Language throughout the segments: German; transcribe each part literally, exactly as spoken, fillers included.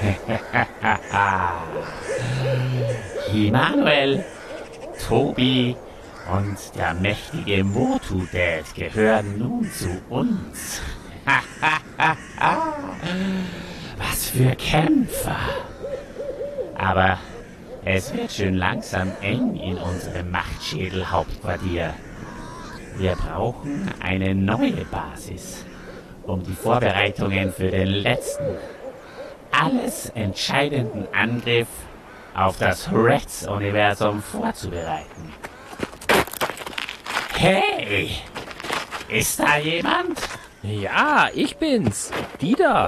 Immanuel, Tobi und der mächtige Motu-Dad gehören nun zu uns. Was für Kämpfer. Aber es wird schon langsam eng in unserem Machtschädel-Hauptquartier. Wir brauchen eine neue Basis, um die Vorbereitungen für den letzten, alles entscheidenden Angriff auf das Reds-Universum vorzubereiten. Hey! Ist da jemand? Ja, ich bin's. Dieter.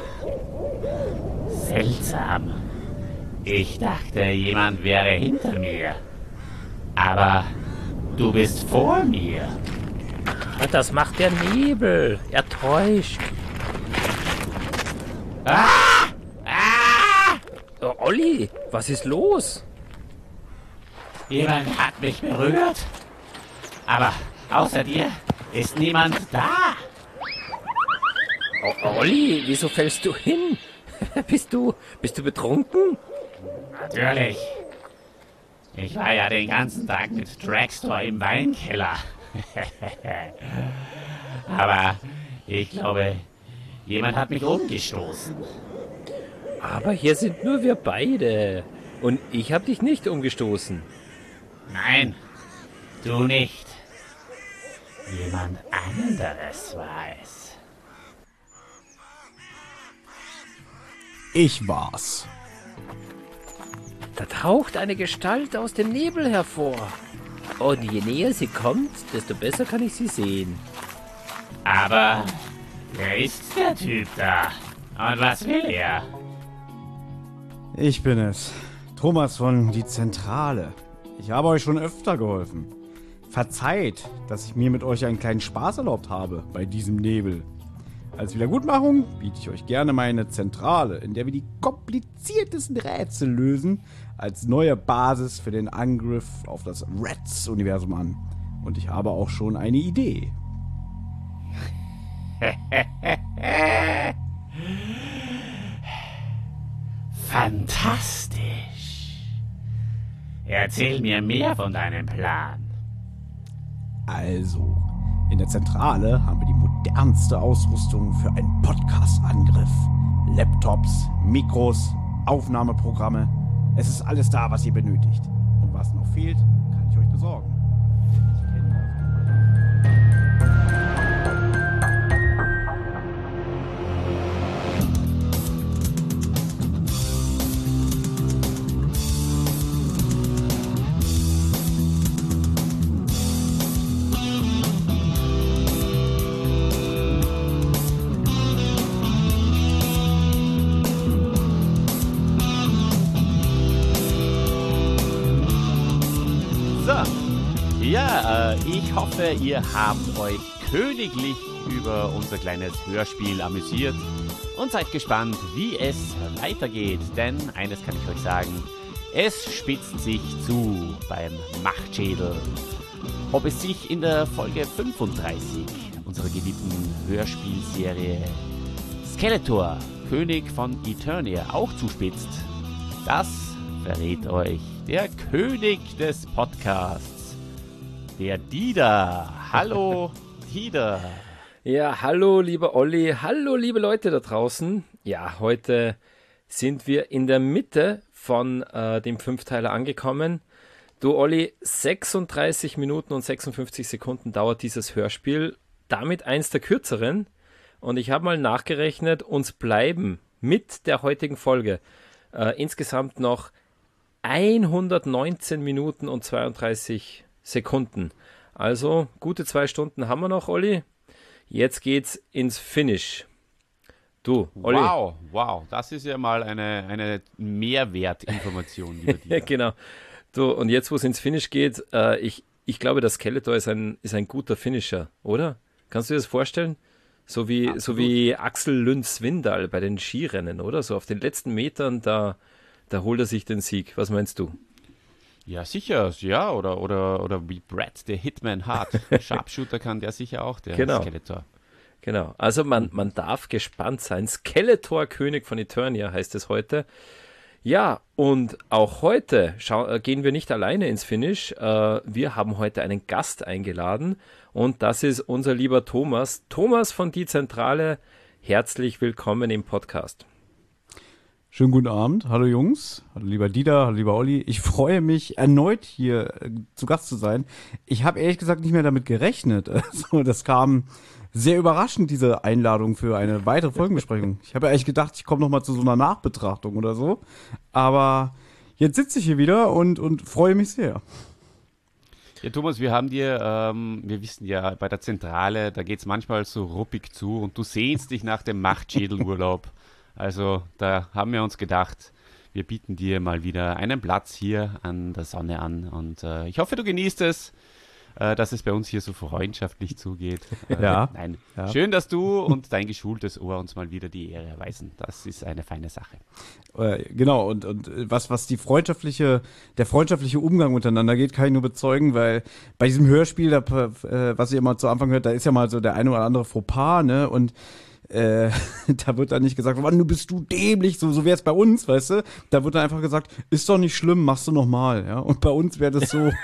Seltsam. Ich dachte, jemand wäre hinter mir. Aber du bist vor mir. Das macht der Nebel. Er täuscht. Ah! Ah! Oh, Olli, was ist los? Jemand hat mich berührt. Aber außer dir ist niemand da. Oh, Olli, wieso fällst du hin? bist du, bist du betrunken? Natürlich. Ich war ja den ganzen Tag mit Dragstore im Weinkeller. Aber ich glaube, jemand hat mich umgestoßen. Aber hier sind nur wir beide. Und ich habe dich nicht umgestoßen. Nein, du nicht. Jemand anderes war es. Ich war's. Da taucht eine Gestalt aus dem Nebel hervor. Und je näher sie kommt, desto besser kann ich sie sehen. Aber wer ist der Typ da? Und was will er? Ich bin es. Thomas von Die Zentrale. Ich habe euch schon öfter geholfen. Verzeiht, dass ich mir mit euch einen kleinen Spaß erlaubt habe bei diesem Nebel. Als Wiedergutmachung biete ich euch gerne meine Zentrale, in der wir die kompliziertesten Rätsel lösen, als neue Basis für den Angriff auf das Reds-Universum an. Und ich habe auch schon eine Idee. Fantastisch. Erzähl mir mehr von deinem Plan. Also, in der Zentrale haben wir die modernste Ausrüstung für einen Podcast-Angriff. Laptops, Mikros, Aufnahmeprogramme. Es ist alles da, was ihr benötigt. Und was noch fehlt, kann ich euch besorgen. Ich kenne Ja, äh, ich hoffe, ihr habt euch königlich über unser kleines Hörspiel amüsiert und seid gespannt, wie es weitergeht. Denn eines kann ich euch sagen, es spitzt sich zu beim Machtschädel. Ob es sich in der Folge fünfunddreißig unserer geliebten Hörspielserie Skeletor, König von Eternia, auch zuspitzt, das verrät euch der König des Podcasts, der Dieter. Hallo, Dieter. Ja, hallo, lieber Olli. Hallo, liebe Leute da draußen. Ja, heute sind wir in der Mitte von äh, dem Fünfteiler angekommen. Du, Olli, sechsunddreißig Minuten und sechsundfünfzig Sekunden dauert dieses Hörspiel. Damit eins der kürzeren. Und ich habe mal nachgerechnet, uns bleiben mit der heutigen Folge äh, insgesamt noch hundertneunzehn Minuten und zweiunddreißig Sekunden. Also gute zwei Stunden haben wir noch, Olli. Jetzt geht's ins Finish. Du, Olli. Wow, wow, das ist ja mal eine, eine Mehrwertinformation, lieber Dieter. Genau. Du, und jetzt, wo es ins Finish geht, äh, ich, ich glaube, das Skeletor ist ein, ist ein guter Finisher, oder? Kannst du dir das vorstellen? So wie, so wie Axel Lünn-Swindal bei den Skirennen, oder? So auf den letzten Metern, da, da holt er sich den Sieg. Was meinst du? Ja, sicher, ja, oder, oder, oder wie Brad, der Hitman Hart. Sharpshooter kann der sicher auch, der Genau. Skeletor. Genau, also man, man darf gespannt sein. Skeletor, König von Eternia heißt es heute. Ja, und auch heute schau, äh, gehen wir nicht alleine ins Finish. Äh, wir haben heute einen Gast eingeladen und das ist unser lieber Thomas. Thomas von Die Zentrale, herzlich willkommen im Podcast. Schönen guten Abend, hallo Jungs, hallo lieber Dieter, hallo lieber Olli. Ich freue mich erneut hier äh, zu Gast zu sein. Ich habe ehrlich gesagt nicht mehr damit gerechnet. Also, das kam sehr überraschend, diese Einladung für eine weitere Folgenbesprechung. Ich habe ja eigentlich gedacht, ich komme noch mal zu so einer Nachbetrachtung oder so. Aber jetzt sitze ich hier wieder und, und freue mich sehr. Ja, Thomas, wir haben dir, ähm, wir wissen ja, bei der Zentrale, da geht es manchmal so ruppig zu und du sehnst dich nach dem Machtschädelurlaub. Also da haben wir uns gedacht, wir bieten dir mal wieder einen Platz hier an der Sonne an. Und äh, ich hoffe, du genießt es, äh, dass es bei uns hier so freundschaftlich zugeht. Äh, ja. Nein. Ja. Schön, dass du und dein geschultes Ohr uns mal wieder die Ehre erweisen. Das ist eine feine Sache. Äh, genau, und, und was, was die freundschaftliche, der freundschaftliche Umgang untereinander geht, kann ich nur bezeugen, weil bei diesem Hörspiel, da, äh, was ihr immer zu Anfang hört, da ist ja mal so der eine oder andere Fauxpas, ne? Und Äh, da wird dann nicht gesagt, Mann, du bist du dämlich, so, so wäre es bei uns, weißt du? Da wird dann einfach gesagt, ist doch nicht schlimm, machst du nochmal, ja? Und bei uns wäre das so,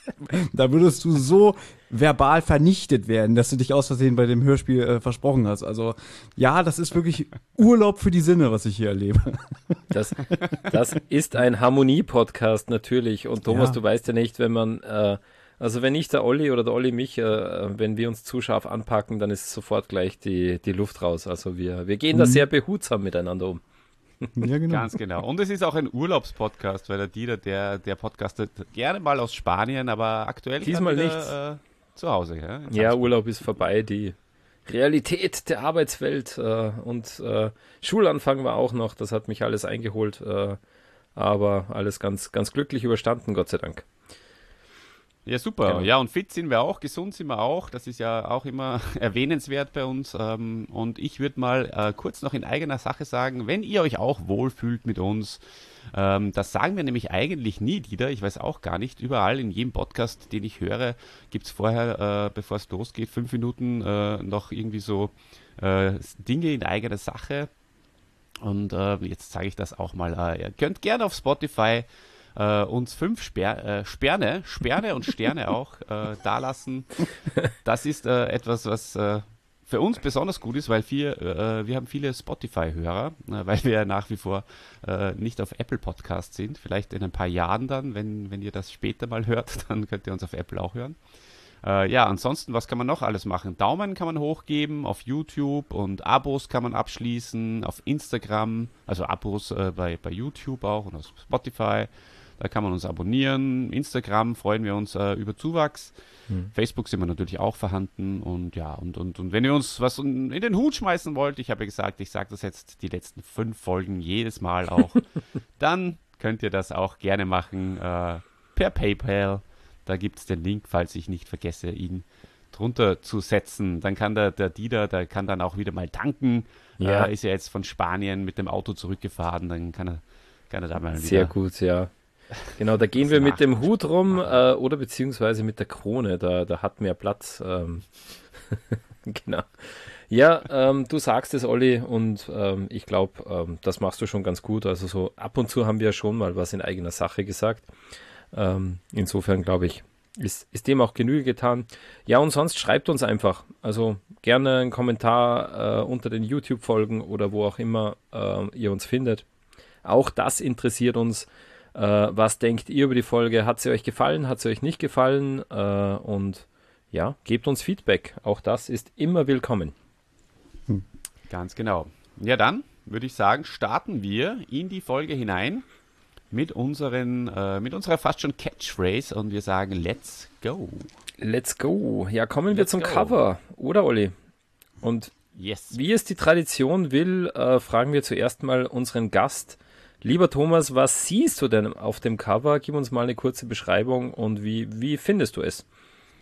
da würdest du so verbal vernichtet werden, dass du dich aus Versehen bei dem Hörspiel äh, versprochen hast. Also ja, das ist wirklich Urlaub für die Sinne, was ich hier erlebe. Das, das ist ein Harmonie-Podcast natürlich und Thomas, Ja. du weißt ja nicht, wenn man... Äh, Also wenn ich der Olli oder der Olli mich, äh, wenn wir uns zu scharf anpacken, dann ist sofort gleich die, die Luft raus. Also wir, wir gehen da sehr behutsam miteinander um. Ja, genau. Ganz genau. Und es ist auch ein Urlaubspodcast, weil der Dieter, der, der podcastet gerne mal aus Spanien, aber aktuell Diesmal wieder, nicht. Äh, zu Hause. Ja, in Ja, Salzburg. Urlaub ist vorbei, die Realität der Arbeitswelt äh, und äh, Schulanfang war auch noch, das hat mich alles eingeholt, äh, aber alles ganz, ganz glücklich überstanden, Gott sei Dank. Ja, super. Genau. Ja, und fit sind wir auch, gesund sind wir auch. Das ist ja auch immer erwähnenswert bei uns. Ähm, und ich würde mal äh, kurz noch in eigener Sache sagen, wenn ihr euch auch wohlfühlt mit uns, ähm, das sagen wir nämlich eigentlich nie, Dieter. Ich weiß auch gar nicht. Überall in jedem Podcast, den ich höre, gibt es vorher, äh, bevor es losgeht, fünf Minuten äh, noch irgendwie so äh, Dinge in eigener Sache. Und äh, jetzt sage ich das auch mal. Äh, ihr könnt gerne auf Spotify Uh, uns fünf Sper äh, Sperre, Sperre und Sterne auch äh, dalassen. Das ist äh, etwas, was äh, für uns besonders gut ist, weil wir, äh, wir haben viele Spotify-Hörer, äh, weil wir ja nach wie vor äh, nicht auf Apple Podcasts sind. Vielleicht in ein paar Jahren dann, wenn, wenn ihr das später mal hört, dann könnt ihr uns auf Apple auch hören. Äh, ja, ansonsten, was kann man noch alles machen? Daumen kann man hochgeben auf YouTube und Abos kann man abschließen auf Instagram, also Abos äh, bei, bei YouTube auch und auf Spotify. Da kann man uns abonnieren. Instagram freuen wir uns äh, über Zuwachs. Hm. Facebook sind wir natürlich auch vorhanden. Und ja, und, und, und wenn ihr uns was in den Hut schmeißen wollt, ich habe ja gesagt, ich sage das jetzt die letzten fünf Folgen jedes Mal auch, dann könnt ihr das auch gerne machen äh, per PayPal. Da gibt es den Link, falls ich nicht vergesse, ihn drunter zu setzen. Dann kann der, der Dieter, der kann dann auch wieder mal tanken. Ja. Äh, ist ja jetzt von Spanien mit dem Auto zurückgefahren. Dann kann er, kann er da mal Sehr wieder... gut, ja. Genau, da gehen wir mit dem Hut rum äh, oder beziehungsweise mit der Krone, da, da hat mehr Platz. Ähm. Genau. Ja, ähm, du sagst es, Olli, und ähm, ich glaube, ähm, das machst du schon ganz gut. Also so ab und zu haben wir ja schon mal was in eigener Sache gesagt. Ähm, insofern glaube ich, ist, ist dem auch Genüge getan. Ja, und sonst schreibt uns einfach. Also gerne einen Kommentar äh, unter den YouTube-Folgen oder wo auch immer äh, ihr uns findet. Auch das interessiert uns. Äh, was denkt ihr über die Folge? Hat sie euch gefallen? Hat sie euch nicht gefallen? Äh, und ja, gebt uns Feedback. Auch das ist immer willkommen. Hm. Ganz genau. Ja, dann würde ich sagen, starten wir in die Folge hinein mit, unseren, äh, mit unserer fast schon Catchphrase und wir sagen, let's go. Let's go. Ja, kommen wir Let's zum go. Cover, oder Olli? Und Yes. wie es die Tradition will, äh, fragen wir zuerst mal unseren Gast. Lieber Thomas, was siehst du denn auf dem Cover? Gib uns mal eine kurze Beschreibung und wie, wie findest du es?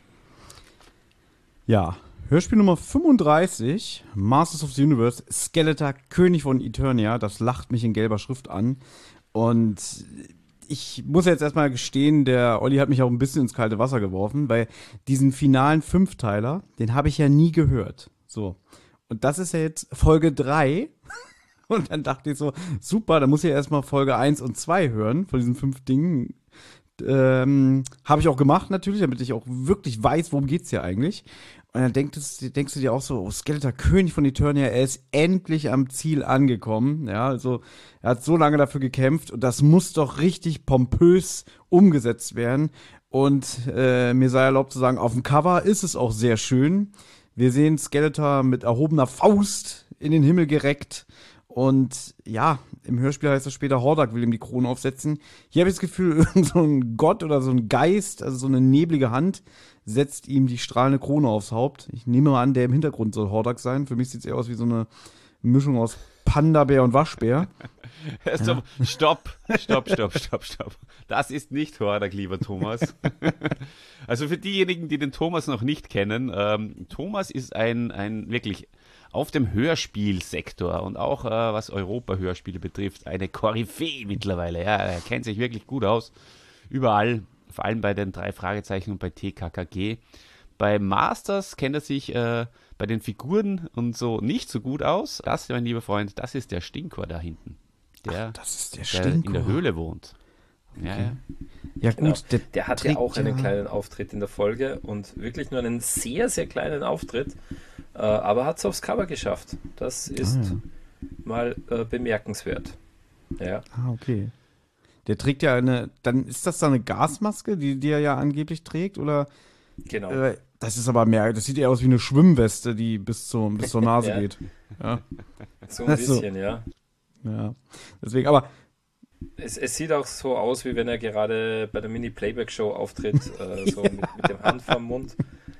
Ja, Hörspiel Nummer fünfunddreißig, Masters of the Universe, Skeletor, König von Eternia, das lacht mich in gelber Schrift an. Und ich muss jetzt erstmal gestehen, der Olli hat mich auch ein bisschen ins kalte Wasser geworfen, weil diesen finalen Fünfteiler, den habe ich ja nie gehört. So. Und das ist ja jetzt Folge drei. Und dann dachte ich so, super, dann muss ich ja erstmal Folge eins und zwei hören von diesen fünf Dingen. Ähm, habe ich auch gemacht natürlich, damit ich auch wirklich weiß, worum geht's hier eigentlich. Und dann denkst, denkst du dir auch so, oh, Skeletor, König von Eternia, er ist endlich am Ziel angekommen. Ja, also er hat so lange dafür gekämpft und das muss doch richtig pompös umgesetzt werden. Und äh, mir sei erlaubt zu sagen, auf dem Cover ist es auch sehr schön. Wir sehen Skeletor mit erhobener Faust in den Himmel gereckt. Und ja, im Hörspiel heißt es später, Hordak will ihm die Krone aufsetzen. Hier habe ich das Gefühl, irgend so ein Gott oder so ein Geist, also so eine neblige Hand, setzt ihm die strahlende Krone aufs Haupt. Ich nehme mal an, der im Hintergrund soll Hordak sein. Für mich sieht es eher aus wie so eine Mischung aus Panda-Bär und Waschbär. Stopp, ja. stopp, stopp, stopp, stopp, stopp. Das ist nicht Hordak, lieber Thomas. Also für diejenigen, die den Thomas noch nicht kennen, ähm, Thomas ist ein, ein wirklich auf dem Hörspielsektor und auch äh, was Europa-Hörspiele betrifft, eine Koryphäe mittlerweile. Ja, er kennt sich wirklich gut aus. Überall, vor allem bei den drei Fragezeichen und bei T K K G. Bei Masters kennt er sich äh, bei den Figuren und so nicht so gut aus. Das, mein lieber Freund, das ist der Stinkor da hinten. Der, Ach, das ist der, der Stinkor. in der Höhle wohnt. Ja, okay. ja. Ja Genau. gut, der, der hat ja auch einen ja. kleinen Auftritt in der Folge und wirklich nur einen sehr, sehr kleinen Auftritt, äh, aber hat es aufs Cover geschafft. Das ist ah, ja. mal äh, bemerkenswert. Ja. Ah, okay. Der trägt ja eine, dann ist das da eine Gasmaske, die, die er ja angeblich trägt, oder? Genau. Äh, das ist aber mehr, das sieht eher aus wie eine Schwimmweste, die bis, zu, bis zur Nase ja. geht. Ja. So ein bisschen, so. ja. Ja, deswegen, aber Es, es sieht auch so aus, wie wenn er gerade bei der Mini-Playback-Show auftritt, äh, so mit, mit dem Hand vorm Mund.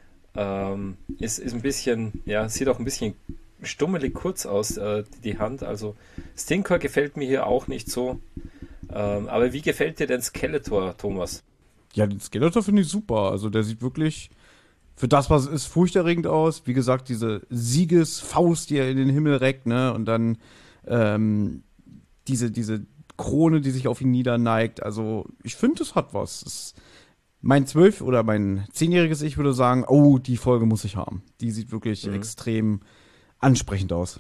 Ähm, ist, ist ein bisschen, ja, sieht auch ein bisschen stummelig kurz aus, äh, die Hand. Also Stinkor gefällt mir hier auch nicht so. Ähm, aber wie gefällt dir denn Skeletor, Thomas? Ja, den Skeletor finde ich super. Also der sieht wirklich, für das, was es ist, furchterregend aus. Wie gesagt, diese Siegesfaust, die er in den Himmel reckt, ne? Und dann ähm, diese, diese Krone, die sich auf ihn niederneigt. Also ich finde, es hat was. Es, mein zwölf- oder mein zehnjähriges Ich würde sagen, oh, die Folge muss ich haben. Die sieht wirklich mhm. extrem ansprechend aus.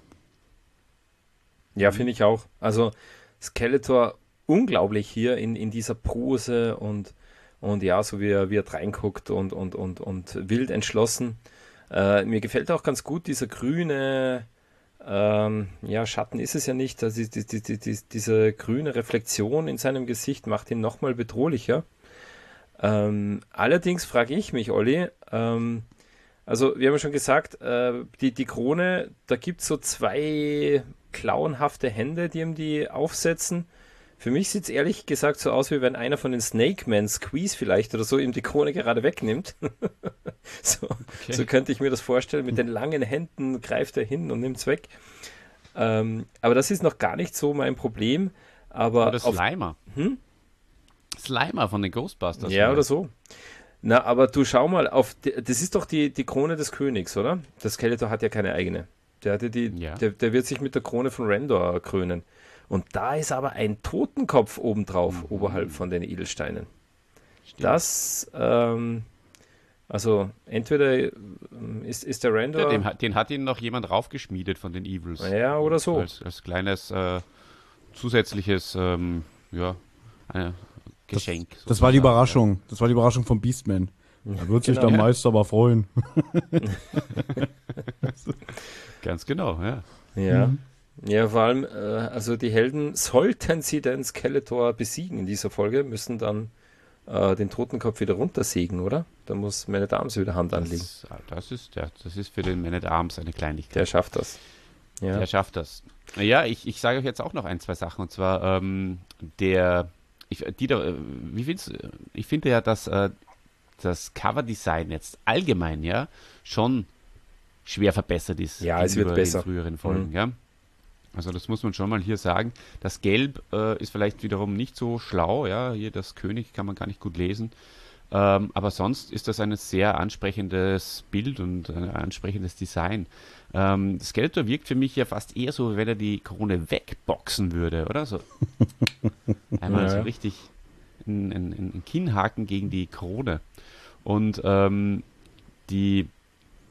Ja, finde ich auch. Also Skeletor unglaublich hier in, in dieser Pose und, und ja, so wie er, wie er reinguckt und, und, und, und wild entschlossen. Äh, mir gefällt auch ganz gut dieser grüne Ähm, ja, Schatten ist es ja nicht. Also die, die, die, die, diese grüne Reflexion in seinem Gesicht macht ihn nochmal bedrohlicher. Ähm, allerdings frage ich mich, Olli, ähm, also wir haben ja schon gesagt, äh, die, die Krone, da gibt es so zwei klauenhafte Hände, die ihm die aufsetzen. Für mich sieht es ehrlich gesagt so aus, wie wenn einer von den Snake Man Squeeze vielleicht oder so ihm die Krone gerade wegnimmt. so, okay. so könnte ich mir das vorstellen. Mit den langen Händen greift er hin und nimmt es weg. Ähm, aber das ist noch gar nicht so mein Problem. Aber oder Slimer. Auf, hm? Slimer von den Ghostbusters. Ja, oder? oder so. Na, aber du schau mal, auf die, das ist doch die, die Krone des Königs, oder? Das Skeletor hat ja keine eigene. Der, hatte die, ja. der, der wird sich mit der Krone von Randor krönen. Und da ist aber ein Totenkopf obendrauf, mhm. oberhalb von den Edelsteinen. Stimmt. Das, ähm, also entweder ist, ist der Randor... Ja, den, hat, den hat ihn noch jemand raufgeschmiedet von den Evils. Ja, oder so. Als, als kleines äh, zusätzliches ähm, ja, äh, Geschenk. Das, das war die Überraschung. Das war die Überraschung vom Beastman. Da wird sich genau. der Meister aber freuen. Ganz genau, ja. Ja. Mhm. Ja, vor allem, äh, also die Helden, sollten sie den Skeletor besiegen in dieser Folge, müssen dann äh, den Totenkopf wieder runtersägen, oder? Da muss Man at Arms wieder Hand anlegen. Das, das, ist, ja, das ist für den Man at Arms eine Kleinigkeit. Der schafft das. Ja. Der schafft das. Ja, ich, ich sage euch jetzt auch noch ein, zwei Sachen. Und zwar, ähm, der, ich, Dieter, wie findest du, ich finde ja, dass äh, das Coverdesign jetzt allgemein ja schon schwer verbessert ist. Ja, es wird besser. In früheren Folgen, mhm. ja. Also das muss man schon mal hier sagen. Das Gelb äh, ist vielleicht wiederum nicht so schlau, ja, hier das König kann man gar nicht gut lesen. Ähm, aber sonst ist das ein sehr ansprechendes Bild und ein ansprechendes Design. Ähm, Skeletor wirkt für mich ja fast eher so, wie wenn er die Krone wegboxen würde, oder? So einmal ja. so richtig ein, ein, ein Kinnhaken gegen die Krone. Und ähm, die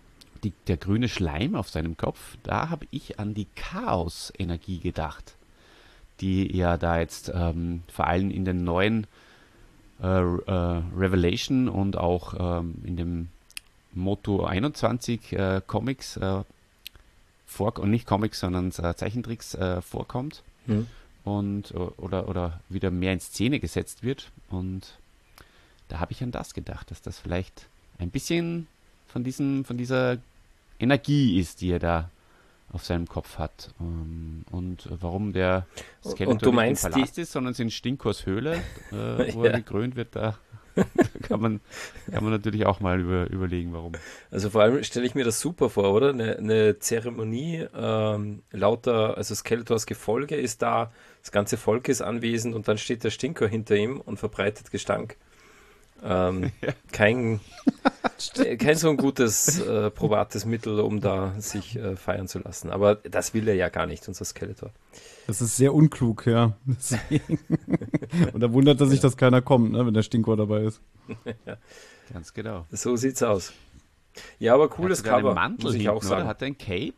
die, der grüne Schleim auf seinem Kopf, da habe ich an die Chaos-Energie gedacht, die ja da jetzt ähm, vor allem in den neuen äh, äh, Revelation und auch ähm, in dem Moto einundzwanzig äh, Comics äh, vor, und nicht Comics, sondern äh, Zeichentricks äh, vorkommt Hm. und oder, oder wieder mehr in Szene gesetzt wird. Und da habe ich an das gedacht, dass das vielleicht ein bisschen von diesem, von dieser Energie ist, die er da auf seinem Kopf hat. Um, und warum der Skeletor Und du nicht meinst im Palast ist, sondern in Stinkors Höhle, äh, wo Ja. er gekrönt wird, da, da kann, man, kann man natürlich auch mal über, überlegen, warum. Also vor allem stelle ich mir das super vor, oder? Eine, eine Zeremonie, ähm, lauter, also Skeletors Gefolge ist da, das ganze Volk ist anwesend und dann steht der Stinkor hinter ihm und verbreitet Gestank. Ähm, kein, äh, kein so ein gutes, äh, probates Mittel, um da sich äh, feiern zu lassen. Aber das will er ja gar nicht, unser Skeletor. Das ist sehr unklug, ja. Deswegen. Und da wundert er sich, dass keiner kommt, ne, wenn der Stinkor dabei ist. Ganz genau. So sieht's aus. Ja, aber cooles Hat er da einen Cover, Mantel muss ich hinten, auch sagen. Oder? Hat er ein Cape?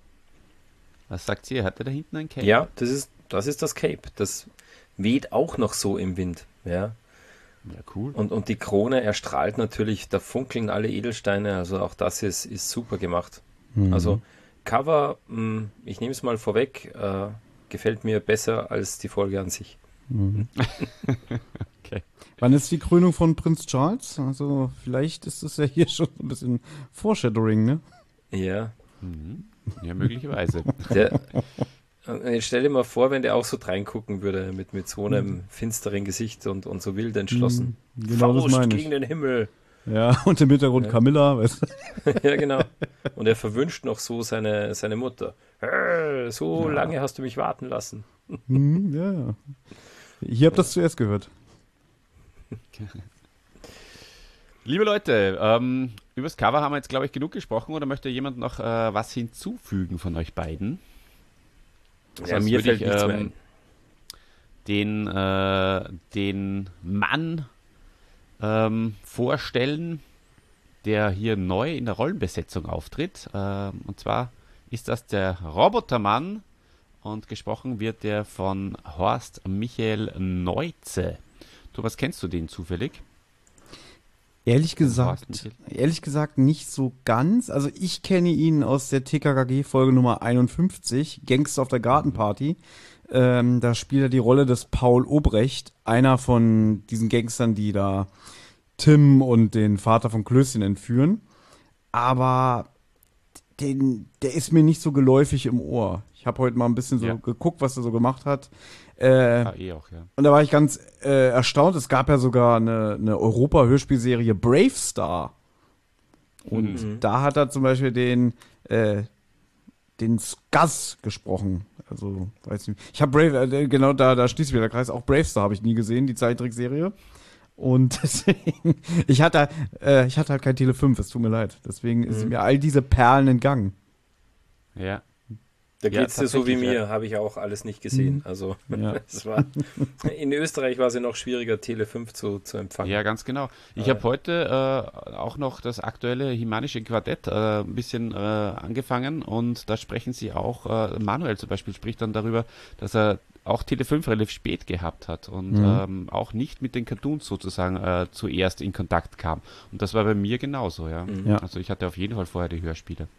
Was sagt ihr? Hat er da hinten ein Cape? Ja, das ist, das ist das Cape. Das weht auch noch so im Wind. Ja. Ja, cool. Und, und die Krone erstrahlt natürlich, da funkeln alle Edelsteine, also auch das ist, ist super gemacht. Mhm. Also Cover, mh, ich nehme es mal vorweg, äh, gefällt mir besser als die Folge an sich. Mhm. Okay. Wann ist die Krönung von Prinz Charles? Also vielleicht ist es ja hier schon so ein bisschen Foreshadowing, ne? Ja, Mhm. Ja, möglicherweise. der, äh, jetzt stell dir mal vor, wenn der auch so reingucken würde, mit, mit so einem finsteren Gesicht und, und so wild entschlossen. Mhm. Genau, das Faust meine ich. gegen den Himmel. Ja, und im Hintergrund Ja. Camilla, weißt du? Ja, genau. Und er verwünscht noch so seine, seine Mutter. Äh, so Ja. lange hast du mich warten lassen. Mhm, ja, ja. Hier habt ihr das zuerst gehört. Liebe Leute, ähm, über das Cover haben wir jetzt, glaube ich, genug gesprochen. Oder möchte jemand noch äh, was hinzufügen von euch beiden? Ja, Sonst mir würde fällt ich, nichts mehr ähm, ein. Den, äh, den Mann ähm, vorstellen, der hier neu in der Rollenbesetzung auftritt. Ähm, und zwar ist das der Robotermann und gesprochen wird der von Horst Michael Neuze. Thomas, kennst du den zufällig? Ehrlich Horst gesagt, Michael? ehrlich gesagt nicht so ganz. Also ich kenne ihn aus der T K K G-Folge Nummer einundfünfzig, Gangster auf der Gartenparty. Ähm, da spielt er die Rolle des Paul Obrecht, einer von diesen Gangstern, die da Tim und den Vater von Klößchen entführen. Aber den, der ist mir nicht so geläufig im Ohr. Ich habe heute mal ein bisschen so Ja. geguckt, was er so gemacht hat. Äh, Ah, eh auch, ja. Und da war ich ganz äh, erstaunt. Es gab ja sogar eine, eine Europa-Hörspielserie Brave Star. Und Mhm. da hat er zum Beispiel den, äh, den Skaz gesprochen. Also, weiß nicht. Ich habe Brave, äh, genau da, da schließt wieder der Kreis. Auch Brave Star habe ich nie gesehen, die Zeichentrickserie. Und deswegen, ich hatte, äh, ich hatte halt kein Tele fünf, es tut mir leid. Deswegen ist Mhm. mir all diese Perlen entgangen. Ja. Da Ja, geht's dir so wie tatsächlich, mir, ja. habe ich auch alles nicht gesehen. Mhm. Also Ja. es war in Österreich war es ja noch schwieriger, Tele fünf zu, zu empfangen. Ja, ganz genau. Ich Ah, habe heute äh, auch noch das aktuelle Himanische Quartett äh, ein bisschen äh, angefangen und da sprechen sie auch, äh, Manuel zum Beispiel spricht dann darüber, dass er auch Tele fünf relativ spät gehabt hat und Mhm. ähm, auch nicht mit den Cartoons sozusagen äh, zuerst in Kontakt kam. Und das war bei mir genauso, ja. Mhm. Ja. Also ich hatte auf jeden Fall vorher die Hörspiele.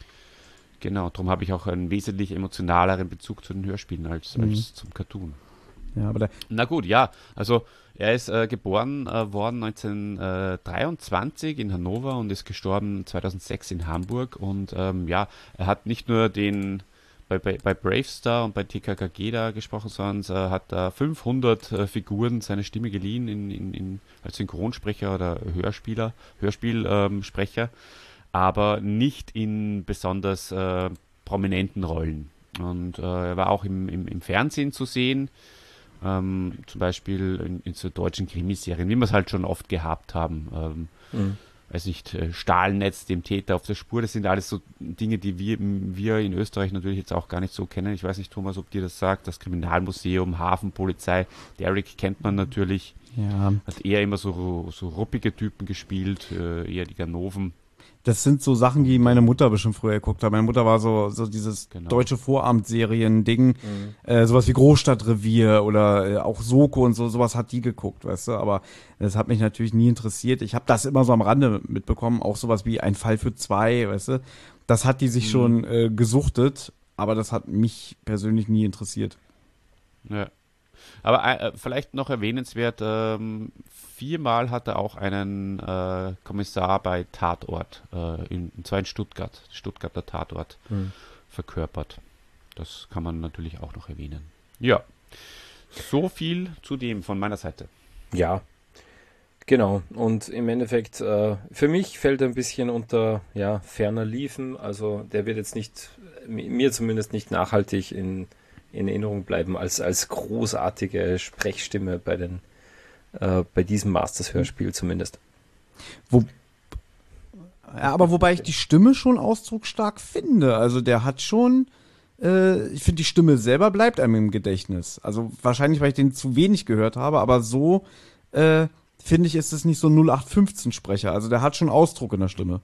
Genau, darum habe ich auch einen wesentlich emotionaleren Bezug zu den Hörspielen als, Mhm. als zum Cartoon. Ja, aber der, Na gut, ja. Also er ist äh, geboren äh, worden neunzehnhundertdreiundzwanzig in Hannover und ist gestorben zweitausendsechs in Hamburg. Und ähm, ja, er hat nicht nur den bei, bei, bei Bravestar und bei T K K G da gesprochen, sondern er hat da fünfhundert äh, Figuren seine Stimme geliehen in, in, in, als Synchronsprecher oder Hörspieler, Hörspielsprecher, aber nicht in besonders äh, prominenten Rollen. Und äh, er war auch im, im, im Fernsehen zu sehen. Ähm, zum Beispiel in, in so deutschen Krimiserien, wie wir es halt schon oft gehabt haben. Ähm, Mhm. weiß nicht, äh, Stahlnetz, dem Täter auf der Spur, das sind alles so Dinge, die wir, wir in Österreich natürlich jetzt auch gar nicht so kennen. Ich weiß nicht, Thomas, ob dir das sagt, das Kriminalmuseum, Hafenpolizei, Derrick kennt man natürlich, ja, hat eher immer so, so ruppige Typen gespielt, äh, eher die Ganoven. Das sind so Sachen, die meine Mutter bestimmt früher geguckt hat. Meine Mutter war so, so dieses Genau. deutsche Vorabendserien-Ding, Mhm. äh, sowas wie Großstadtrevier oder äh, auch Soko und so, sowas hat die geguckt, weißt du. Aber das hat mich natürlich nie interessiert. Ich habe das immer so am Rande mitbekommen, auch sowas wie Ein Fall für zwei, weißt du. Das hat die sich Mhm. schon äh, gesuchtet, aber das hat mich persönlich nie interessiert. Ja. Aber äh, vielleicht noch erwähnenswert, ähm, viermal hat er auch einen äh, Kommissar bei Tatort, äh, in, und zwar in Stuttgart, Stuttgarter Tatort, Mhm. verkörpert. Das kann man natürlich auch noch erwähnen. Ja, so viel zu dem von meiner Seite. Ja, genau. Und im Endeffekt, äh, für mich fällt er ein bisschen unter, ja, ferner Liefen. Also der wird jetzt nicht, mi- mir zumindest nicht nachhaltig in, in Erinnerung bleiben als, als großartige Sprechstimme bei den, äh, bei diesem Masters-Hörspiel zumindest. Wo, ja, aber wobei ich die Stimme schon ausdrucksstark finde. Also der hat schon, äh, ich finde die Stimme selber bleibt einem im Gedächtnis. Also wahrscheinlich, weil ich den zu wenig gehört habe, aber so äh, finde ich, ist es nicht so ein null acht fünfzehn Sprecher. Also der hat schon Ausdruck in der Stimme.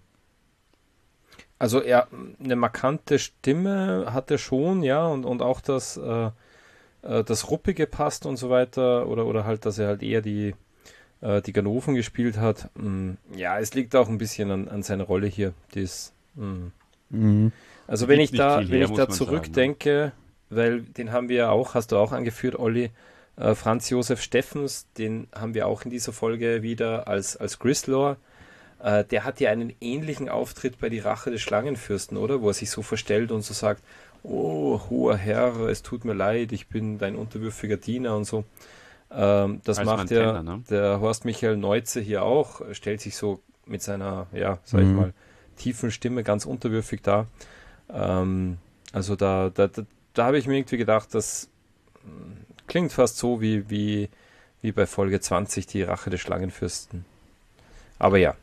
Also er, eine markante Stimme hat er schon, ja, und, und auch das, äh, äh, das Ruppige passt und so weiter, oder, oder halt, dass er halt eher die, äh, die Ganoven gespielt hat. Mm, ja, es liegt auch ein bisschen an, an seiner Rolle hier. Die ist, mm. Mhm. Also wenn Gibt ich nicht da, viel wenn her, ich muss da man sagen, ne? zurückdenke, weil den haben wir ja auch, hast du auch angeführt, Olli, äh, Franz Josef Steffens, den haben wir auch in dieser Folge wieder als, als Grislor. Äh, der hat ja einen ähnlichen Auftritt bei Die Rache des Schlangenfürsten, oder? Wo er sich so verstellt und so sagt, oh, hoher Herr, es tut mir leid, ich bin dein unterwürfiger Diener und so. Ähm, das Als macht der, Mantenna, ne? der Horst Michael Neuze hier auch, stellt sich so mit seiner, ja, sag ich Mhm. mal, tiefen Stimme ganz unterwürfig dar. Ähm, also da, da, da, da habe ich mir irgendwie gedacht, das mm, klingt fast so wie, wie, wie bei Folge zwanzig, die Rache des Schlangenfürsten. Aber ja,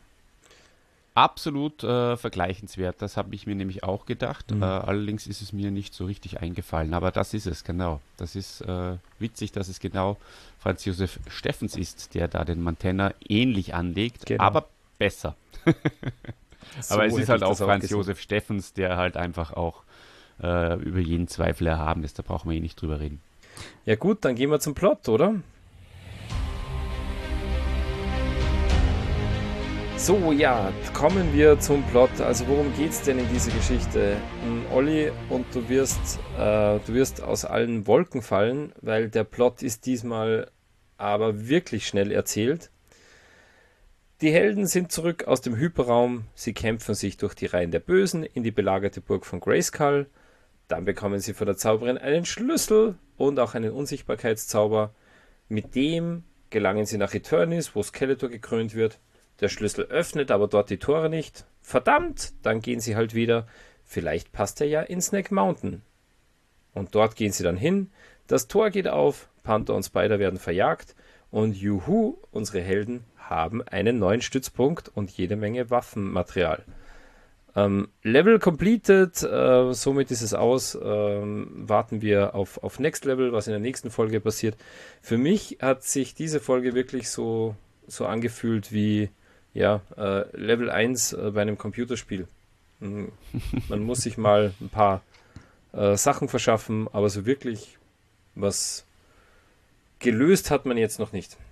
Absolut äh, vergleichenswert. Das habe ich mir nämlich auch gedacht. Mhm. Äh, allerdings ist es mir nicht so richtig eingefallen. Aber das ist es, genau. Das ist äh, witzig, dass es genau Franz Josef Steffens ist, der da den Mantenna ähnlich anlegt, Genau. aber besser. so Aber es hätte ist halt ich auch das Franz gesehen. Josef Steffens, der halt einfach auch äh, über jeden Zweifel erhaben ist. Da brauchen wir eh nicht drüber reden. Ja gut, dann gehen wir zum Plot, oder? So, ja, kommen wir zum Plot. Also worum geht's denn in dieser Geschichte? Hm, Olli, und du wirst, äh, du wirst aus allen Wolken fallen, weil der Plot ist diesmal aber wirklich schnell erzählt. Die Helden sind zurück aus dem Hyperraum, sie kämpfen sich durch die Reihen der Bösen in die belagerte Burg von Grayskull. Dann bekommen sie von der Zauberin einen Schlüssel und auch einen Unsichtbarkeitszauber. Mit dem gelangen sie nach Eternis, wo Skeletor gekrönt wird. Der Schlüssel öffnet aber dort die Tore nicht. Verdammt, dann gehen sie halt wieder. Vielleicht passt er ja in Snake Mountain. Und dort gehen sie dann hin. Das Tor geht auf, Panther und Spider werden verjagt. Und juhu, unsere Helden haben einen neuen Stützpunkt und jede Menge Waffenmaterial. Ähm, Level completed, äh, somit ist es aus. Ähm, warten wir auf, auf Next Level, was in der nächsten Folge passiert. Für mich hat sich diese Folge wirklich so, so angefühlt wie ja, äh, Level eins äh, bei einem Computerspiel. Mhm. Man muss sich mal ein paar äh, Sachen verschaffen, aber so wirklich was gelöst hat man jetzt noch nicht.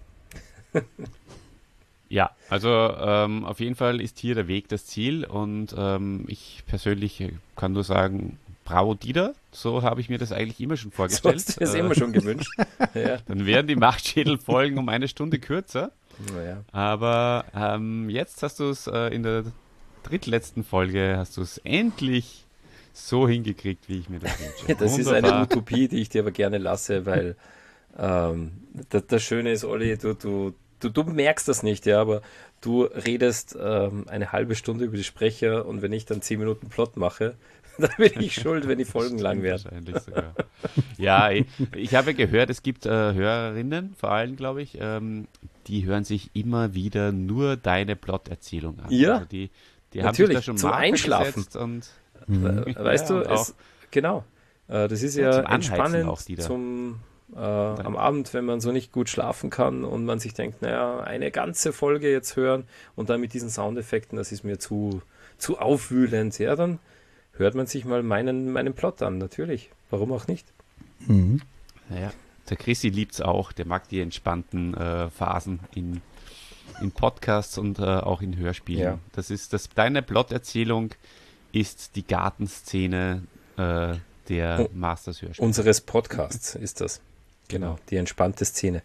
Ja, also ähm, auf jeden Fall ist hier der Weg das Ziel und ähm, ich persönlich kann nur sagen, bravo Dieter, so habe ich mir das eigentlich immer schon So vorgestellt. hast du es Äh, immer schon gewünscht. Ja. Dann wären die Machtschädelfolgen um eine Stunde kürzer, Naja. aber ähm, jetzt hast du es äh, in der drittletzten Folge, hast du es endlich so hingekriegt, wie ich mir das wünsche. Das ist eine Wunderbar. Utopie, die ich dir aber gerne lasse, weil ähm, das, das Schöne ist, Olli, du, du, du, du merkst das nicht, ja, aber du redest ähm, eine halbe Stunde über die Sprecher und wenn ich dann zehn Minuten Plot mache, dann bin ich schuld, wenn die Folgen lang werden. Wahrscheinlich sogar. Ja, ich, ich habe gehört, es gibt äh, Hörerinnen, vor allem glaube ich, ähm, die hören sich immer wieder nur deine Plot-Erzählung an. Ja, also die, die haben sich natürlich, da schon zum Marker Einschlafen. gesetzt und Äh, Weißt Ja, du, und auch- es, genau. Äh, das ist Ja, ja zum Anheizen entspannend auch, die da. zum, äh, am Abend, wenn man so nicht gut schlafen kann und man sich denkt, naja, eine ganze Folge jetzt hören und dann mit diesen Soundeffekten, das ist mir zu, zu aufwühlend, ja, dann hört man sich mal meinen, meinen Plot an, natürlich. Warum auch nicht? Mhm. Naja, der Chrissy liebt es auch, der mag die entspannten äh, Phasen in, in Podcasts und äh, auch in Hörspielen. Ja. Das ist das, deine Ploterzählung ist die Gartenszene äh, der Oh, Masters Hörspiele. Unseres Podcasts ist das. Genau, die entspannte Szene.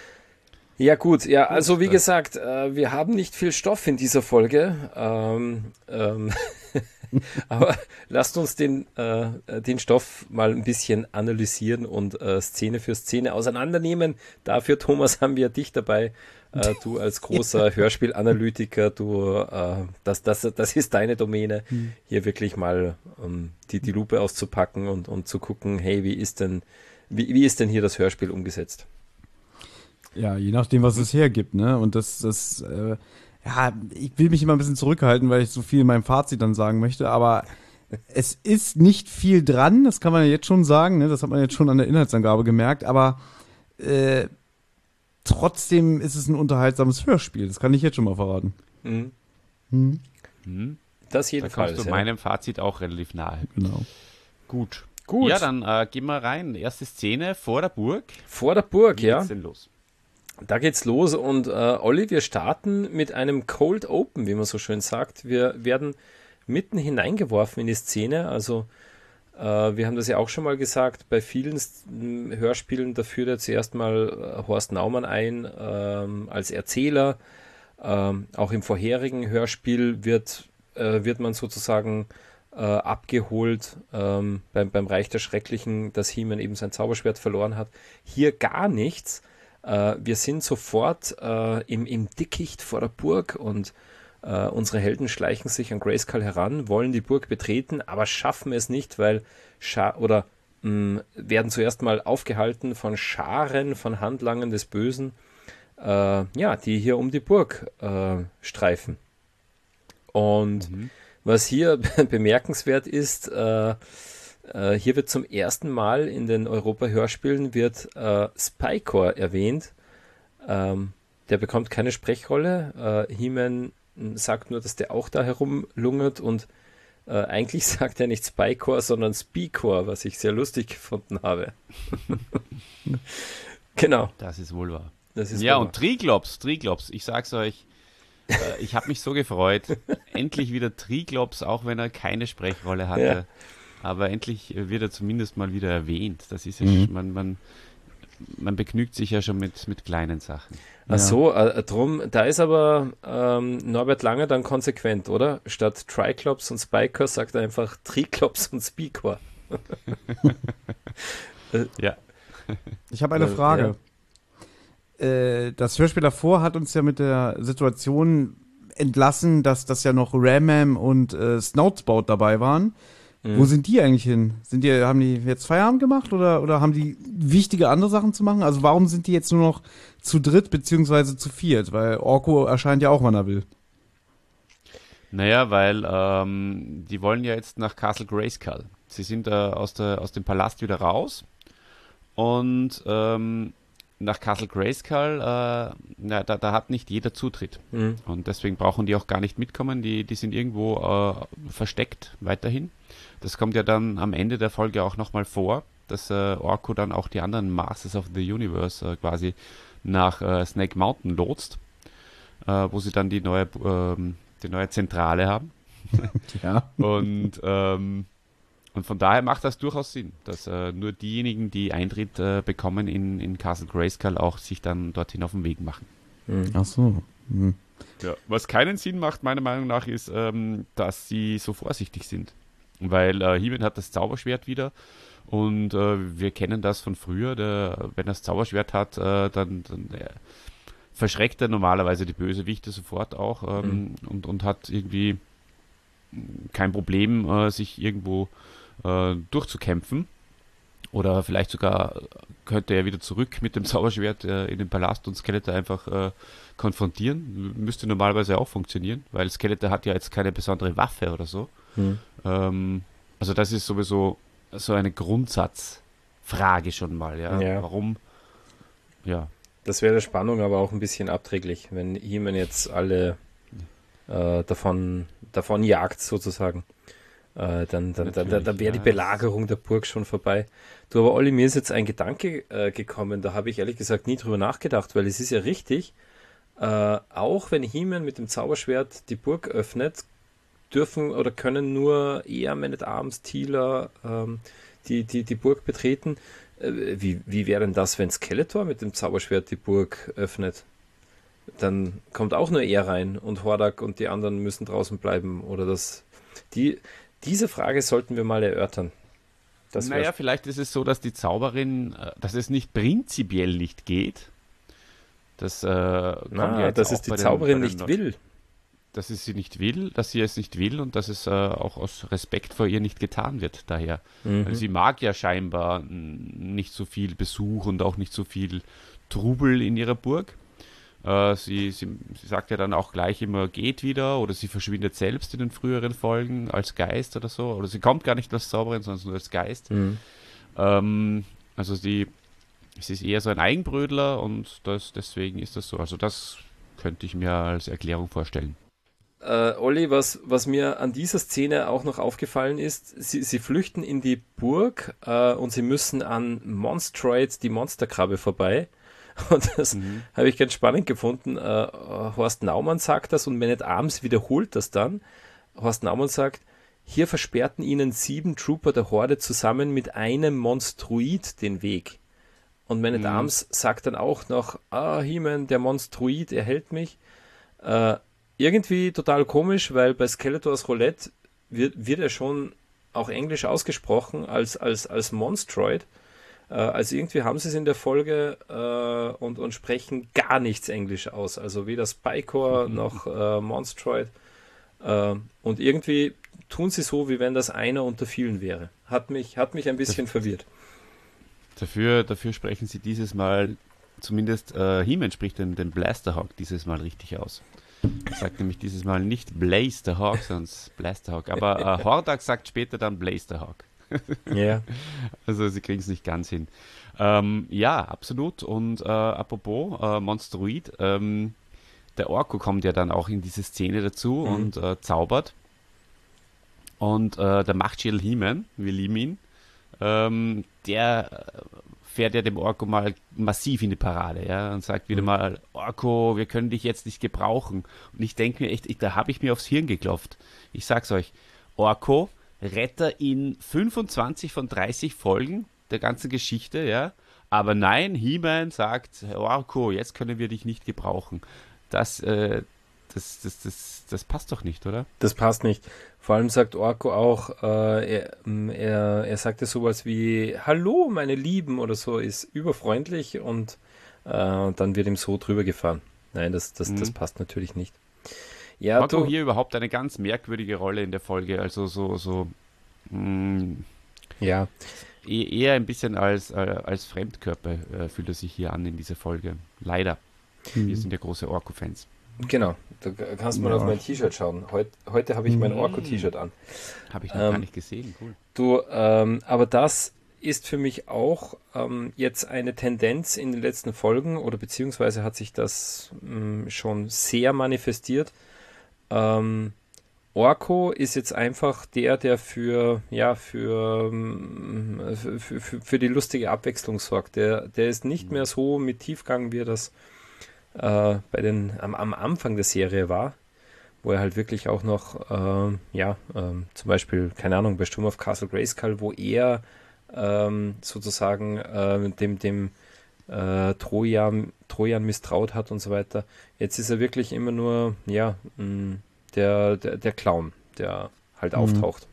Ja gut, ja, also wie gesagt, äh, wir haben nicht viel Stoff in dieser Folge, ähm, ähm, aber lasst uns den, äh, den Stoff mal ein bisschen analysieren und äh, Szene für Szene auseinandernehmen. Dafür, Thomas, haben wir dich dabei, äh, du als großer Hörspielanalytiker, du, äh, das, das, das ist deine Domäne, Mhm. hier wirklich mal ähm, die, die Lupe auszupacken und, und zu gucken, hey, wie ist denn, wie, wie ist denn hier das Hörspiel umgesetzt? Ja, je nachdem, was es hergibt, ne? Und das, das, äh, ja, ich will mich immer ein bisschen zurückhalten, weil ich so viel in meinem Fazit dann sagen möchte, aber es ist nicht viel dran, das kann man ja jetzt schon sagen, ne? Das hat man jetzt schon an der Inhaltsangabe gemerkt, aber äh, trotzdem ist es ein unterhaltsames Hörspiel, das kann ich jetzt schon mal verraten. Mhm. Hm, Hm? Das Da jedenfalls. kommst du Ja. meinem Fazit auch relativ nahe. genau. Gut. Gut. Ja, dann äh, gehen wir rein. Erste Szene vor der Burg. Vor der Burg, Wie ja. geht's denn los? Da geht's los und äh, Olli, wir starten mit einem Cold Open, wie man so schön sagt. Wir werden mitten hineingeworfen in die Szene. Also äh, wir haben das ja auch schon mal gesagt, bei vielen S- m, Hörspielen, da führt jetzt erstmal äh, Horst Naumann ein ähm, als Erzähler. Ähm, auch im vorherigen Hörspiel wird, äh, wird man sozusagen äh, abgeholt ähm, beim, beim Reich der Schrecklichen, dass He-Man eben sein Zauberschwert verloren hat. Hier gar nichts. Äh, wir sind sofort äh, im, im Dickicht vor der Burg und äh, unsere Helden schleichen sich an Grayskull heran, wollen die Burg betreten, aber schaffen es nicht, weil Scha oder mh, werden zuerst mal aufgehalten von Scharen von Handlangern des Bösen, äh, ja, die hier um die Burg äh, streifen. Und Mhm. was hier bemerkenswert ist, äh, äh, hier wird zum ersten Mal in den Europa-Hörspielen wird äh, Spycore erwähnt. Ähm, der bekommt keine Sprechrolle. Äh, He-Man mh, sagt nur, dass der auch da herumlungert und äh, eigentlich sagt er nicht Spycore, sondern Speakcore, was ich sehr lustig gefunden habe. Genau, Das ist wohl wahr. das ist Ja, wahr. und Triglops, Triglops, ich sag's euch, äh, ich habe mich so gefreut. Endlich wieder Triglops, auch wenn er keine Sprechrolle hatte. Ja. Aber endlich äh, wird er zumindest mal wieder erwähnt. Das ist ja, Mhm. sch- man, man, man begnügt sich ja schon mit, mit kleinen Sachen. Ach so, äh, drum, da ist aber ähm, Norbert Langer dann konsequent, oder? Statt Triclops und Spiker sagt er einfach Triclops und Speakor. Ja. Ich habe eine Äh, Frage. Äh, das Hörspiel davor hat uns ja mit der Situation entlassen, dass das ja noch Ram-Mam und äh, Snoutspout dabei waren. Mhm. Wo sind die eigentlich hin? Sind die, haben die jetzt Feierabend gemacht oder, oder haben die wichtige andere Sachen zu machen? Also warum sind die jetzt nur noch zu dritt beziehungsweise zu viert? Weil Orko erscheint ja auch, wann er will. Naja, weil ähm, die wollen ja jetzt nach Castle Grayskull. Sie sind äh, aus, der, aus dem Palast wieder raus und ähm, nach Castle Grayskull, äh, na, da, da hat nicht jeder Zutritt. Mhm. Und deswegen brauchen die auch gar nicht mitkommen. Die, die sind irgendwo äh, versteckt weiterhin. Das kommt ja dann am Ende der Folge auch nochmal vor, dass äh, Orko dann auch die anderen Masters of the Universe äh, quasi nach äh, Snake Mountain lotst, äh, wo sie dann die neue, ähm, die neue Zentrale haben. Ja. Und, ähm, und von daher macht das durchaus Sinn, dass äh, nur diejenigen, die Eintritt äh, bekommen in, in Castle Grayskull, auch sich dann dorthin auf den Weg machen. Mhm. Ach so. Hm. Ja, was keinen Sinn macht, meiner Meinung nach, ist, ähm, dass sie so vorsichtig sind. Weil äh, He-Man hat das Zauberschwert wieder und äh, wir kennen das von früher. Der, wenn er das Zauberschwert hat, äh, dann, dann äh, verschreckt er normalerweise die Bösewichte sofort auch ähm, und, und hat irgendwie kein Problem, äh, sich irgendwo äh, durchzukämpfen. Oder vielleicht sogar könnte er wieder zurück mit dem Zauberschwert äh, in den Palast und Skeletor einfach äh, konfrontieren. Müsste normalerweise auch funktionieren, weil Skeletor hat ja jetzt keine besondere Waffe oder so. Mhm. Ähm, also das ist sowieso so eine Grundsatzfrage schon mal. Ja? Ja. Warum? Ja. Das wäre der Spannung aber auch ein bisschen abträglich, wenn He-Man jetzt alle äh, davon, davon jagt sozusagen. Äh, dann dann, dann, dann, dann wäre die Belagerung der Burg schon vorbei. Du, aber Olli, mir ist jetzt ein Gedanke äh, gekommen, da habe ich ehrlich gesagt nie drüber nachgedacht, weil es ist ja richtig, äh, auch wenn He-Man mit dem Zauberschwert die Burg öffnet, dürfen oder können nur eher Man at Arms, Teela ähm, die, die, die Burg betreten. Äh, wie, wie wäre denn das, wenn Skeletor mit dem Zauberschwert die Burg öffnet? Dann kommt auch nur er rein und Hordak und die anderen müssen draußen bleiben. Oder das. Die, diese Frage sollten wir mal erörtern. Das naja, vielleicht ist es so, dass die Zauberin, dass es nicht prinzipiell nicht geht. Das, äh, kommt Na, ja jetzt dass auch es die bei den, Zauberin bei den nicht Not- will. Dass es sie nicht will, dass sie es nicht will und dass es äh, auch aus Respekt vor ihr nicht getan wird daher. Mhm. Weil sie mag ja scheinbar n- nicht so viel Besuch und auch nicht so viel Trubel in ihrer Burg. Äh, sie, sie, sie sagt ja dann auch gleich immer, geht wieder, oder sie verschwindet selbst in den früheren Folgen als Geist oder so. Oder sie kommt gar nicht als Zauberin, sondern nur als Geist. Mhm. Ähm, also sie, sie ist eher so ein Eigenbrödler und das, deswegen ist das so. Also das könnte ich mir als Erklärung vorstellen. Äh, Olli, was, was mir an dieser Szene auch noch aufgefallen ist, sie, sie flüchten in die Burg äh, und sie müssen an Monstroid, die Monsterkrabbe, vorbei. Und das mhm. habe ich ganz spannend gefunden. Äh, Horst Naumann sagt das und Man at Arms wiederholt das dann. Horst Naumann sagt, hier versperrten ihnen sieben Trooper der Horde zusammen mit einem Monstroid den Weg. Und Man at mhm. Arms sagt dann auch noch, ah, He-Man, der Monstroid, er hält mich. Äh, irgendwie total komisch, weil bei Skeletors Roulette wird, wird er schon auch englisch ausgesprochen als, als, als Monstroid. Also irgendwie haben sie es in der Folge äh, und, und sprechen gar nichts Englisch aus. Also weder Spycore mhm. noch äh, Monstroid. Äh, und irgendwie tun sie so, wie wenn das einer unter vielen wäre. Hat mich, hat mich ein bisschen das, verwirrt. Dafür, dafür sprechen sie dieses Mal, zumindest äh, He-Man spricht den, den Blasterhawk dieses Mal richtig aus. Er sagt nämlich dieses Mal nicht Blasterhawk, sondern Blasterhawk. Aber äh, Hordak sagt später dann Blasterhawk. Ja. Yeah. Also sie kriegen es nicht ganz hin. Ähm, ja, absolut. Und äh, apropos äh, Monstroid, ähm, der Orko kommt ja dann auch in diese Szene dazu mhm. und äh, zaubert. Und äh, der Machtschädel He-Man, wir lieben ihn, ähm, der fährt ja dem Orko mal massiv in die Parade, ja, und sagt wieder mhm. mal, Orko, wir können dich jetzt nicht gebrauchen. Und ich denke mir echt, ich, da habe ich mir aufs Hirn geklopft. Ich sag's euch, Orko, Retter in fünfundzwanzig von dreißig Folgen der ganzen Geschichte, ja. Aber nein, He-Man sagt, Orko, jetzt können wir dich nicht gebrauchen. Das, äh, das, das, das, das passt doch nicht, oder? Das passt nicht. Vor allem sagt Orko auch, äh, er, er, er sagte sowas wie, hallo, meine Lieben, oder so, ist überfreundlich und äh, dann wird ihm so drüber gefahren. Nein, das, das, mhm. das passt natürlich nicht. Ja, Orko hier überhaupt eine ganz merkwürdige Rolle in der Folge, also so, so mh, ja. eher ein bisschen als, äh, als Fremdkörper äh, fühlt er sich hier an in dieser Folge. Leider. Mhm. Wir sind ja große Orko-Fans. Genau, da kannst du mal ja. auf mein T-Shirt schauen. Heut, heute habe ich mein Orko-T-Shirt an. Habe ich noch ähm, gar nicht gesehen, cool. Du, ähm, aber das ist für mich auch ähm, jetzt eine Tendenz in den letzten Folgen, oder beziehungsweise hat sich das ähm, schon sehr manifestiert. Ähm, Orko ist jetzt einfach der, der für, ja, für, für, für, für die lustige Abwechslung sorgt. Der, der ist nicht mhm. mehr so mit Tiefgang, wie er das äh, bei den, am, am Anfang der Serie war, wo er halt wirklich auch noch, äh, ja, ähm, zum Beispiel, keine Ahnung, bei Sturm auf Castle Grayskull, wo er ähm, sozusagen äh, dem, dem äh, Trojan, Trojan misstraut hat und so weiter. Jetzt ist er wirklich immer nur, ja, mh, der, der, der Clown, der halt mhm. auftaucht.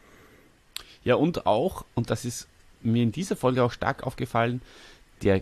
Ja, und auch, und das ist mir in dieser Folge auch stark aufgefallen, der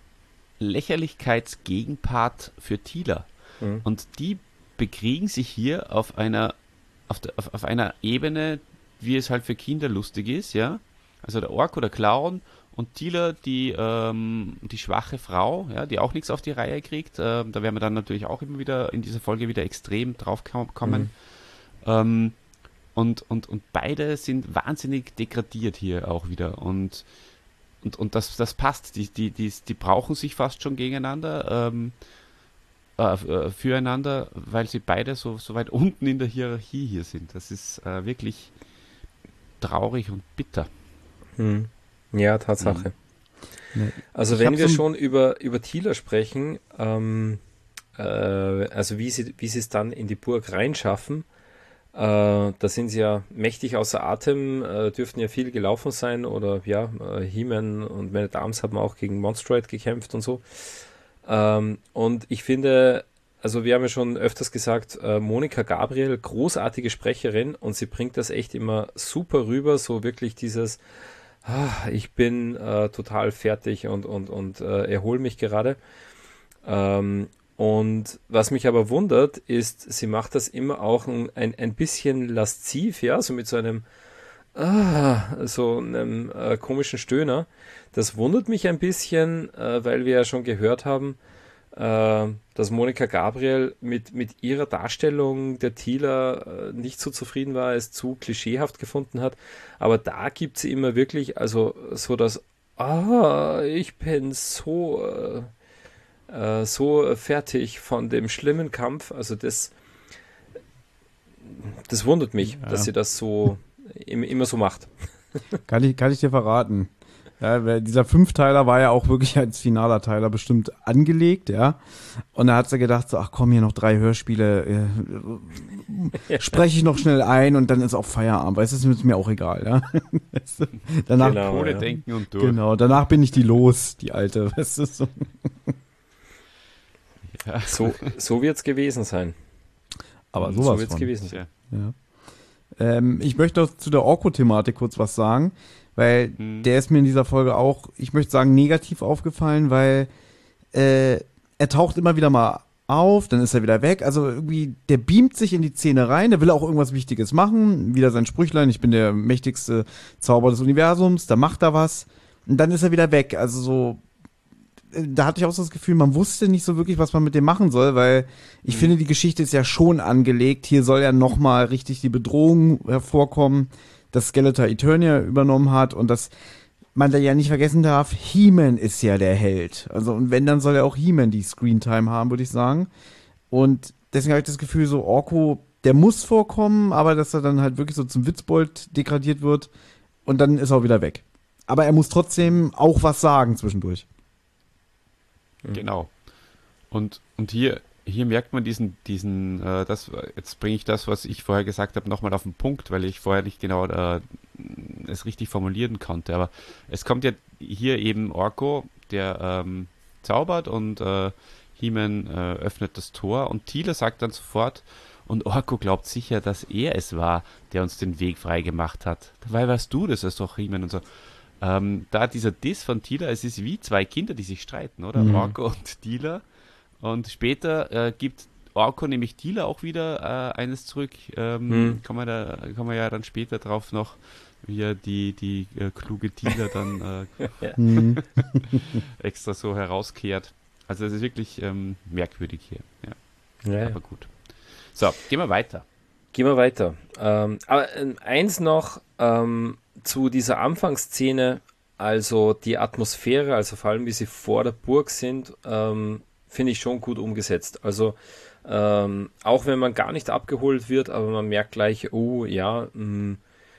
Lächerlichkeitsgegenpart für Teela. Mhm. Und die bekriegen sich hier auf einer, auf, der, auf, auf einer Ebene, wie es halt für Kinder lustig ist, ja. Also der Orko, der Clown und Teela, die, ähm, die schwache Frau, ja, die auch nichts auf die Reihe kriegt. Ähm, da werden wir dann natürlich auch immer wieder in dieser Folge wieder extrem drauf kommen. Mhm. Ähm, und, und, und beide sind wahnsinnig degradiert hier auch wieder. Und, und, und das, das passt. Die, die, die, die brauchen sich fast schon gegeneinander. Ähm, äh, füreinander, weil sie beide so, so weit unten in der Hierarchie hier sind. Das ist äh, wirklich traurig und bitter. Hm. Ja, Tatsache. Nee. Also Ich wenn hab wir so ein- schon über, über Thieler sprechen, ähm, äh, also wie sie, wie sie es dann in die Burg reinschaffen, äh, da sind sie ja mächtig außer Atem, äh, dürften ja viel gelaufen sein oder ja, äh, He-Man und Man at Arms haben auch gegen Monstroid gekämpft und so. Ähm, und ich finde, also wir haben ja schon öfters gesagt, äh, Monika Gabriel, großartige Sprecherin und sie bringt das echt immer super rüber, so wirklich dieses, ah, ich bin äh, total fertig und, und, und äh, erhole mich gerade. Ähm, und was mich aber wundert, ist, sie macht das immer auch ein, ein, ein bisschen lasziv, ja, so mit so einem, ah, so einem äh, komischen Stöhner. Das wundert mich ein bisschen, äh, weil wir ja schon gehört haben, äh, dass Monika Gabriel mit, mit ihrer Darstellung der Thieler äh, nicht so zufrieden war, es zu klischeehaft gefunden hat. Aber da gibt sie immer wirklich, also so das, ah, ich bin so, äh, äh, so fertig von dem schlimmen Kampf. Also das, das wundert mich, Ja. dass sie das so im, immer so macht. Kann ich, kann ich dir verraten. Ja, weil dieser Fünfteiler war ja auch wirklich als finaler Teiler bestimmt angelegt, ja. Und da hat sie gedacht, so, ach komm, hier noch drei Hörspiele, äh, spreche ich noch schnell ein und dann ist auch Feierabend. Weißt du, das ist mir auch egal, ja. Weißt du, danach, Genau. Ohne ja. Denken und durch. genau, danach bin ich die los, die alte. Weißt du, so. Ja. So, so wird es gewesen sein. Aber so sowas wird es von. gewesen sein. Ja. Ja. Ähm, ich möchte auch zu der Orko-Thematik kurz was sagen, weil Mhm. der ist mir in dieser Folge auch, ich möchte sagen, negativ aufgefallen, weil äh, er taucht immer wieder mal auf, dann ist er wieder weg. Also irgendwie, der beamt sich in die Szene rein, der will auch irgendwas Wichtiges machen. Wieder sein Sprüchlein, ich bin der mächtigste Zauberer des Universums, da macht er was. Und dann ist er wieder weg. Also so, äh, da hatte ich auch so das Gefühl, man wusste nicht so wirklich, was man mit dem machen soll, weil ich Mhm. finde, die Geschichte ist ja schon angelegt. Hier soll ja nochmal richtig die Bedrohung hervorkommen, dass Skeletor Eternia übernommen hat und dass man da ja nicht vergessen darf, He-Man ist ja der Held. Also und wenn, dann soll ja auch He-Man die Screentime haben, würde ich sagen. Und deswegen habe ich das Gefühl, so Orko, der muss vorkommen, aber dass er dann halt wirklich so zum Witzbold degradiert wird und dann ist er auch wieder weg. Aber er muss trotzdem auch was sagen zwischendurch. Genau. Und, und hier, hier merkt man diesen, diesen, äh, das, jetzt bringe ich das, was ich vorher gesagt habe, nochmal auf den Punkt, weil ich vorher nicht genau äh, es richtig formulieren konnte. Aber es kommt ja hier eben Orko, der ähm, zaubert und äh, He-Man äh, öffnet das Tor und Teela sagt dann sofort, und Orko glaubt sicher, dass er es war, der uns den Weg frei gemacht hat. Dabei warst du das, ist doch He-Man und so. Ähm, da dieser Diss von Teela, es ist wie zwei Kinder, die sich streiten, oder? Mhm. Orko und Teela. Und später äh, gibt Orko nämlich Teela auch wieder äh, eines zurück. Ähm, Mhm. kann man da, kann man ja dann später drauf noch, wie er die, die äh, kluge Teela dann äh, Hm. extra so herauskehrt. Also es ist wirklich ähm, merkwürdig hier. Ja, Ja, ja. aber gut. So, gehen wir weiter. Gehen wir weiter. Ähm, aber ähm, eins noch ähm, zu dieser Anfangsszene, also die Atmosphäre, also vor allem wie sie vor der Burg sind, ähm, finde ich schon gut umgesetzt. Also ähm, auch wenn man gar nicht abgeholt wird, aber man merkt gleich, oh ja, mh,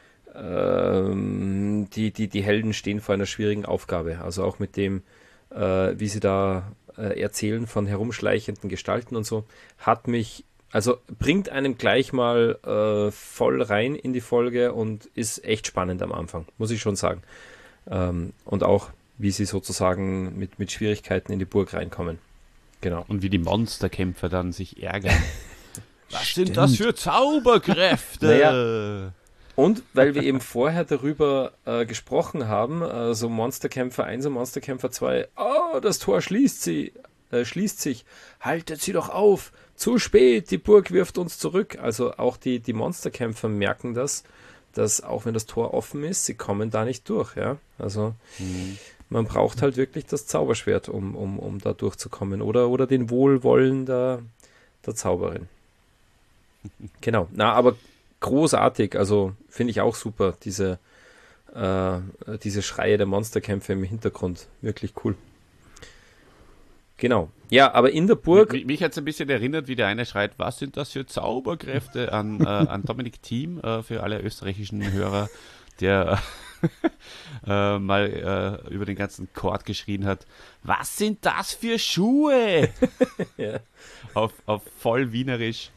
ähm, die, die, die Helden stehen vor einer schwierigen Aufgabe. Also auch mit dem, äh, wie sie da äh, erzählen von herumschleichenden Gestalten und so, hat mich Also bringt einem gleich mal äh, voll rein in die Folge und ist echt spannend am Anfang, muss ich schon sagen. Ähm, und auch, wie sie sozusagen mit, mit Schwierigkeiten in die Burg reinkommen. Genau. Und wie die Monsterkämpfer dann sich ärgern. Was Stimmt. sind das für Zauberkräfte? Naja. Und weil wir eben vorher darüber äh, gesprochen haben, also Monsterkämpfer eins und Monsterkämpfer zwei, oh, das Tor schließt sie, äh, schließt sich, haltet sie doch auf, zu spät, die Burg wirft uns zurück. Also auch die, die Monsterkämpfer merken das, dass auch wenn das Tor offen ist, sie kommen da nicht durch. Ja? Also Mhm. man braucht halt wirklich das Zauberschwert, um, um, um da durchzukommen. Oder, oder den Wohlwollen der, der Zauberin. Genau. Na, aber großartig, also finde ich auch super, diese, äh, diese Schreie der Monsterkämpfe im Hintergrund. Wirklich cool. Genau. Ja, aber in der Burg... Mich, mich hat es ein bisschen erinnert, wie der eine schreit, was sind das für Zauberkräfte an, äh, an Dominik Thiem, äh, für alle österreichischen Hörer, der äh, mal äh, über den ganzen Chord geschrien hat, was sind das für Schuhe? ja. auf, auf voll Wienerisch,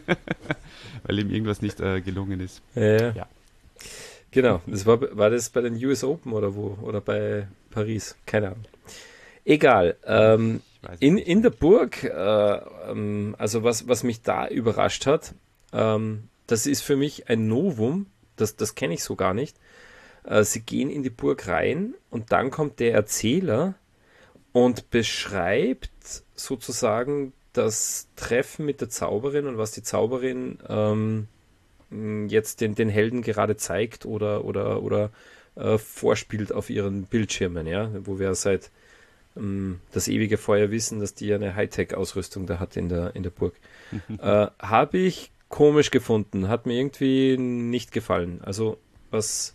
weil ihm irgendwas nicht äh, gelungen ist. Ja. Ja. Genau, das war, war das bei den U S Open oder wo? Oder bei Paris? Keine Ahnung. Egal. Ähm, in, in der Burg, äh, ähm, also was, was mich da überrascht hat, ähm, das ist für mich ein Novum, das, das kenne ich so gar nicht. Äh, sie gehen in die Burg rein und dann kommt der Erzähler und beschreibt sozusagen das Treffen mit der Zauberin und was die Zauberin ähm, jetzt den, den Helden gerade zeigt oder, oder, oder äh, vorspielt auf ihren Bildschirmen, ja, wo wir seit ähm, das ewige Feuer wissen, dass die eine Hightech-Ausrüstung da hat in der, in der Burg. äh, Habe ich komisch gefunden, hat mir irgendwie nicht gefallen. Also was,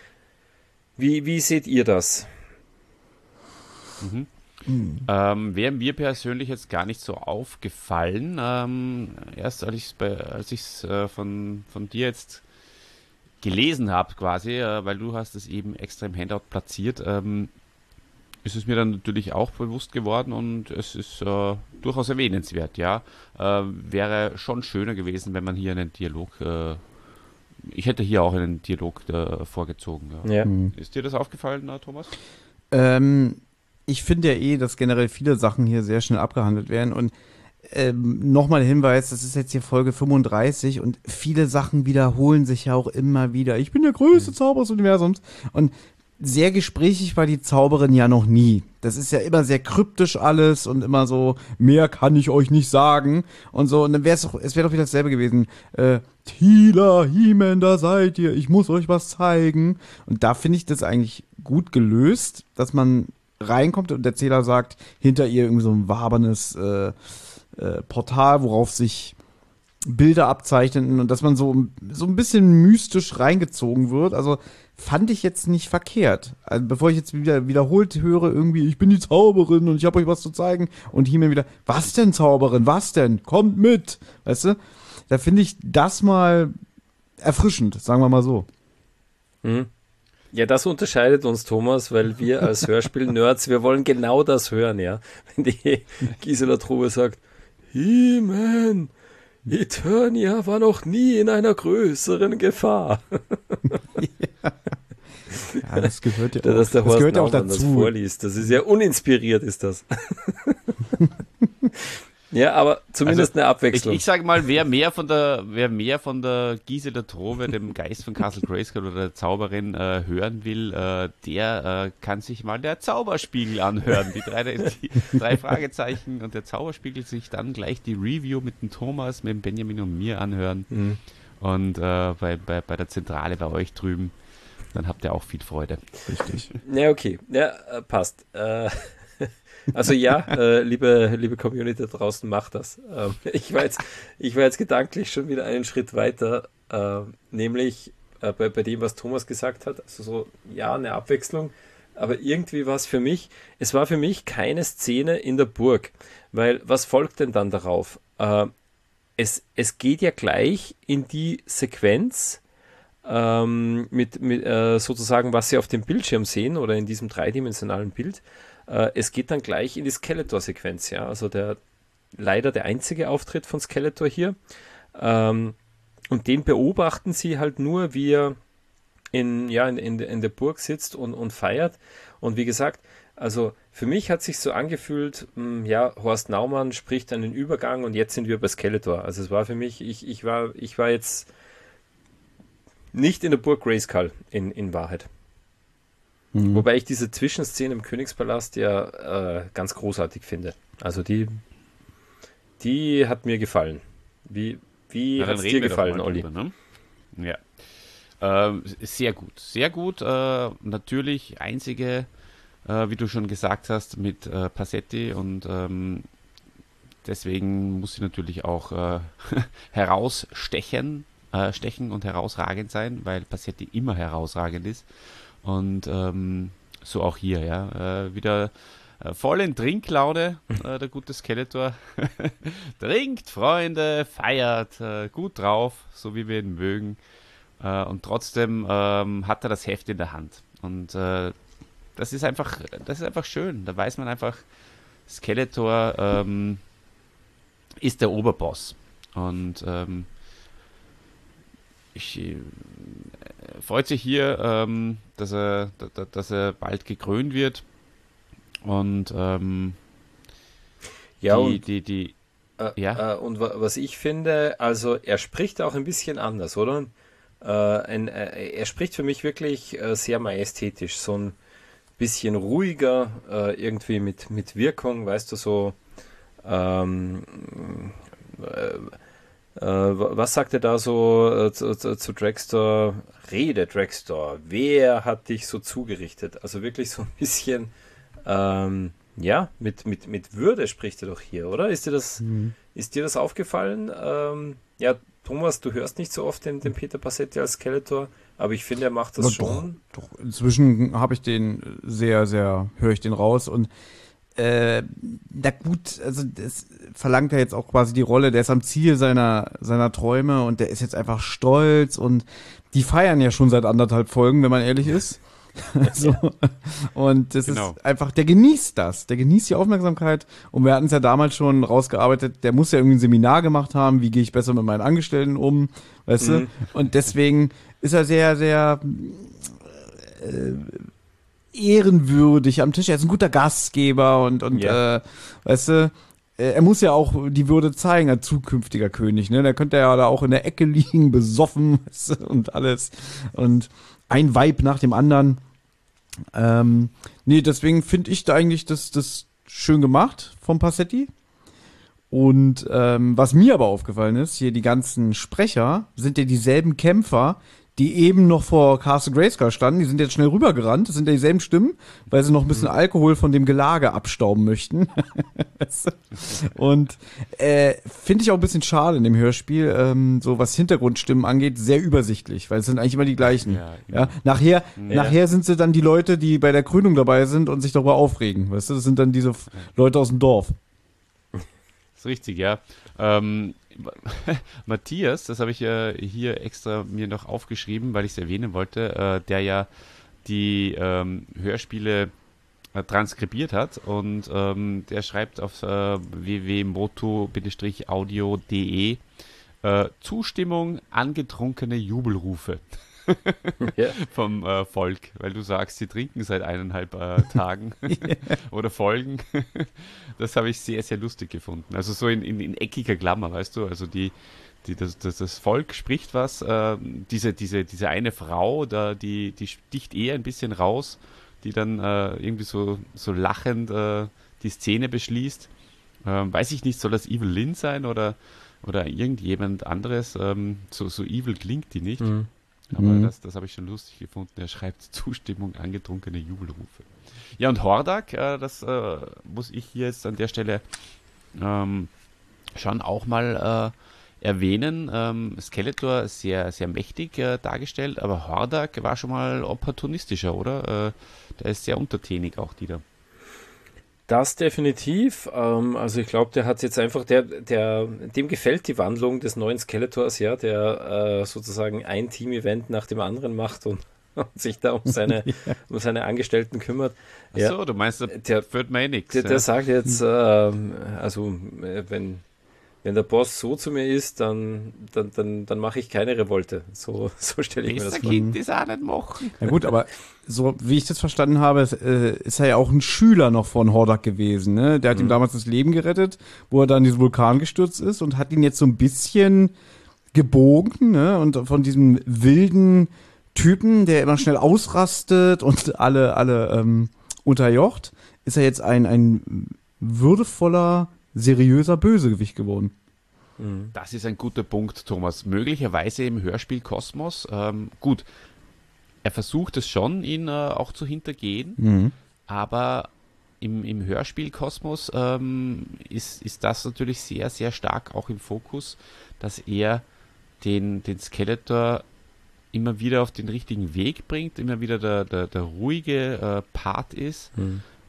wie, wie seht ihr das? Mhm. Mhm. Ähm, wäre mir persönlich jetzt gar nicht so aufgefallen. Ähm, erst als, ich's bei, als ich es äh, von, von dir jetzt gelesen habe quasi, äh, weil du hast es eben extra im Handout platziert, ähm, ist es mir dann natürlich auch bewusst geworden und es ist äh, durchaus erwähnenswert, ja. Äh, wäre schon schöner gewesen, wenn man hier einen Dialog, äh, ich hätte hier auch einen Dialog äh, vorgezogen. Ja. Ja. Mhm. Ist dir das aufgefallen, äh, Thomas? Ähm, ich finde ja eh, dass generell viele Sachen hier sehr schnell abgehandelt werden und ähm, nochmal Hinweis, das ist jetzt hier Folge fünfunddreißig und viele Sachen wiederholen sich ja auch immer wieder. Ich bin der größte mhm. Zauberer des Universums und sehr gesprächig war die Zauberin ja noch nie. Das ist ja immer sehr kryptisch alles und immer so, mehr kann ich euch nicht sagen und so. Und dann wäre es doch, es wäre doch wieder dasselbe gewesen. Äh, Tila, He-Man, da seid ihr, ich muss euch was zeigen. Und da finde ich das eigentlich gut gelöst, dass man reinkommt und der Erzähler sagt, hinter ihr irgendwie so ein wabernes äh, äh, Portal, worauf sich Bilder abzeichnen und dass man so, so ein bisschen mystisch reingezogen wird. Also fand ich jetzt nicht verkehrt. Also bevor ich jetzt wieder wiederholt höre, irgendwie, ich bin die Zauberin und ich habe euch was zu zeigen und He-Man wieder, was denn Zauberin, was denn? Kommt mit! Weißt du? Da finde ich das mal erfrischend, sagen wir mal so. Mhm. Ja, das unterscheidet uns, Thomas, weil wir als Hörspiel-Nerds, wir wollen genau das hören, ja. Wenn die Gisela Trobe sagt, He-Man, Eternia war noch nie in einer größeren Gefahr. Ja, ja das gehört ja auch, dass der das Horst gehört ja auch Naumann dazu. Das vorliest. Das ist ja uninspiriert, ist das. Ja, aber zumindest also, eine Abwechslung. Ich, ich sage mal, wer mehr von der, wer mehr von der Gisela Trobe, dem Geist von Castle Grayskull oder der Zauberin äh, hören will, äh, der äh, kann sich mal der Zauberspiegel anhören. Die drei, die drei Fragezeichen und der Zauberspiegel sich dann gleich die Review mit dem Thomas, mit dem Benjamin und mir anhören. Mhm. Und äh, bei, bei, bei der Zentrale bei euch drüben, dann habt ihr auch viel Freude. Richtig. Ja, okay. Ja, äh, passt. Äh, Also ja, äh, liebe, liebe Community da draußen, macht das. Ähm, ich, war jetzt, ich war jetzt gedanklich schon wieder einen Schritt weiter, äh, nämlich äh, bei, bei dem, was Thomas gesagt hat. Also so, ja, eine Abwechslung, aber irgendwie war es für mich, es war für mich keine Szene in der Burg, weil was folgt denn dann darauf? Äh, es, es geht ja gleich in die Sequenz, ähm, mit, mit äh, sozusagen, was sie auf dem Bildschirm sehen oder in diesem dreidimensionalen Bild. Es geht dann gleich in die Skeletor-Sequenz, ja, also der leider der einzige Auftritt von Skeletor hier. Ähm, und den beobachten sie halt nur, wie er in, ja, in, in, in der Burg sitzt und, und feiert. Und wie gesagt, also für mich hat sich so angefühlt, mh, ja, Horst Naumann spricht einen Übergang und jetzt sind wir bei Skeletor. Also es war für mich, ich, ich, war, ich war jetzt nicht in der Burg Grayskull in, in Wahrheit. Mhm. Wobei ich diese Zwischenszene im Königspalast ja äh, ganz großartig finde. Also die, die hat mir gefallen. Wie, wie hat es dir gefallen, Olli? Drüber, ne? Ja. Äh, sehr gut, sehr gut. Äh, natürlich einzige, äh, wie du schon gesagt hast, mit äh, Passetti und ähm, deswegen muss sie natürlich auch äh, herausstechen äh, stechen und herausragend sein, weil Passetti immer herausragend ist. Und ähm, so auch hier, ja. Äh, wieder äh, voll in Trinklaune, äh, der gute Skeletor. Trinkt, Freunde, feiert, äh, gut drauf, so wie wir ihn mögen. Äh, und trotzdem ähm, hat er das Heft in der Hand. Und äh, das ist einfach, das ist einfach schön. Da weiß man einfach, Skeletor ähm, ist der Oberboss. Und ähm, ich äh, freut sich hier, ähm, dass er, da, dass er bald gekrönt wird. Und ähm, ja, die, und, die, die, äh, ja. Äh, und wa- was ich finde, also er spricht auch ein bisschen anders, oder? Äh, ein, äh, er spricht für mich wirklich äh, sehr majestätisch, so ein bisschen ruhiger, äh, irgendwie mit, mit Wirkung, weißt du, so ähm, äh, äh, was sagt er da so äh, zu, zu, zu Dragster? Rede, Dragster, wer hat dich so zugerichtet? Also wirklich so ein bisschen, ähm, ja, mit, mit, mit Würde spricht er doch hier, oder? Ist dir das, Mhm. ist dir das aufgefallen? Ähm, ja, Thomas, du hörst nicht so oft den, den Peter Passetti als Skeletor, aber ich finde, er macht das Aber schon. Doch, doch, inzwischen habe ich den sehr, sehr, höre ich den raus und äh, na gut, also das verlangt er jetzt auch quasi die Rolle, der ist am Ziel seiner, seiner Träume und der ist jetzt einfach stolz und die feiern ja schon seit anderthalb Folgen, wenn man ehrlich ist. so. Und das Genau. ist einfach, der genießt das, der genießt die Aufmerksamkeit und wir hatten es ja damals schon rausgearbeitet, der muss ja irgendwie ein Seminar gemacht haben, wie gehe ich besser mit meinen Angestellten um, weißt Mhm. du? Und deswegen ist er sehr, sehr äh, ehrenwürdig am Tisch. Er ist ein guter Gastgeber und, und Ja. äh, weißt du, äh, er muss ja auch die Würde zeigen als zukünftiger König, ne? Da könnte er ja da auch in der Ecke liegen, besoffen, weißt du, und alles. Und ein Weib nach dem anderen. Ähm, nee, deswegen finde ich da eigentlich das, das schön gemacht vom Passetti. Und ähm, was mir aber aufgefallen ist, hier die ganzen Sprecher sind ja dieselben Kämpfer, die eben noch vor Castle Grayskull standen. Die sind jetzt schnell rübergerannt. Das sind ja dieselben Stimmen, weil sie noch ein bisschen Alkohol von dem Gelage abstauben möchten. Weißt du? Und äh, finde ich auch ein bisschen schade in dem Hörspiel, ähm, so was Hintergrundstimmen angeht, sehr übersichtlich, weil es sind eigentlich immer die gleichen. Ja, Ja, nachher, nachher sind sie dann die Leute, die bei der Krönung dabei sind und sich darüber aufregen. Weißt du, das sind dann diese F- Leute aus dem Dorf. Das ist richtig, ja. Ähm, Matthias, das habe ich ja hier extra mir noch aufgeschrieben, weil ich es erwähnen wollte, äh, der ja die ähm, Hörspiele äh, transkribiert hat und ähm, der schreibt auf äh, w w w punkt moto audio punkt de äh, Zustimmung, angetrunkene Jubelrufe. Ja. Vom äh, Volk, weil du sagst, sie trinken seit eineinhalb äh, Tagen oder Folgen. Das habe ich sehr, sehr lustig gefunden. Also so in, in, in eckiger Klammer, weißt du, also die, die, das, das, das Volk spricht was, äh, diese, diese, diese eine Frau, da, die, die sticht eher ein bisschen raus, die dann äh, irgendwie so, so lachend äh, die Szene beschließt. Ähm, weiß ich nicht, soll das Evil Lynn sein oder, oder irgendjemand anderes? Ähm, so, so evil klingt die nicht. Mhm. Aber Mhm. das, das habe ich schon lustig gefunden. Er schreibt Zustimmung, angetrunkene Jubelrufe. Ja, und Hordak, äh, das äh, muss ich hier jetzt an der Stelle ähm, schon auch mal äh, erwähnen. Ähm, Skeletor ist sehr, sehr mächtig äh, dargestellt, aber Hordak war schon mal opportunistischer, oder? Äh, der ist sehr untertänig, auch die da. Das definitiv. Ähm, also ich glaube, der hat jetzt einfach, der, der, dem gefällt die Wandlung des neuen Skeletors, ja, der äh, sozusagen ein Team-Event nach dem anderen macht und, und sich da um seine, um seine Angestellten kümmert. Ja, Achso, du meinst, der, der, führt mir eh nichts. der, Ja? der sagt jetzt, ähm, also äh, wenn, wenn der Boss so zu mir ist, dann, dann, dann, dann mache ich keine Revolte. So, so stelle ich mir Besser das vor. Kind ist auch nicht machen. Ja gut, aber so wie ich das verstanden habe, ist, äh, ist er ja auch ein Schüler noch von Hordak gewesen, ne? Der hat ihm damals das Leben gerettet, wo er dann in diesen Vulkan gestürzt ist und hat ihn jetzt so ein bisschen gebogen, ne? Und von diesem wilden Typen, der immer schnell ausrastet und alle, alle ähm, unterjocht, ist er jetzt ein, ein würdevoller, seriöser Bösegewicht geworden. Mhm. Das ist ein guter Punkt, Thomas. Möglicherweise im Hörspiel Kosmos. Ähm, gut, er versucht es schon, ihn äh, auch zu hintergehen, Mhm. aber im, im Hörspiel Kosmos ähm, ist, ist das natürlich sehr, sehr stark auch im Fokus, dass er den, den Skeletor immer wieder auf den richtigen Weg bringt, immer wieder der, der, der ruhige äh, Part ist. Mhm.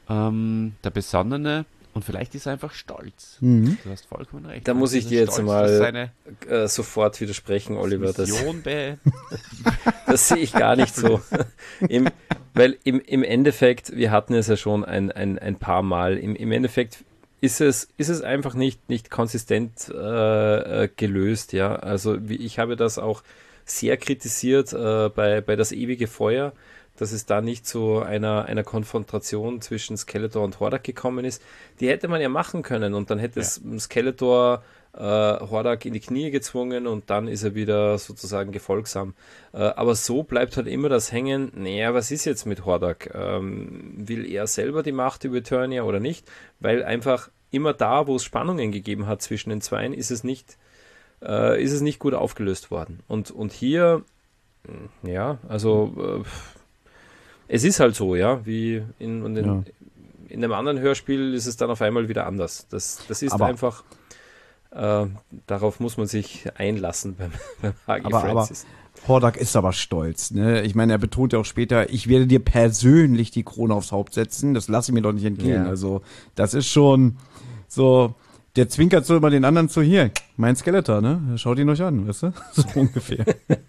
ähm, der Besonnene, und vielleicht ist er einfach stolz. Mhm. Du hast vollkommen recht. Da muss ich dir jetzt stolz, mal dass seine äh, sofort widersprechen, Oliver. Das, Mission be- das sehe ich gar nicht so. Im, weil im, im Endeffekt, wir hatten es ja schon ein, ein, ein paar Mal, im, im Endeffekt ist es, ist es einfach nicht, nicht konsistent äh, äh, gelöst. Ja, also wie, ich habe das auch sehr kritisiert äh, bei, bei Das ewige Feuer, dass es da nicht zu einer, einer Konfrontation zwischen Skeletor und Hordak gekommen ist. Die hätte man ja machen können und dann hätte ja. es Skeletor äh, Hordak in die Knie gezwungen und dann ist er wieder sozusagen gefolgsam. Äh, aber so bleibt halt immer das hängen, naja, was ist jetzt mit Hordak? Ähm, will er selber die Macht über Eternia oder nicht? Weil einfach immer da, wo es Spannungen gegeben hat zwischen den Zweien, ist es nicht, äh, ist es nicht gut aufgelöst worden. Und, und hier, ja, also... Äh, Es ist halt so, ja, wie in, in, Ja. in einem anderen Hörspiel ist es dann auf einmal wieder anders. Das, das ist Aber- einfach, äh, darauf muss man sich einlassen beim, beim H G Aber, aber Francis. Hordak ist aber stolz, ne? Ich meine, er betont ja auch später, ich werde dir persönlich die Krone aufs Haupt setzen, das lasse ich mir doch nicht entgehen. Ja. Also, das ist schon so, der zwinkert so immer den anderen zu, hier, mein Skeletor, ne? Schaut ihn euch an, weißt du? So ungefähr.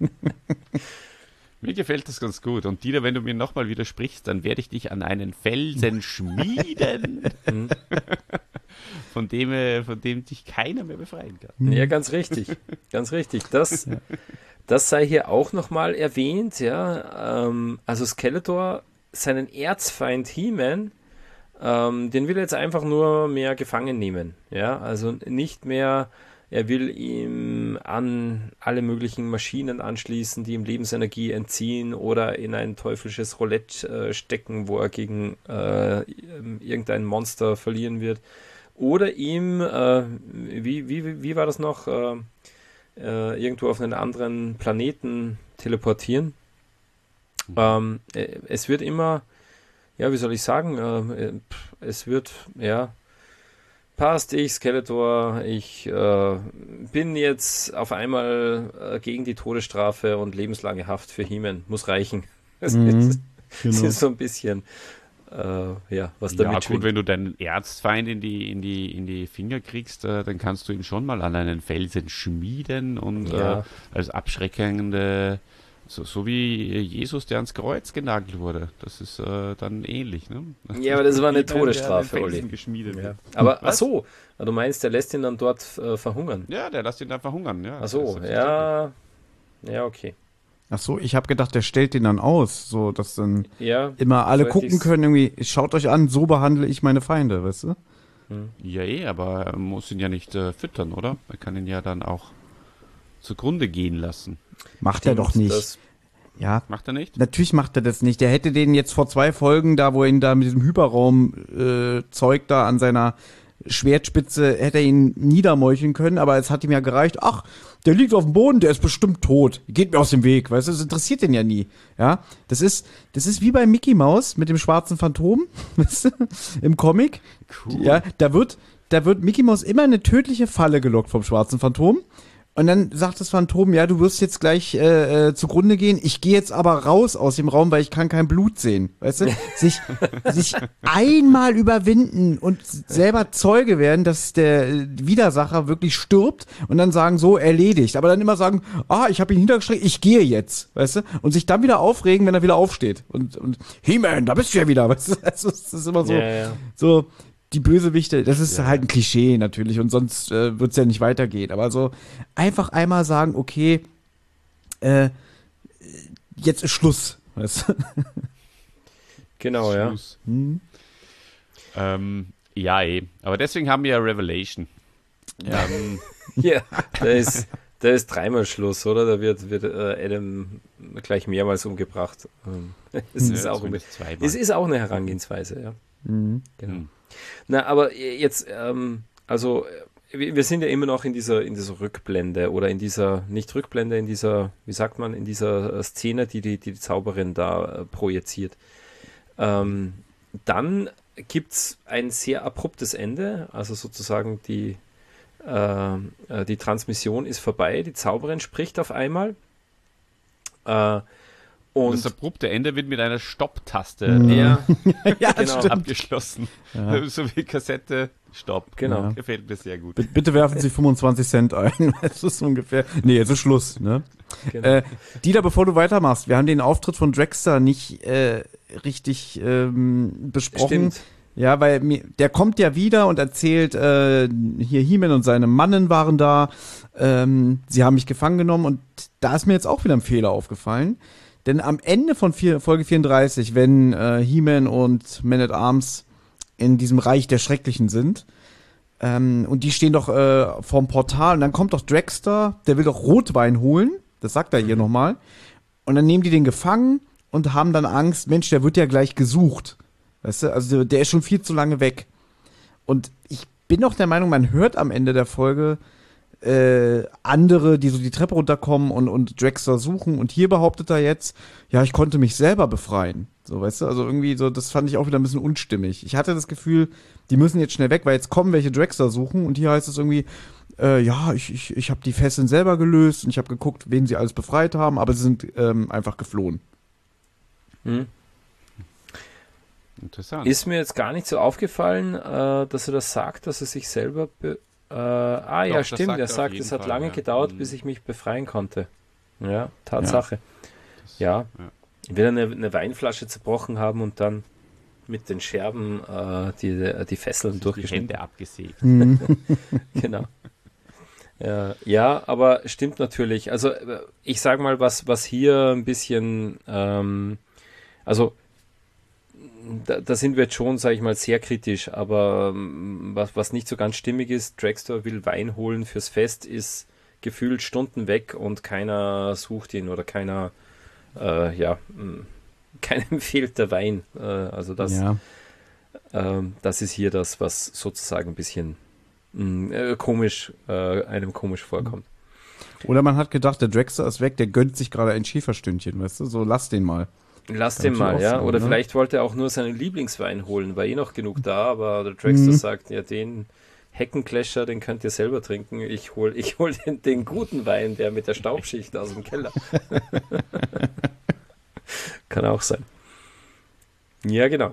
Mir gefällt das ganz gut. Und Dieter, wenn du mir nochmal widersprichst, dann werde ich dich an einen Felsen schmieden, von dem, äh, von dem dich keiner mehr befreien kann. Ja, ganz richtig, ganz richtig. Das, das sei hier auch nochmal erwähnt, ja. Ähm, also Skeletor, seinen Erzfeind He-Man, ähm, den will er jetzt einfach nur mehr gefangen nehmen, ja. Also nicht mehr... Er will ihm an alle möglichen Maschinen anschließen, die ihm Lebensenergie entziehen oder in ein teuflisches Roulette äh, stecken, wo er gegen äh, irgendein Monster verlieren wird. Oder ihm, äh, wie, wie, wie war das noch, äh, äh, irgendwo auf einen anderen Planeten teleportieren. Mhm. Ähm, äh, es wird immer, ja, wie soll ich sagen, äh, es wird, ja, passt, ich, Skeletor, ich äh, bin jetzt auf einmal äh, gegen die Todesstrafe und lebenslange Haft für He-Man. Muss reichen. Das, Mhm, ist, das genau. ist so ein bisschen, äh, ja, was Ja, damit gut, schwingt. wenn du deinen Erzfeind in die, in die, in die Finger kriegst, äh, dann kannst du ihn schon mal an einen Felsen schmieden und Ja. äh, als abschreckende, so, so wie Jesus, der ans Kreuz genagelt wurde. Das ist äh, dann ähnlich, ne? Ja, aber das war eine Wie wenn der an den Todesstrafe, Felsen Olli. geschmiedet Ja. wird. Aber, ach Was? so, du meinst, der lässt ihn dann dort äh, verhungern. Ja, der lässt ihn dann verhungern, ja. Ach Das so, ist ja, ja, okay. Ach so, ich habe gedacht, der stellt den dann aus, so dass dann Ja, immer alle sollte gucken ich's- können, irgendwie, schaut euch an, so behandle ich meine Feinde, weißt du? Ja, eh, aber er muss ihn ja nicht äh, füttern, oder? Er kann ihn ja dann auch zugrunde gehen lassen. Macht er doch nicht. Das, Ja, Macht er nicht? natürlich macht er das nicht. Der hätte den jetzt vor zwei Folgen, da wo er ihn da mit diesem Hyperraum-Zeug da an seiner Schwertspitze, hätte er ihn niedermeucheln können, aber es hat ihm ja gereicht, ach, der liegt auf dem Boden, der ist bestimmt tot. Geht mir aus dem Weg, weißt du, das interessiert den ja nie. Ja, das ist, das ist wie bei Mickey Mouse mit dem schwarzen Phantom, weißt du, im Comic. Cool. Ja, da wird, da wird Mickey Mouse immer eine tödliche Falle gelockt vom schwarzen Phantom. Und dann sagt das Phantom, ja, du wirst jetzt gleich äh, äh, zugrunde gehen. Ich gehe jetzt aber raus aus dem Raum, weil ich kann kein Blut sehen. Weißt du? Sich, sich einmal überwinden und selber Zeuge werden, dass der äh, Widersacher wirklich stirbt und dann sagen, so, erledigt. Aber dann immer sagen, ah, ich habe ihn niedergestreckt, ich gehe jetzt. Weißt du? Und sich dann wieder aufregen, wenn er wieder aufsteht. Und, und He-Man, da bist du ja wieder. Weißt du? Also, das ist immer so, Ja, ja. so die Bösewichte, das ist Ja. halt ein Klischee natürlich und sonst äh, wird es ja nicht weitergehen. Aber so einfach einmal sagen, okay, äh, jetzt ist Schluss. Weißt du? genau, ja. Schluss. Hm? Ähm, ja, eh. Aber deswegen haben wir ja Revelation. Ähm, Ja, da ist, da ist dreimal Schluss, oder? Da wird, wird äh, Adam gleich mehrmals umgebracht. Ähm, Es ist, ja, auch, zumindest zweimal. es ist auch eine Herangehensweise, ja. Mhm. Genau. Hm. Na, aber jetzt, ähm, also äh, wir wir sind ja immer noch in dieser, in dieser Rückblende oder in dieser, nicht Rückblende, in dieser, wie sagt man, in dieser äh, Szene, die die, die, die Zauberin da äh, projiziert. Ähm, dann gibt es ein sehr abruptes Ende, also sozusagen die, äh, äh, die Transmission ist vorbei, die Zauberin spricht auf einmal äh, Und das abrupte Ende wird mit einer Stopp-Taste ja, ja, genau. abgeschlossen. Ja. So wie Kassette, Stopp. Genau. Ja. Gefällt mir sehr gut. B- bitte werfen Sie fünfundzwanzig Cent ein. Es ist ungefähr. Nee, jetzt ist Schluss, ne? Genau. Äh, Dieter, bevor du weitermachst, wir haben den Auftritt von Dragster nicht äh, richtig ähm, besprochen. Stimmt. Ja, weil mir, der kommt ja wieder und erzählt, äh, hier He-Man und seine Mannen waren da, ähm, sie haben mich gefangen genommen und da ist mir jetzt auch wieder ein Fehler aufgefallen. Denn am Ende von vier, Folge vierunddreißig, wenn äh, He-Man und Man at Arms in diesem Reich der Schrecklichen sind, ähm, und die stehen doch äh, vorm Portal und dann kommt doch Dragster, der will doch Rotwein holen, das sagt er hier mhm. nochmal, und dann nehmen die den gefangen und haben dann Angst, Mensch, der wird ja gleich gesucht. Weißt du, also der ist schon viel zu lange weg. Und ich bin doch der Meinung, man hört am Ende der Folge äh, andere, die so die Treppe runterkommen und, und Dragster suchen. Und hier behauptet er jetzt, ja, ich konnte mich selber befreien. So, weißt du, also irgendwie so, das fand ich auch wieder ein bisschen unstimmig. Ich hatte das Gefühl, die müssen jetzt schnell weg, weil jetzt kommen welche Dragster suchen. Und hier heißt es irgendwie, äh, ja, ich, ich, ich habe die Fesseln selber gelöst und ich habe geguckt, wen sie alles befreit haben, aber sie sind ähm, einfach geflohen. Hm. Interessant. Ist mir jetzt gar nicht so aufgefallen, äh, dass er das sagt, dass er sich selber be äh, ah Doch, ja, das stimmt, sagt er er auf sagt, jeden es hat Fall, lange ja. gedauert, Mhm. bis ich mich befreien konnte. Ja, Tatsache. Das- Ja. ja. Will er eine, eine Weinflasche zerbrochen haben und dann mit den Scherben äh, die, die Fesseln Die durchgeschnitten. Hände abgesägt. Genau. Ja, ja, aber stimmt natürlich. Also äh, ich sag mal, was, was hier ein bisschen, ähm, also da, da sind wir jetzt schon, sage ich mal, sehr kritisch, aber ähm, was, was nicht so ganz stimmig ist, Dragster will Wein holen fürs Fest, ist gefühlt Stunden weg und keiner sucht ihn oder keiner, äh, ja, mh, keinem fehlt der Wein. Äh, also das, Ja. ähm, das ist hier das, was sozusagen ein bisschen mh, äh, komisch, äh, einem komisch vorkommt. Oder man hat gedacht, der Dragster ist weg, der gönnt sich gerade ein Schäferstündchen, weißt du? So, lass den mal. Lass Kann den natürlich mal, auch ja. sein, Oder ne? vielleicht wollte er auch nur seinen Lieblingswein holen, war eh noch genug da, aber der Dragster Mhm. sagt, ja, den Heckenclasher, den könnt ihr selber trinken. Ich hol, ich hol den, den guten Wein, der mit der Staubschicht aus dem Keller. Kann auch sein. Ja, genau.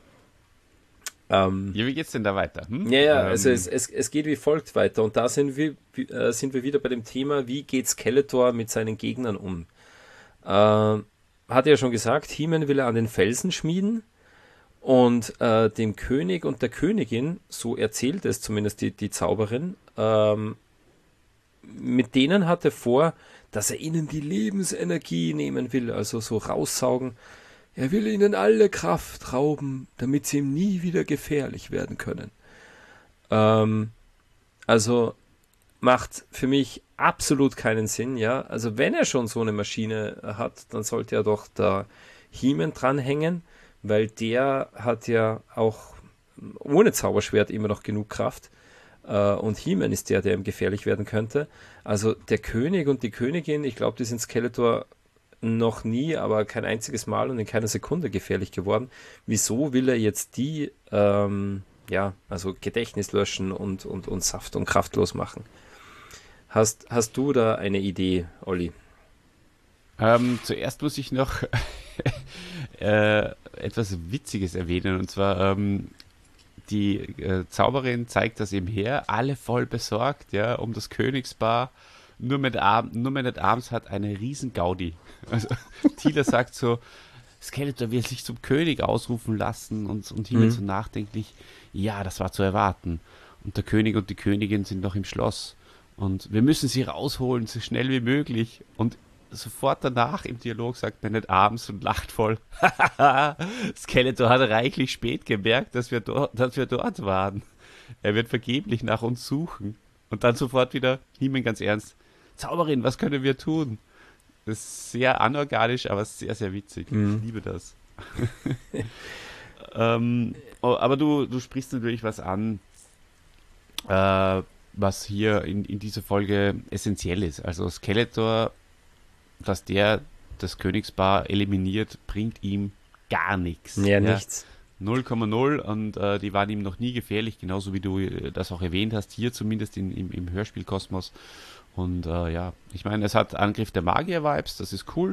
Ähm, Ja, wie geht's denn da weiter? Hm? ja, ja, Ähm, also es, es, es geht wie folgt weiter. Und da sind wir, wie- äh, sind wir wieder bei dem Thema, wie geht Skeletor mit seinen Gegnern um? Ähm, hat ja schon gesagt, He-Man will er an den Felsen schmieden und äh, dem König und der Königin, so erzählt es zumindest die, die Zauberin, ähm, mit denen hat er vor, dass er ihnen die Lebensenergie nehmen will, also so raussaugen. Er will ihnen alle Kraft rauben, damit sie ihm nie wieder gefährlich werden können. Ähm, also macht für mich absolut keinen Sinn, ja. Also wenn er schon so eine Maschine hat, dann sollte er doch da He-Man dranhängen, weil der hat ja auch ohne Zauberschwert immer noch genug Kraft. Äh, und He-Man ist der, der ihm gefährlich werden könnte. Also der König und die Königin, ich glaube, die sind Skeletor noch nie, aber kein einziges Mal und in keiner Sekunde gefährlich geworden. Wieso will er jetzt die, ähm, ja, also Gedächtnis löschen und, und, und saft- und kraftlos machen? Hast, hast du da eine Idee, Olli? Ähm, zuerst muss ich noch äh, etwas Witziges erwähnen, und zwar ähm, die äh, Zauberin zeigt das ihm her, alle voll besorgt, ja, um das Königspaar. Nur mit Arm, nur mit Arms hat eine riesen Gaudi. Also Teela sagt so, Skeletor will sich zum König ausrufen lassen, und, und He-Man Mhm. so nachdenklich, ja, das war zu erwarten. Und der König und die Königin sind noch im Schloss. Und wir müssen sie rausholen, so schnell wie möglich. Und sofort danach im Dialog sagt Man at Arms und lacht voll. Skeletor hat reichlich spät gemerkt, dass wir, dort, dass wir dort waren. Er wird vergeblich nach uns suchen. Und dann sofort wieder, He-Man ganz ernst, Zauberin, was können wir tun? Das ist sehr anorganisch, aber sehr, sehr witzig. Mhm. Ich liebe das. ähm, oh, aber du, du sprichst natürlich was an, äh, was hier in, in dieser Folge essentiell ist. Also Skeletor, dass der das Königspaar eliminiert, bringt ihm gar nichts. Ja, nichts. null Komma null, und äh, die waren ihm noch nie gefährlich, genauso wie du äh, das auch erwähnt hast, hier zumindest in, im, im Hörspielkosmos. Und äh, ja, ich meine, es hat Angriff der Magier-Vibes, das ist cool.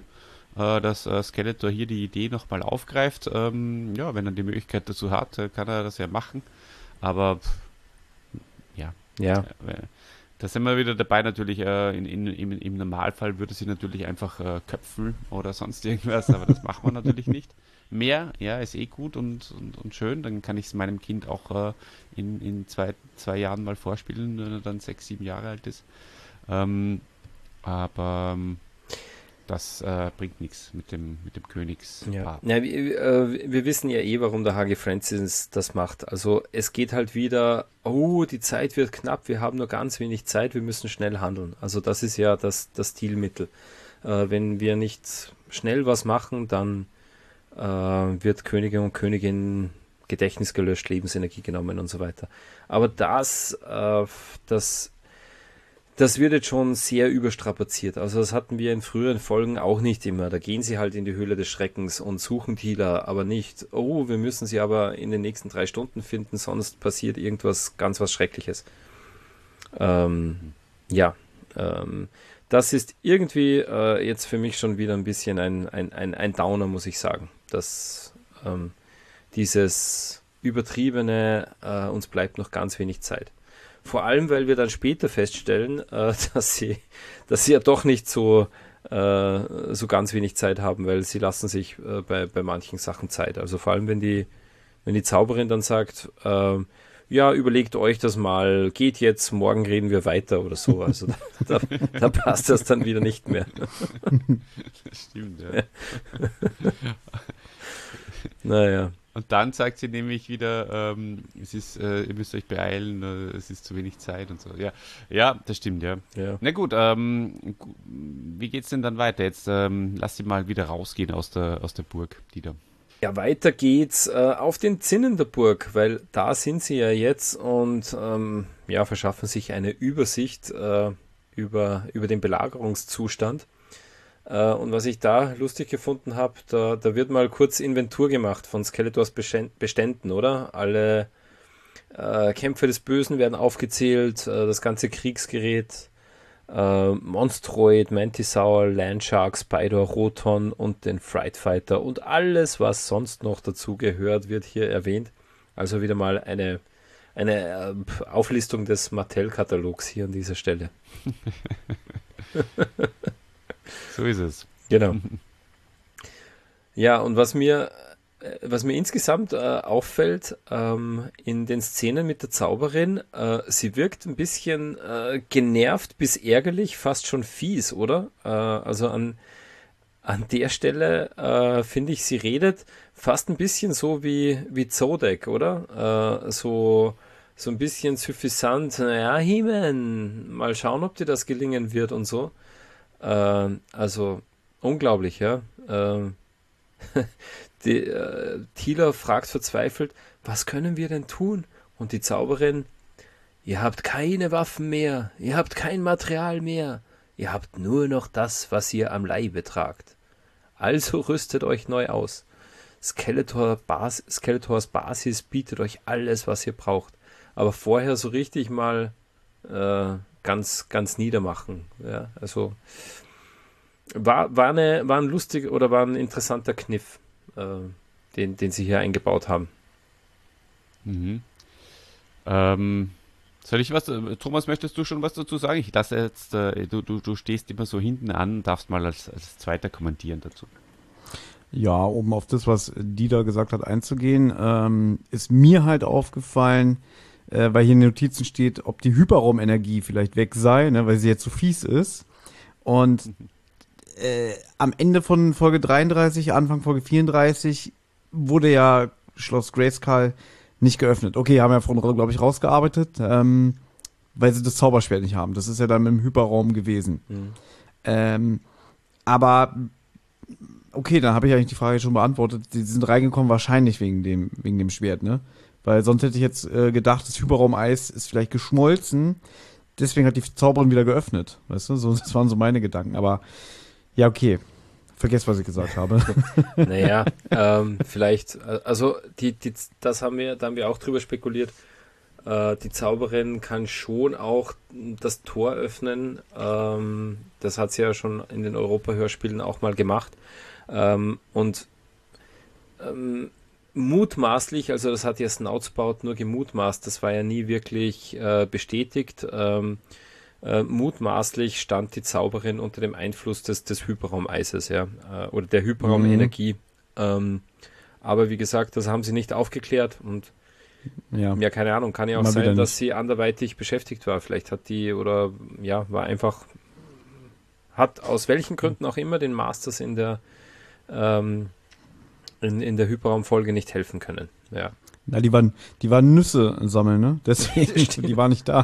äh, dass äh, Skeletor hier die Idee nochmal aufgreift. Ähm, ja, wenn er die Möglichkeit dazu hat, äh, kann er das ja machen. Aber pff, ja, Ja. äh, da sind wir wieder dabei natürlich, äh, in, in, im, im Normalfall würde sie natürlich einfach äh, köpfen oder sonst irgendwas, aber das machen wir natürlich nicht. Mehr, ja, ist eh gut und, und, und schön, dann kann ich es meinem Kind auch äh, in, in zwei, zwei Jahren mal vorspielen, wenn er dann sechs, sieben Jahre alt ist. Ähm, aber ähm, das äh, bringt nichts mit dem, mit dem Königspaar. Ja, ja wir, äh, wir wissen ja eh, warum der H G Francis das macht. Also es geht halt wieder, oh, die Zeit wird knapp, wir haben nur ganz wenig Zeit, wir müssen schnell handeln. Also das ist ja das, das Stilmittel. Äh, wenn wir nicht schnell was machen, dann äh, wird Königin und Königin Gedächtnis gelöscht, Lebensenergie genommen und so weiter. Aber das, äh, das Das wird jetzt schon sehr überstrapaziert. Also das hatten wir in früheren Folgen auch nicht immer. Da gehen sie halt in die Höhle des Schreckens und suchen Tila, aber nicht, oh, wir müssen sie aber in den nächsten drei Stunden finden, sonst passiert irgendwas ganz was Schreckliches. Ähm, ja, ähm, das ist irgendwie äh, jetzt für mich schon wieder ein bisschen ein, ein, ein, ein Downer, muss ich sagen. Dass ähm, dieses übertriebene, äh, uns bleibt noch ganz wenig Zeit. Vor allem, weil wir dann später feststellen, äh, dass sie, dass sie ja doch nicht so, äh, so ganz wenig Zeit haben, weil sie lassen sich äh, bei, bei manchen Sachen Zeit. Also vor allem, wenn die, wenn die Zauberin dann sagt, äh, ja, überlegt euch das mal, geht jetzt, morgen reden wir weiter oder so. Also da, da, da passt das dann wieder nicht mehr. Das stimmt, ja. Naja. Und dann sagt sie nämlich wieder, ähm, es ist, äh, ihr müsst euch beeilen, äh, es ist zu wenig Zeit und so. Ja, ja, das stimmt, ja. Ja. Na gut, ähm, gu- wie geht's denn dann weiter? Jetzt ähm, lass sie mal wieder rausgehen aus der, aus der Burg, die da. Ja, weiter geht's äh, auf den Zinnen der Burg, weil da sind sie ja jetzt und ähm, ja, verschaffen sich eine Übersicht äh, über, über den Belagerungszustand. Äh, und was ich da lustig gefunden habe, da, da wird mal kurz Inventur gemacht von Skeletors Beständ- Beständen, oder? Alle äh, Kämpfe des Bösen werden aufgezählt, äh, das ganze Kriegsgerät, äh, Monstroid, Mantisaur, Landshark, Spider, Roton und den Fright Fighter und alles, was sonst noch dazu gehört, wird hier erwähnt. Also wieder mal eine, eine äh, Auflistung des Mattel-Katalogs hier an dieser Stelle. So ist es. Genau. Ja, und was mir, äh, was mir insgesamt äh, auffällt, ähm, in den Szenen mit der Zauberin, äh, sie wirkt ein bisschen äh, genervt bis ärgerlich, fast schon fies, oder? Äh, also an, an der Stelle äh, finde ich, sie redet fast ein bisschen so wie, wie Zodek, oder? Äh, so, so ein bisschen suffisant, naja, He-Man, mal schauen, ob dir das gelingen wird und so. Äh, also unglaublich, ja. Äh, die, äh, Tila fragt verzweifelt, was können wir denn tun? Und die Zauberin, ihr habt keine Waffen mehr, ihr habt kein Material mehr, ihr habt nur noch das, was ihr am Leibe tragt. Also rüstet euch neu aus. Skeletor Bas- Skeletors Basis bietet euch alles, was ihr braucht. Aber vorher so richtig mal äh, ganz, ganz niedermachen. Ja, also war, war, eine, war ein lustig oder war ein interessanter Kniff, äh, den, den sie hier eingebaut haben. Mhm. Ähm, soll ich was, äh, Thomas, möchtest du schon was dazu sagen? Ich lasse jetzt, äh, du, du, du stehst immer so hinten an, darfst mal als, als Zweiter kommentieren dazu. Ja, um auf das, was Dieter gesagt hat, einzugehen, ähm, ist mir halt aufgefallen, äh, weil hier in den Notizen steht, ob die Hyperraumenergie vielleicht weg sei, ne, weil sie jetzt so fies ist. Und äh, am Ende von Folge dreiunddreißig, Anfang Folge vierunddreißig, wurde ja Schloss Grayskull nicht geöffnet. Okay, haben ja von, glaube ich, rausgearbeitet, ähm, weil sie das Zauberschwert nicht haben. Das ist ja dann im Hyperraum gewesen. Mhm. Ähm, aber okay, dann habe ich eigentlich die Frage schon beantwortet. Sie sind reingekommen wahrscheinlich wegen dem, wegen dem Schwert, ne? Weil sonst hätte ich jetzt äh, gedacht, das Hyperraumeis ist vielleicht geschmolzen. Deswegen hat die Zauberin wieder geöffnet. Weißt du? So, das waren so meine Gedanken. Aber ja, okay. Vergesst, was ich gesagt habe. Naja, ähm, vielleicht, also die, die, das haben wir, da haben wir auch drüber spekuliert. Äh, die Zauberin kann schon auch das Tor öffnen. Ähm, das hat sie ja schon in den Europa-Hörspielen auch mal gemacht. Ähm, und ähm, mutmaßlich, also das hat ja Snoutspout nur gemutmaßt, das war ja nie wirklich äh, bestätigt. Ähm, äh, mutmaßlich stand die Zauberin unter dem Einfluss des, des Hyperraumeises, ja, äh, oder der Hyperraumenergie. Mhm. Ähm, aber wie gesagt, das haben sie nicht aufgeklärt und ja, ja keine Ahnung, kann ja auch sein, dass sie anderweitig beschäftigt war. Vielleicht hat die oder ja, war einfach, hat aus welchen Gründen auch immer den Masters in der ähm, in, in der Hyperraumfolge nicht helfen können. Ja. Na, die waren, die waren Nüsse sammeln, ne? Deswegen, die waren nicht da.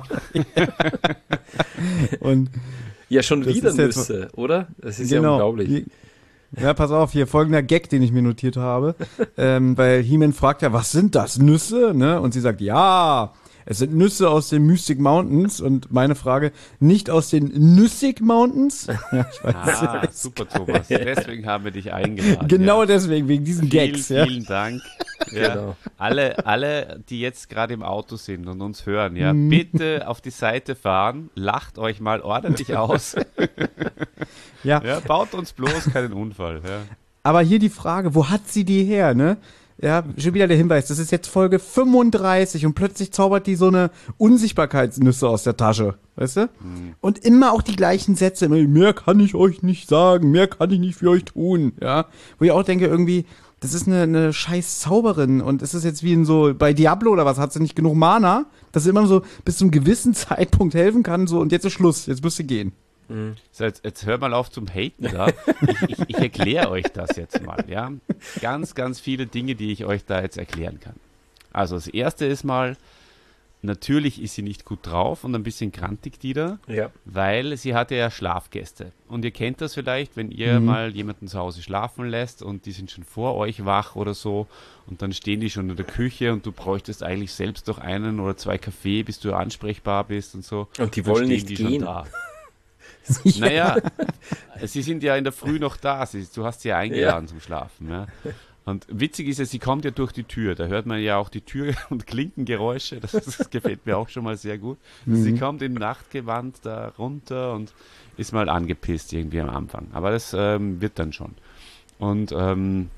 Und ja, schon wieder Nüsse, jetzt, oder? Das ist genau, ja unglaublich. Ja, pass auf, hier folgender Gag, den ich mir notiert habe. ähm, weil He-Man fragt ja, was sind das, Nüsse? Ne? Und sie sagt, ja, es sind Nüsse aus den Mystic Mountains. Und meine Frage, nicht aus den Nüssig Mountains? Ja, ich weiß. Ah, super, Thomas. Deswegen haben wir dich eingeladen. Genau ja. deswegen, wegen diesen Vielen, Gags. Ja. Vielen Dank. Ja. Genau. Alle, alle, die jetzt gerade im Auto sind und uns hören, ja, mm. bitte auf die Seite fahren, lacht euch mal ordentlich aus. ja. ja. Baut uns bloß keinen Unfall. Ja. Aber hier die Frage, wo hat sie die her, ne? Ja, schon wieder der Hinweis, das ist jetzt Folge fünfunddreißig und plötzlich zaubert die so eine Unsichtbarkeitsnüsse aus der Tasche, weißt du? Mhm. Und immer auch die gleichen Sätze, mehr kann ich euch nicht sagen, mehr kann ich nicht für euch tun, ja? Wo ich auch denke, irgendwie, das ist eine, eine scheiß Zauberin und ist es jetzt wie in so, bei Diablo oder was, hat sie nicht genug Mana, dass sie immer so bis zu einem gewissen Zeitpunkt helfen kann, so, und jetzt ist Schluss, jetzt müsst ihr gehen. Mhm. So, jetzt, jetzt hör mal auf zum Haten da. Ich, ich, ich erkläre euch das jetzt mal, ja. Ganz, ganz viele Dinge, die ich euch da jetzt erklären kann. Also das erste ist mal, natürlich ist sie nicht gut drauf und ein bisschen grantig, die da, ja. weil sie hatte ja Schlafgäste. Und ihr kennt das vielleicht, wenn ihr mhm. mal jemanden zu Hause schlafen lässt und die sind schon vor euch wach oder so und dann stehen die schon in der Küche und du bräuchtest eigentlich selbst doch einen oder zwei Kaffee, bis du ansprechbar bist und so. Und die wollen nicht die gehen. Schon da. Naja, sie sind ja in der Früh noch da. Sie, du hast sie ja eingeladen ja. zum Schlafen. Ja. Und witzig ist ja, sie kommt ja durch die Tür. Da hört man ja auch die Tür- und Klinkengeräusche. Das, das gefällt mir auch schon mal sehr gut. Mhm. Sie kommt im Nachtgewand da runter und ist mal angepisst irgendwie am Anfang. Aber das ähm, wird dann schon. Und ähm,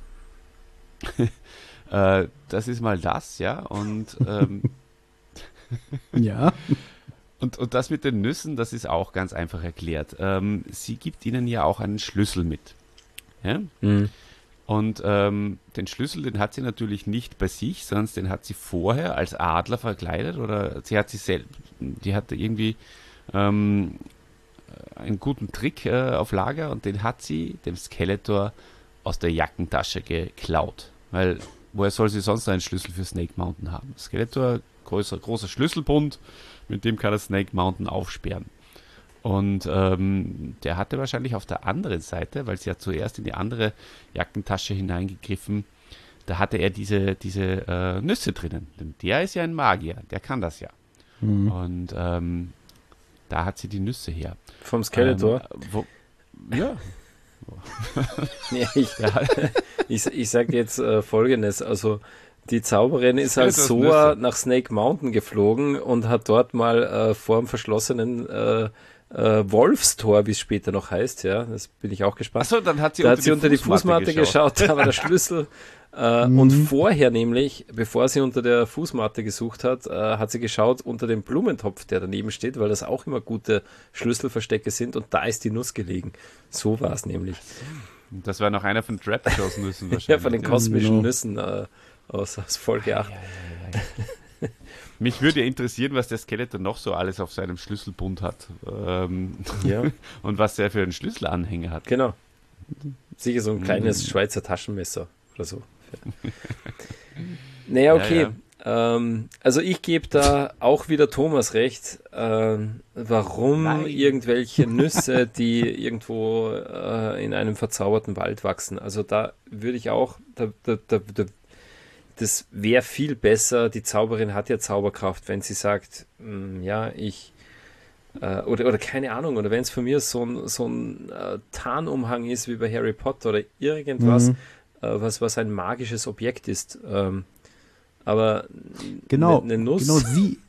äh, das ist mal das, ja. Und ähm, ja. Und, und das mit den Nüssen, das ist auch ganz einfach erklärt. Ähm, sie gibt ihnen ja auch einen Schlüssel mit. Ja? Mhm. Und ähm, den Schlüssel, den hat sie natürlich nicht bei sich, sondern den hat sie vorher als Adler verkleidet oder sie hat sie selbst, die hatte irgendwie ähm, einen guten Trick äh, auf Lager und den hat sie dem Skeletor aus der Jackentasche geklaut. Weil woher soll sie sonst einen Schlüssel für Snake Mountain haben? Skeletor, größer, großer Schlüsselbund, mit dem kann er Snake Mountain aufsperren. Und ähm, der hatte wahrscheinlich auf der anderen Seite, weil sie ja zuerst in die andere Jackentasche hineingegriffen, da hatte er diese, diese äh, Nüsse drinnen. Denn der ist ja ein Magier, der kann das ja. Mhm. Und ähm, da hat sie die Nüsse her. Vom Skeletor? Ähm, wo, ja. ja, ich, ja. ich, ich sage jetzt äh, Folgendes, also die Zauberin ist als Soa nach Snake Mountain geflogen und hat dort mal äh, vor dem verschlossenen äh, äh, Wolfstor, wie es später noch heißt, ja, das bin ich auch gespannt. Achso, dann hat sie, da unter, hat sie die unter die Fußmatte, Fußmatte geschaut. geschaut, da war der Schlüssel. Äh, mhm. Und vorher nämlich, bevor sie unter der Fußmatte gesucht hat, äh, hat sie geschaut unter dem Blumentopf, der daneben steht, weil das auch immer gute Schlüsselverstecke sind und da ist die Nuss gelegen. So war es nämlich. Das war noch einer von Trapjaws Nüssen wahrscheinlich. Ja, von den kosmischen ja. Nüssen äh, aus, aus Folge acht. Ja, ja, ja, Mich würde ja interessieren, was der Skeletor noch so alles auf seinem Schlüsselbund hat. Ähm, ja. Und was der für einen Schlüsselanhänger hat. Genau. Sicher so ein kleines mhm. Schweizer Taschenmesser oder so. Naja, okay. Ja, ja. Ähm, also ich gebe da auch wieder Thomas recht. Ähm, warum Nein. irgendwelche Nüsse, die irgendwo äh, in einem verzauberten Wald wachsen? Also da würde ich auch, da, da, da, da, das wäre viel besser. Die Zauberin hat ja Zauberkraft, wenn sie sagt, mh, ja, ich äh, oder, oder keine Ahnung, oder wenn es von mir so ein, so ein äh, Tarnumhang ist wie bei Harry Potter oder irgendwas, mhm. Was, was ein magisches Objekt ist. Ähm, aber genau, eine ne Nuss. Genau, sie,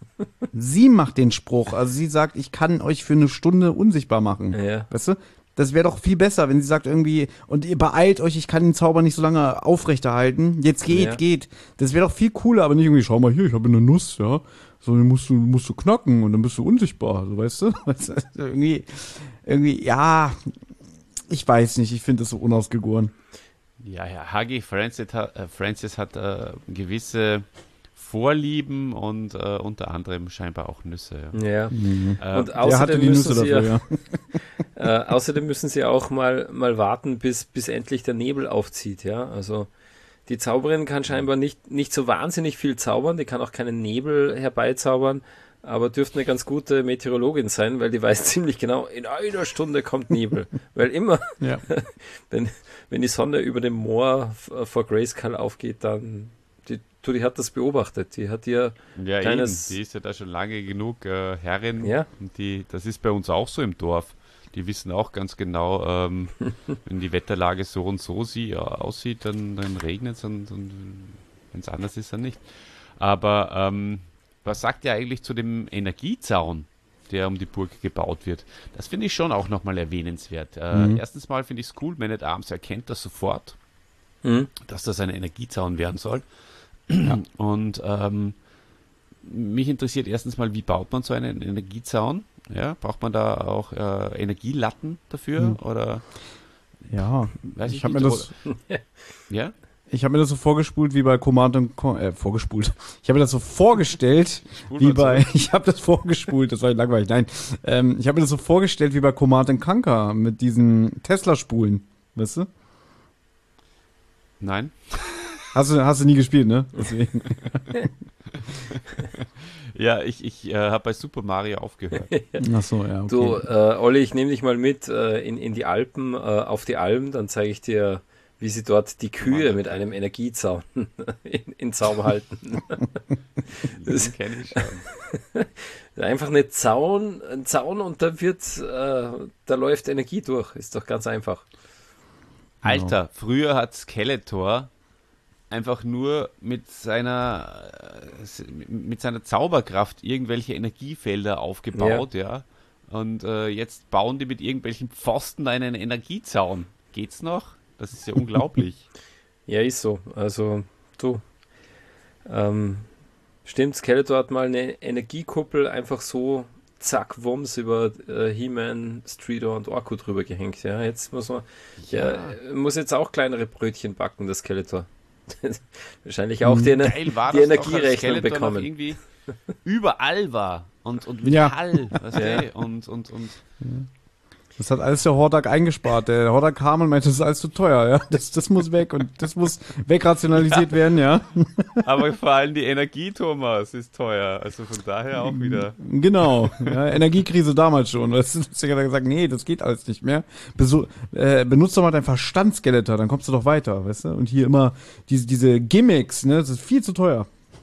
Sie macht den Spruch. Also sie sagt, ich kann euch für eine Stunde unsichtbar machen. Ja. Weißt du? Das wäre doch viel besser, wenn sie sagt irgendwie, und ihr beeilt euch, ich kann den Zauber nicht so lange aufrechterhalten. Jetzt geht, Ja. geht. Das wäre doch viel cooler, aber nicht irgendwie, schau mal hier, ich habe eine Nuss, ja. So, den musst du, musst du knacken und dann bist du unsichtbar, so, weißt du? Weißt du, irgendwie, irgendwie, ja, ich weiß nicht, ich finde das so unausgegoren. Ja, ja, Huggy Francis hat, äh, Francis hat äh, gewisse Vorlieben und äh, unter anderem scheinbar auch Nüsse. Ja. Ja. Äh, Und Der hatte außerdem die müssen Nüsse sie dafür, ja, ja. äh, außerdem müssen sie auch mal, mal warten, bis, bis endlich der Nebel aufzieht, ja. Also die Zauberin kann scheinbar nicht, nicht so wahnsinnig viel zaubern, die kann auch keinen Nebel herbeizaubern, aber dürfte eine ganz gute Meteorologin sein, weil die weiß ziemlich genau, in einer Stunde kommt Nebel. Weil immer, Ja. wenn, wenn die Sonne über dem Moor f- vor Grayskull aufgeht, dann, die, du, die hat das beobachtet, die hat ihr Ja, kleines- eben. Die ist ja da schon lange genug äh, Herrin. Ja. Und die, das ist bei uns auch so im Dorf. Die wissen auch ganz genau, ähm, wenn die Wetterlage so und so sie, ja, aussieht, dann, dann regnet es und, und wenn es anders ist, dann nicht. Aber ähm, was sagt ihr eigentlich zu dem Energiezaun, der um die Burg gebaut wird? Das finde ich schon auch nochmal erwähnenswert. Äh, Mhm. Erstens mal finde ich es cool, Man at Arms erkennt das sofort, Mhm. dass das ein Energiezaun werden soll. Und ähm, mich interessiert erstens mal, wie baut man so einen Energiezaun? Ja, braucht man da auch äh, Energielatten dafür? Hm. Oder Ja, weiß ich, ich habe mir nicht, das, oder- ja? ich habe mir das so vorgespult wie bei Command and Con äh, vorgespult. Ich habe mir das so vorgestellt, Spul wie mal bei, zurück. ich habe das vorgespult, das war langweilig, nein. Ähm, ich habe mir das so vorgestellt wie bei Command and Conquer mit diesen Tesla-Spulen, weißt du? Nein? Hast du, hast du nie gespielt, ne? Deswegen. Ja, ich, ich äh, habe bei Super Mario aufgehört. Ach so, ja, okay. Du, äh, Olli, ich nehme dich mal mit äh, in, in die Alpen, äh, auf die Alm, dann zeige ich dir, wie sie dort die Kühe mit einem Energiezaun in, in Zaum halten. Das kenne ich schon. Einfach eine Zaun, ein Zaun und da wird, äh, da läuft Energie durch. Ist doch ganz einfach. Alter, früher hat Skeletor einfach nur mit seiner äh, mit seiner Zauberkraft irgendwelche Energiefelder aufgebaut, ja. Und äh, jetzt bauen die mit irgendwelchen Pfosten einen Energiezaun. Geht's noch? Das ist ja unglaublich. Ja, ist so. Also, du. Ähm, stimmt, Skeletor hat mal eine Energiekuppel einfach so zack, Wumms über äh, He-Man, Streetor und Orko drüber gehängt. Ja, jetzt muss man, ja. Ja, muss jetzt auch kleinere Brötchen backen, das Skeletor. Wahrscheinlich auch die, Ener Geil war die das doch, als Energierechnung Skeletor noch bekommen. irgendwie überall war und, und Ja. Metall, weißt du, Ja. und, und, und Das hat alles der Hordak eingespart. Der Hordak kam und meinte, das ist alles zu teuer, ja. Das, das muss weg und das muss wegrationalisiert werden, ja. aber vor allem die Energie, Thomas, ist teuer. Also von daher auch wieder. Genau. Ja, Energiekrise damals schon. Das ist ja gesagt, nee, das geht alles nicht mehr. Besu äh, benutzt doch mal dein Verstand, Skeletor, dann kommst du doch weiter, weißt du? Und hier immer diese, diese Gimmicks, ne, das ist viel zu teuer.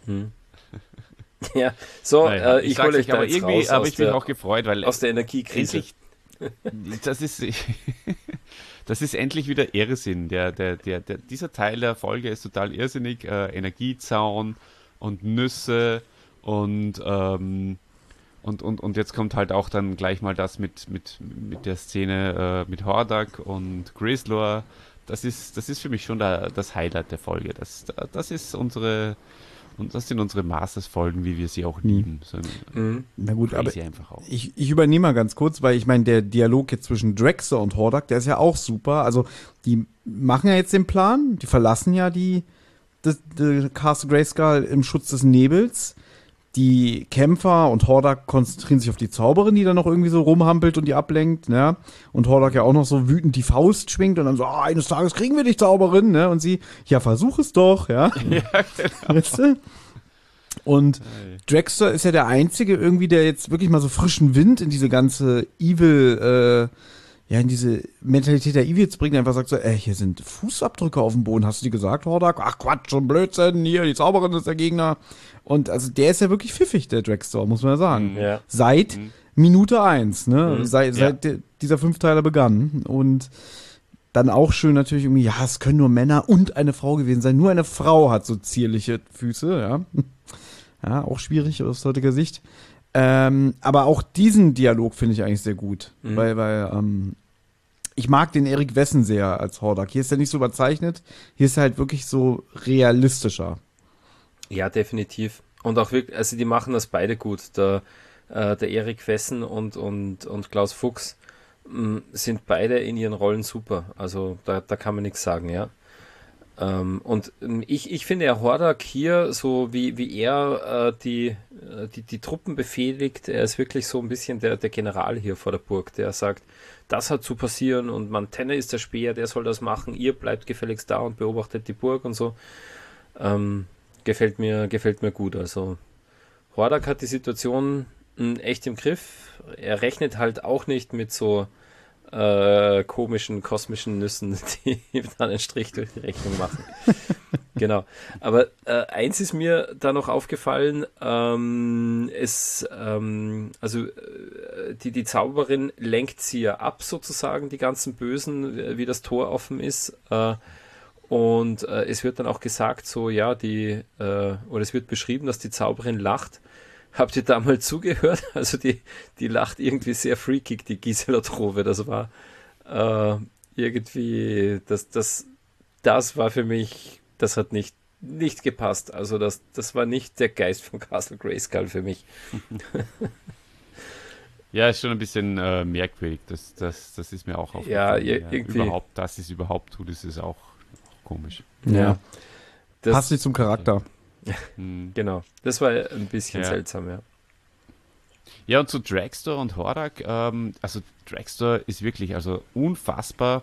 Ja, so, Naja, äh, ich, sag's hole euch nicht, aber da jetzt irgendwie raus habe aus ich mich der, auch gefreut, weil aus der Energiekrise. endlich, das ist, das ist endlich wieder Irrsinn. Der, der, der, der, dieser Teil der Folge ist total irrsinnig. Äh, Energiezaun und Nüsse und, ähm, und, und, und jetzt kommt halt auch dann gleich mal das mit, mit, mit der Szene äh, mit Hordak und Grislor. Das ist, das ist für mich schon da, das Highlight der Folge. Das, das ist unsere, und das sind unsere Masters-Folgen, wie wir sie auch lieben. So, Mhm. Na gut, aber crazy einfach auch. ich, ich übernehme mal ganz kurz, weil ich meine, der Dialog jetzt zwischen Drexler und Hordak, der ist ja auch super. Also, die machen ja jetzt den Plan, die verlassen ja die, die, die Castle Grayskull im Schutz des Nebels. Die Kämpfer und Hordak konzentrieren sich auf die Zauberin, die dann noch irgendwie so rumhampelt und die ablenkt, ne? Und Hordak ja auch noch so wütend die Faust schwingt und dann so, ah, eines Tages kriegen wir dich, Zauberin, ne? Und sie, ja, versuch es doch, ja? Ja, genau. Weißt du? Und Drexler ist ja der Einzige irgendwie, der jetzt wirklich mal so frischen Wind in diese ganze Evil, äh, ja, in diese Mentalität der Evils bringt, einfach sagt so, ey, hier sind Fußabdrücke auf dem Boden, hast du die gesagt, Hordak? Ach Quatsch, schon Blödsinn, hier, die Zauberin ist der Gegner. Und also der ist ja wirklich pfiffig, der Drexler, muss man ja sagen. Ja. Seit Mhm. Minute eins, ne? Mhm. Seit, seit der, dieser Fünfteiler begann. Und dann auch schön natürlich irgendwie, ja, es können nur Männer und eine Frau gewesen sein. Nur eine Frau hat so zierliche Füße, ja. Ja, auch schwierig aus heutiger Sicht. Ähm, aber auch diesen Dialog finde ich eigentlich sehr gut, Mhm. weil, weil ähm, ich mag den Erik Wessen sehr als Hordak. Hier ist er nicht so überzeichnet, hier ist er halt wirklich so realistischer. Ja, definitiv. Und auch wirklich, also die machen das beide gut. Der, äh, der Erik Wessen und, und, und Klaus Fuchs mh, sind beide in ihren Rollen super. Also da, da kann man nichts sagen, ja. Ähm, und ähm, ich, ich finde, Herr Hordak hier, so wie, wie er äh, die, äh, die, die Truppen befehligt, er ist wirklich so ein bisschen der, der General hier vor der Burg, der sagt, das hat zu passieren und Mantenna ist der Späher, der soll das machen, ihr bleibt gefälligst da und beobachtet die Burg und so. Ähm, gefällt mir, gefällt mir gut. Also Hordak hat die Situation mh, echt im Griff. Er rechnet halt auch nicht mit so äh, komischen, kosmischen Nüssen, die dann einen Strich durch die Rechnung machen. Genau. Aber äh, eins ist mir da noch aufgefallen, ähm, es, ähm, also äh, die, die Zauberin lenkt sie ja ab sozusagen, die ganzen Bösen, äh, wie das Tor offen ist. Äh, und äh, es wird dann auch gesagt, so ja, die, äh, oder es wird beschrieben, dass die Zauberin lacht. Habt ihr da mal zugehört? Also die, die lacht irgendwie sehr freakig, die Gisela Trove. Das war äh, irgendwie, das, das, das war für mich, das hat nicht, nicht gepasst. Also das, das war nicht der Geist von Castle Grayskull für mich. Ja, ist schon ein bisschen äh, merkwürdig. Das, das, das ist mir auch aufgefallen. Ja, ir- irgendwie. Überhaupt, dass es überhaupt tut, ist es auch, auch komisch. Ja. Das, Passt nicht zum Charakter. Hm. genau. Das war ein bisschen Ja. seltsam, ja. Ja, und zu Dragster und Hordak, ähm, also Dragster ist wirklich also unfassbar,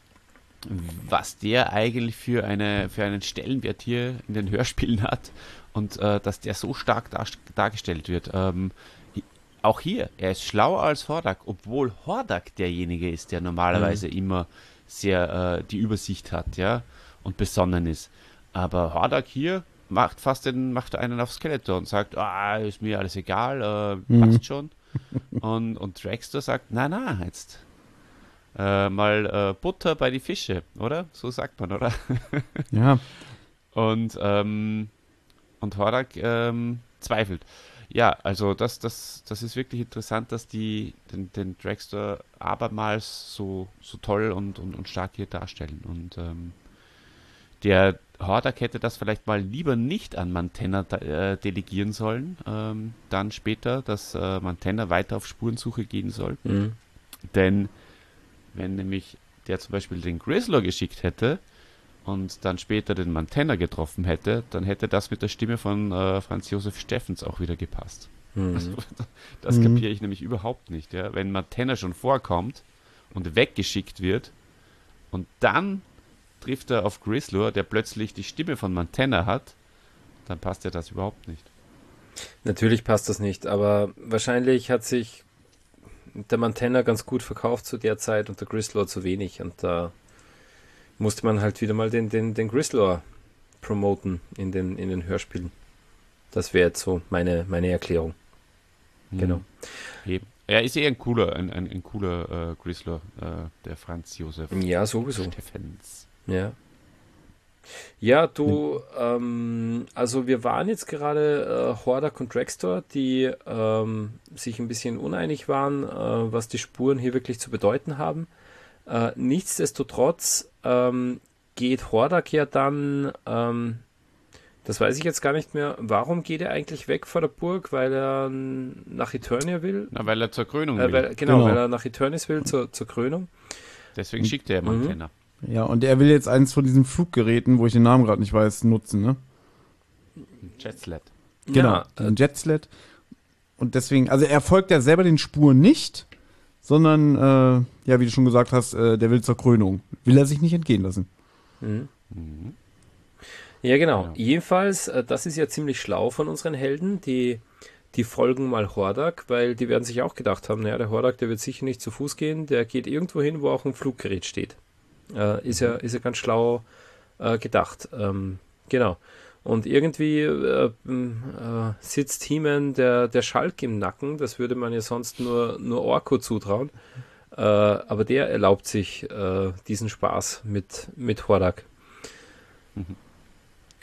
was der eigentlich für, eine, für einen Stellenwert hier in den Hörspielen hat und äh, dass der so stark dar dargestellt wird. Ähm, i- auch hier, er ist schlauer als Hordak, obwohl Hordak derjenige ist, der normalerweise immer sehr äh, die Übersicht hat, ja, und besonnen ist. Aber Hordak hier macht fast den, macht einen auf Skeletor und sagt, ah, ist mir alles egal, äh, Mhm. passt schon. Und, und Dragster sagt, na, na, jetzt äh, mal äh, Butter bei die Fische, oder? So sagt man, oder? Ja. Und, ähm, und Hordak ähm, zweifelt. Ja, also das, das, das ist wirklich interessant, dass die den, den Dragster abermals so, so toll und, und, und stark hier darstellen. Und ähm, der Hordak hätte das vielleicht mal lieber nicht an Mantenna äh, delegieren sollen, ähm, dann später, dass äh, Mantenna weiter auf Spurensuche gehen soll. Mhm. Denn wenn nämlich der zum Beispiel den Grizzler geschickt hätte und dann später den Mantenna getroffen hätte, dann hätte das mit der Stimme von äh, Franz Josef Steffens auch wieder gepasst. Mhm. Also, das Mhm. kapiere ich nämlich überhaupt nicht. Ja? Wenn Mantenna schon vorkommt und weggeschickt wird und dann trifft er auf Grizzlor, der plötzlich die Stimme von Mantenna hat, dann passt ja das überhaupt nicht. Natürlich passt das nicht, aber wahrscheinlich hat sich der Mantenna ganz gut verkauft zu der Zeit und der Grizzlor zu wenig. Und da musste man halt wieder mal den, den, den Grizzlor promoten in den, in den Hörspielen. Das wäre jetzt so meine, meine Erklärung. Genau. Eben. Er ist eher ein cooler, ein, ein, ein cooler äh, Grizzlor, äh, der Franz Josef Ja, sowieso. Steffens. Ja. Ja, du, ähm, also wir waren jetzt gerade äh, Hordak und Dragster, die ähm, sich ein bisschen uneinig waren, äh, was die Spuren hier wirklich zu bedeuten haben. Äh, nichtsdestotrotz ähm, geht Hordak ja dann, ähm, das weiß ich jetzt gar nicht mehr, warum geht er eigentlich weg vor der Burg? Weil er ähm, nach Eternia will? Na, weil er zur Krönung Äh, will. weil, genau, Genau. weil er nach Eternis will, zur, zur Krönung. Deswegen schickt er Mantenna. Ja, und er will jetzt eins von diesen Fluggeräten, wo ich den Namen gerade nicht weiß, nutzen, ne? Jetsled. Genau, Ja, äh, den Jetsled. Und deswegen, also er folgt ja selber den Spuren nicht, sondern, äh, ja, wie du schon gesagt hast, äh, der will zur Krönung. Will er sich nicht entgehen lassen. Mhm. Mhm. Ja, genau. Genau. Jedenfalls, äh, das ist ja ziemlich schlau von unseren Helden, die, die folgen mal Hordak, weil die werden sich auch gedacht haben, naja, der Hordak, der wird sicher nicht zu Fuß gehen, der geht irgendwo hin, wo auch ein Fluggerät steht. Äh, ist ja, ist ja ganz schlau äh, gedacht. Ähm, genau. Und irgendwie äh, äh, sitzt He-Man der, der Schalk im Nacken, das würde man ja sonst nur, nur Orko zutrauen. Äh, aber der erlaubt sich äh, diesen Spaß mit, mit Hordak.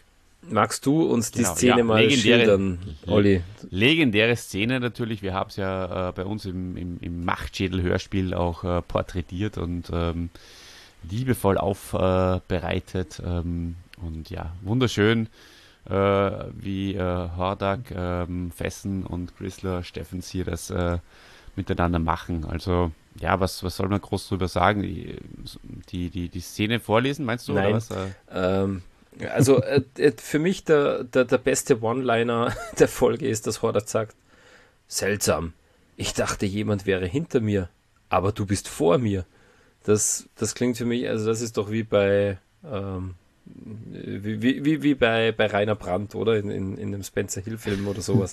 magst du uns die Genau, Szene ja, mal legendäre- schildern, Olli? Legendäre Szene natürlich, wir haben es ja äh, bei uns im, im, im Machtschädel-Hörspiel auch äh, porträtiert und ähm, liebevoll aufbereitet äh, ähm, und ja, wunderschön, äh, wie äh, Hordak, ähm, Fessen und Chrysler Steffens hier das äh, miteinander machen. Also ja, was, was soll man groß drüber sagen? Die, die, die, die Szene vorlesen, meinst du? Nein. Oder was? Äh, Ähm, also äh, äh, für mich der, der, der beste One-Liner der Folge ist, dass Hordak sagt, seltsam, ich dachte, jemand wäre hinter mir, aber du bist vor mir. Das, das klingt für mich, also das ist doch wie bei ähm, wie, wie, wie, wie bei, bei Rainer Brandt, oder? In, in, in dem Spencer Hill-Film oder sowas.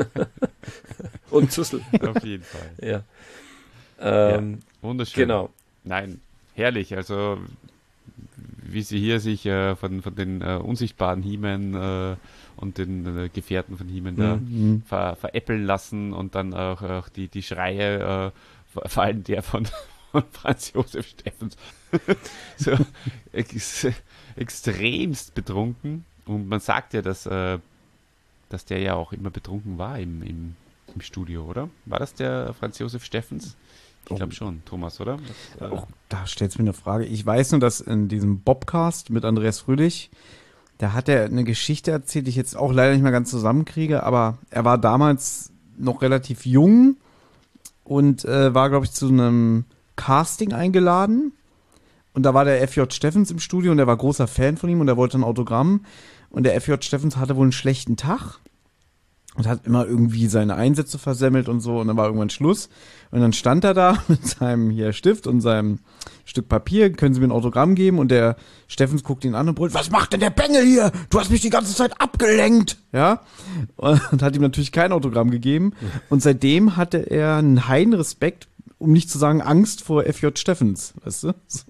Und Zussel. auf jeden Fall. Ja. Ähm, Wunderschön. genau. Nein, herrlich. Also wie sie hier sich äh, von, von den äh, unsichtbaren He-Man äh, und den äh, Gefährten von He-Man da Mhm. ver, veräppeln lassen und dann auch, auch die, die Schreie, äh, vor vor allem der von, von Franz Josef Steffens, so ex, extremst betrunken. Und man sagt ja, dass, äh, dass der ja auch immer betrunken war im, im, im Studio, oder? War das der Franz Josef Steffens? Ich glaube schon, Thomas, oder? Das, äh, Oh, da stellt es mir eine Frage. Ich weiß nur, dass in diesem Bobcast mit Andreas Fröhlich, da hat er eine Geschichte erzählt, die ich jetzt auch leider nicht mehr ganz zusammenkriege, aber er war damals noch relativ jung und äh, war, glaube ich, zu einem Casting eingeladen. Und da war der F J Steffens im Studio und er war großer Fan von ihm und er wollte ein Autogramm. Und der F J Steffens hatte wohl einen schlechten Tag und hat immer irgendwie seine Einsätze versemmelt und so. Und dann war irgendwann Schluss. Und dann stand er da mit seinem hier Stift und seinem Stück Papier. Können Sie mir ein Autogramm geben? Und der Steffens guckt ihn an und brüllt, was macht denn der Bengel hier? Du hast mich die ganze Zeit abgelenkt. Ja. Und hat ihm natürlich kein Autogramm gegeben. Und seitdem hatte er einen heilen Respekt, um nicht zu sagen Angst vor F J Steffens. Weißt du? So.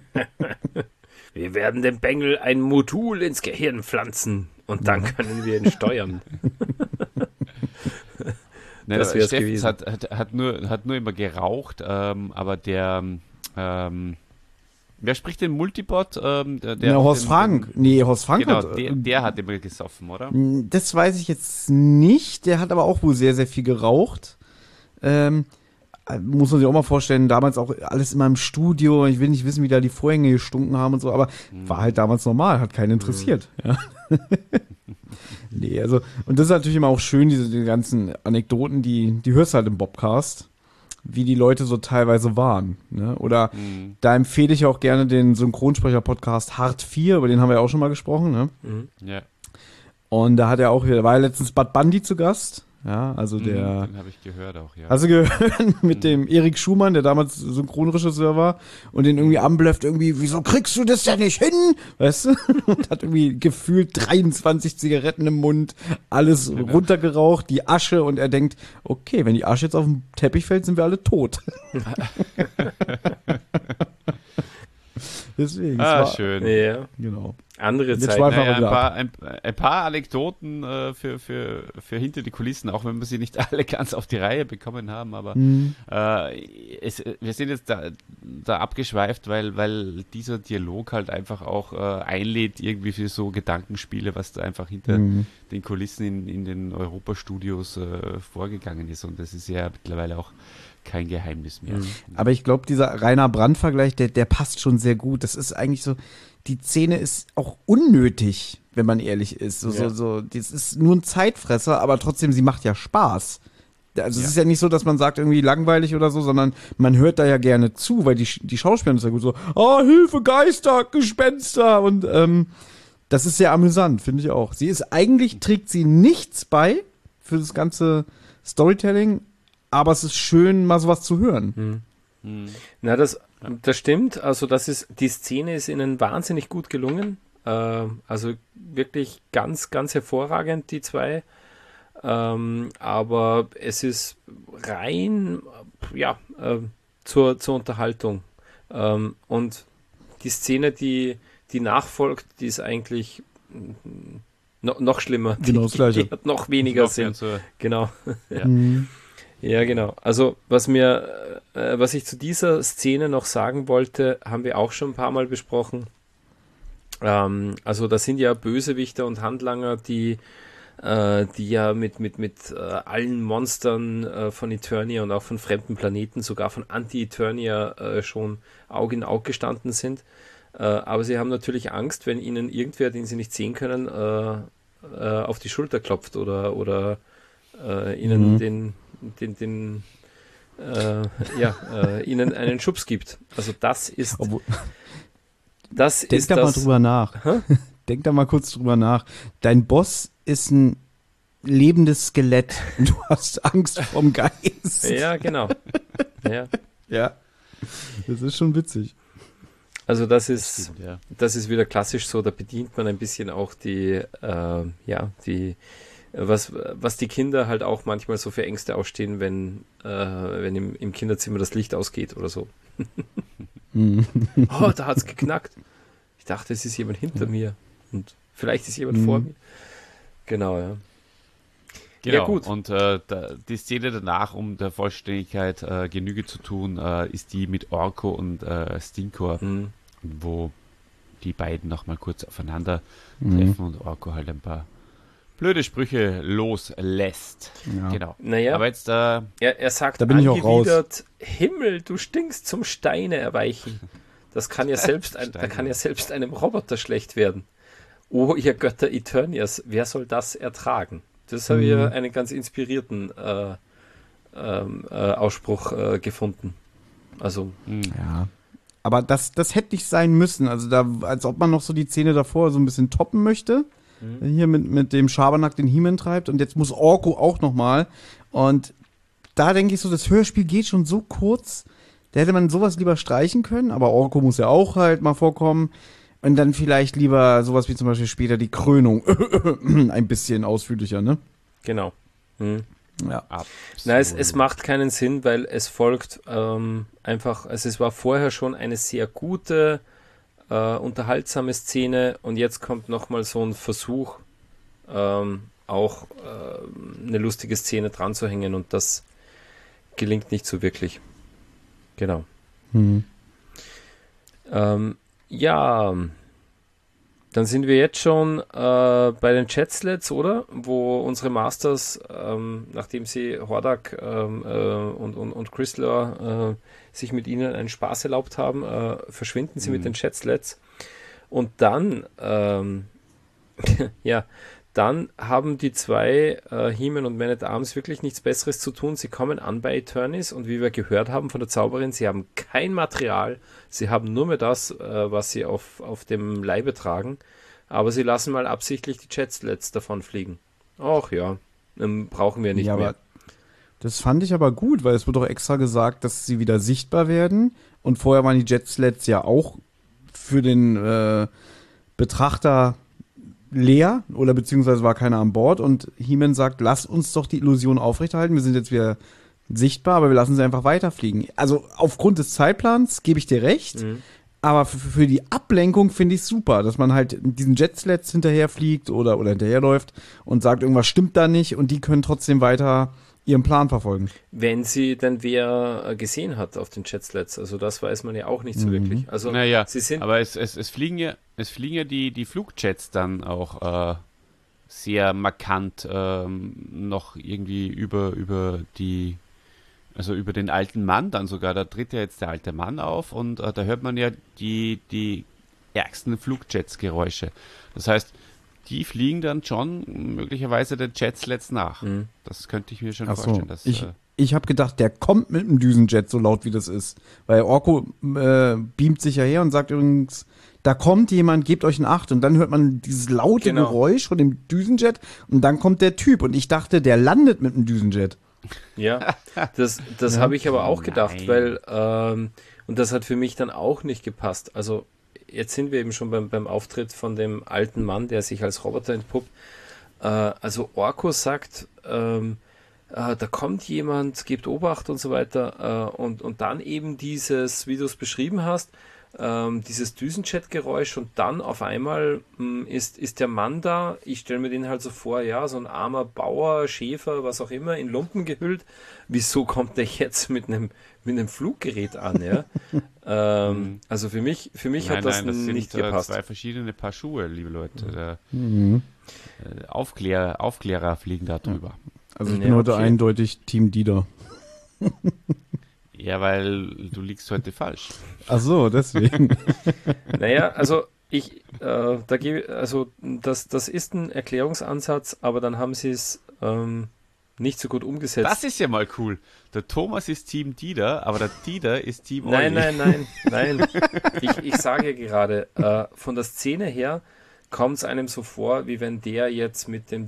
Wir werden dem Bengel ein Modul ins Gehirn pflanzen und dann können wir ihn steuern. Nein, Das aber wär's Steffens gewesen. hat, hat, hat, nur, hat nur immer geraucht, ähm, aber der, ähm, wer spricht den Multibot? Ähm, der, der Ja, auch Horst den, Frank. Den, Nee, Horst Frank genau, hat. der, der hat immer gesoffen, oder? Das weiß ich jetzt nicht. Der hat aber auch wohl sehr, sehr viel geraucht. Ähm, muss man sich auch mal vorstellen, damals auch alles immer im Studio. Ich will nicht wissen, wie da die Vorhänge gestunken haben und so, aber war halt damals normal, hat keinen interessiert. Ja. Nee, also, und das ist natürlich immer auch schön, diese die ganzen Anekdoten, die, die hörst du halt im Bobcast, wie die Leute so teilweise waren. Ne? Oder Mhm. da empfehle ich auch gerne den Synchronsprecher-Podcast Hart vier, über den haben wir ja auch schon mal gesprochen. Ne? Ja, Und da hat er auch, da war ja letztens Bud Bundy zu Gast. Ja, also der. den habe ich gehört auch, ja. Hast du gehört mit dem Erik Schumann, der damals Synchronregisseur war und den irgendwie anblöfft, irgendwie, wieso kriegst du das denn nicht hin? Weißt du? Und hat irgendwie gefühlt dreiundzwanzig Zigaretten im Mund, alles Genau. runtergeraucht, die Asche und er denkt, okay, wenn die Asche jetzt auf den Teppich fällt, sind wir alle tot. Deswegen. es ah, war, schön. Ja, Genau. andere Jetzt Zeit. schweifen wir Naja, ein, wieder ab. paar, ein, ein paar Anekdoten äh, für, für, für hinter die Kulissen, auch wenn wir sie nicht alle ganz auf die Reihe bekommen haben, aber Mhm. äh, es, wir sind jetzt da, da abgeschweift, weil, weil dieser Dialog halt einfach auch äh, einlädt irgendwie für so Gedankenspiele, was da einfach hinter Mhm. den Kulissen in, in den Europastudios äh, vorgegangen ist und das ist ja mittlerweile auch kein Geheimnis mehr. Mhm. Aber ich glaube, dieser Rainer Brandt-Vergleich, der, der passt schon sehr gut. Das ist eigentlich so, die Szene ist auch unnötig, wenn man ehrlich ist. So, Ja. so, so, das ist nur ein Zeitfresser, aber trotzdem, sie macht ja Spaß. Also Ja. es ist ja nicht so, dass man sagt, irgendwie langweilig oder so, sondern man hört da ja gerne zu, weil die, die Schauspieler ist ja gut so, ah, Hilfe, Geister, Gespenster und ähm, das ist sehr amüsant, finde ich auch. Sie ist, eigentlich trägt sie nichts bei für das ganze Storytelling, aber es ist schön, mal sowas zu hören. Mhm. Mhm. Na, das, das stimmt. Also das ist, die Szene ist ihnen wahnsinnig gut gelungen. Ähm, also wirklich ganz, ganz hervorragend, die zwei. Ähm, aber es ist rein, ja, äh, zur, zur Unterhaltung. Ähm, und die Szene, die, die nachfolgt, die ist eigentlich mm, no, noch schlimmer. Genau das die, Gleiche. die hat noch weniger Noch mehr Sinn. zur- Genau. Ja. Mhm. Ja, genau. Also was mir, äh, was ich zu dieser Szene noch sagen wollte, haben wir auch schon ein paar Mal besprochen. Ähm, also das sind ja Bösewichter und Handlanger, die, äh, die ja mit, mit, mit äh, allen Monstern äh, von Eternia und auch von fremden Planeten, sogar von Anti-Eternia äh, schon Auge in Auge gestanden sind. Äh, aber sie haben natürlich Angst, wenn ihnen irgendwer, den sie nicht sehen können, äh, äh, auf die Schulter klopft oder, oder äh, ihnen Mhm. den, den, den äh, ja, äh, ihnen einen Schubs gibt. Also das ist Obwohl, das denk ist da mal das. drüber nach. Hä? Denk da mal kurz drüber nach. Dein Boss ist ein lebendes Skelett und du hast Angst vom Geist. Ja, genau. Ja. Ja. Das ist schon witzig. Also das ist, Stimmt, ja. das ist wieder klassisch so, da bedient man ein bisschen auch die, äh, ja, die, was, was die Kinder halt auch manchmal so für Ängste ausstehen, wenn, äh, wenn im, im Kinderzimmer das Licht ausgeht oder so. Mhm. Oh, da hat's geknackt. Ich dachte, es ist jemand hinter mir und vielleicht ist jemand Mhm. vor mir. Genau, ja. Genau, Ja, gut. und äh, da, die Szene danach, um der Vollständigkeit äh, Genüge zu tun, äh, ist die mit Orko und äh, Stinkor, Mhm. wo die beiden nochmal kurz aufeinander Mhm. treffen und Orko halt ein paar blöde Sprüche loslässt. Ja. Genau. Naja, Aber jetzt, äh, er, er sagt Da bin ich auch raus. angewidert, Himmel, du stinkst zum Steine erweichen. Das kann ja selbst, ein, da Steine. kann ja selbst einem Roboter schlecht werden. Oh, ihr Götter Eternias, wer soll das ertragen? Das habe ich ja einen ganz inspirierten äh, ähm, äh, Ausspruch äh, gefunden. Also, mh, Ja. Aber das, das hätte nicht sein müssen. Also da, als ob man noch so die Szene davor so ein bisschen toppen möchte. Hier mit, mit dem Schabernack, den He-Man treibt. Und jetzt muss Orko auch noch mal. Und da denke ich so, das Hörspiel geht schon so kurz. Da hätte man sowas lieber streichen können. Aber Orko muss ja auch halt mal vorkommen. Und dann vielleicht lieber sowas wie zum Beispiel später die Krönung. Ein bisschen ausführlicher, ne? genau. Hm. Ja. absolut. Na, es, es macht keinen Sinn, weil es folgt ähm, einfach, also es war vorher schon eine sehr gute, äh, unterhaltsame Szene und jetzt kommt nochmal so ein Versuch, ähm, auch äh, eine lustige Szene dran zu hängen und das gelingt nicht so wirklich. Genau. Hm. Ähm, ja, dann sind wir jetzt schon äh, bei den Chatslets, oder? Wo unsere Masters, ähm, nachdem sie Hordak ähm, äh, und, und, und Chrysler äh, sich mit ihnen einen Spaß erlaubt haben, äh, verschwinden sie Mhm. mit den Chatslets. Und dann, ähm, ja, dann haben die zwei, äh, He-Man und Man at Arms, wirklich nichts Besseres zu tun. Sie kommen an bei Eternis und wie wir gehört haben von der Zauberin, sie haben kein Material, sie haben nur mehr das, äh, was sie auf, auf dem Leibe tragen, aber sie lassen mal absichtlich die Jetslets davon fliegen. Ach ja, ähm, brauchen wir nicht ja, mehr. aber das fand ich aber gut, weil es wird doch extra gesagt, dass sie wieder sichtbar werden. Und vorher waren die Jetslets ja auch für den äh, Betrachter leer oder beziehungsweise war keiner an Bord. Und He-Man sagt, lass uns doch die Illusion aufrechterhalten. Wir sind jetzt wieder sichtbar, aber wir lassen sie einfach weiterfliegen. Also aufgrund des Zeitplans gebe ich dir recht. Mhm. Aber für, für die Ablenkung finde ich super, dass man halt diesen Jetslets hinterherfliegt oder, oder hinterherläuft und sagt, irgendwas stimmt da nicht und die können trotzdem weiter ihren Plan verfolgen. Wenn sie denn wer äh, gesehen hat auf den Jetslets, also das weiß man ja auch nicht so Mhm. wirklich. Also Naja, sie sind aber es, es, es fliegen ja, es fliegen ja die, die Flugjets dann auch äh, sehr markant ähm, noch irgendwie über, über die, also über den alten Mann dann sogar. Da tritt ja jetzt der alte Mann auf und äh, da hört man ja die, die ärgsten Flugjets-Geräusche. Das heißt, die fliegen dann schon möglicherweise den Jetslets nach. Mhm. Das könnte ich mir schon Ach so, vorstellen. Dass, ich, äh, ich habe gedacht, der kommt mit dem Düsenjet, so laut wie das ist. Weil Orko äh, beamt sich ja her und sagt übrigens, da kommt jemand, gebt euch in Acht. Und dann hört man dieses laute Genau. Geräusch von dem Düsenjet und dann kommt der Typ. Und ich dachte, der landet mit dem Düsenjet. Ja, das, das Ja. habe ich aber auch gedacht, Nein. weil, ähm, und das hat für mich dann auch nicht gepasst. Also, jetzt sind wir eben schon beim, beim Auftritt von dem alten Mann, der sich als Roboter entpuppt. Äh, also, Orko sagt, ähm, äh, da kommt jemand, gebt Obacht und so weiter. Äh, und, und dann eben dieses, wie du es beschrieben hast, ähm, dieses Düsenjet-Geräusch und dann auf einmal mh, ist, ist der Mann da, ich stelle mir den halt so vor, ja, so ein armer Bauer, Schäfer, was auch immer, in Lumpen gehüllt. Wieso kommt der jetzt mit einem mit einem Fluggerät an, ja? ähm, also für mich, für mich nein, hat das, nein, das nicht sind, gepasst. Äh, zwei verschiedene Paar Schuhe, liebe Leute. Da, Mhm. äh, Aufklärer, Aufklärer fliegen da drüber. Also ich Ja, bin heute okay. eindeutig Team Dieter. Ja, weil du liegst heute falsch. Ach so, deswegen. Naja, also ich, äh, da gebe, also das, das ist ein Erklärungsansatz, aber dann haben sie es ähm, nicht so gut umgesetzt. Das ist ja mal cool. Der Thomas ist Team Dieter, aber der Dieter ist Team Olli. Nein, nein, nein, nein. Ich, ich sage gerade, äh, von der Szene her kommt es einem so vor, wie wenn der jetzt mit dem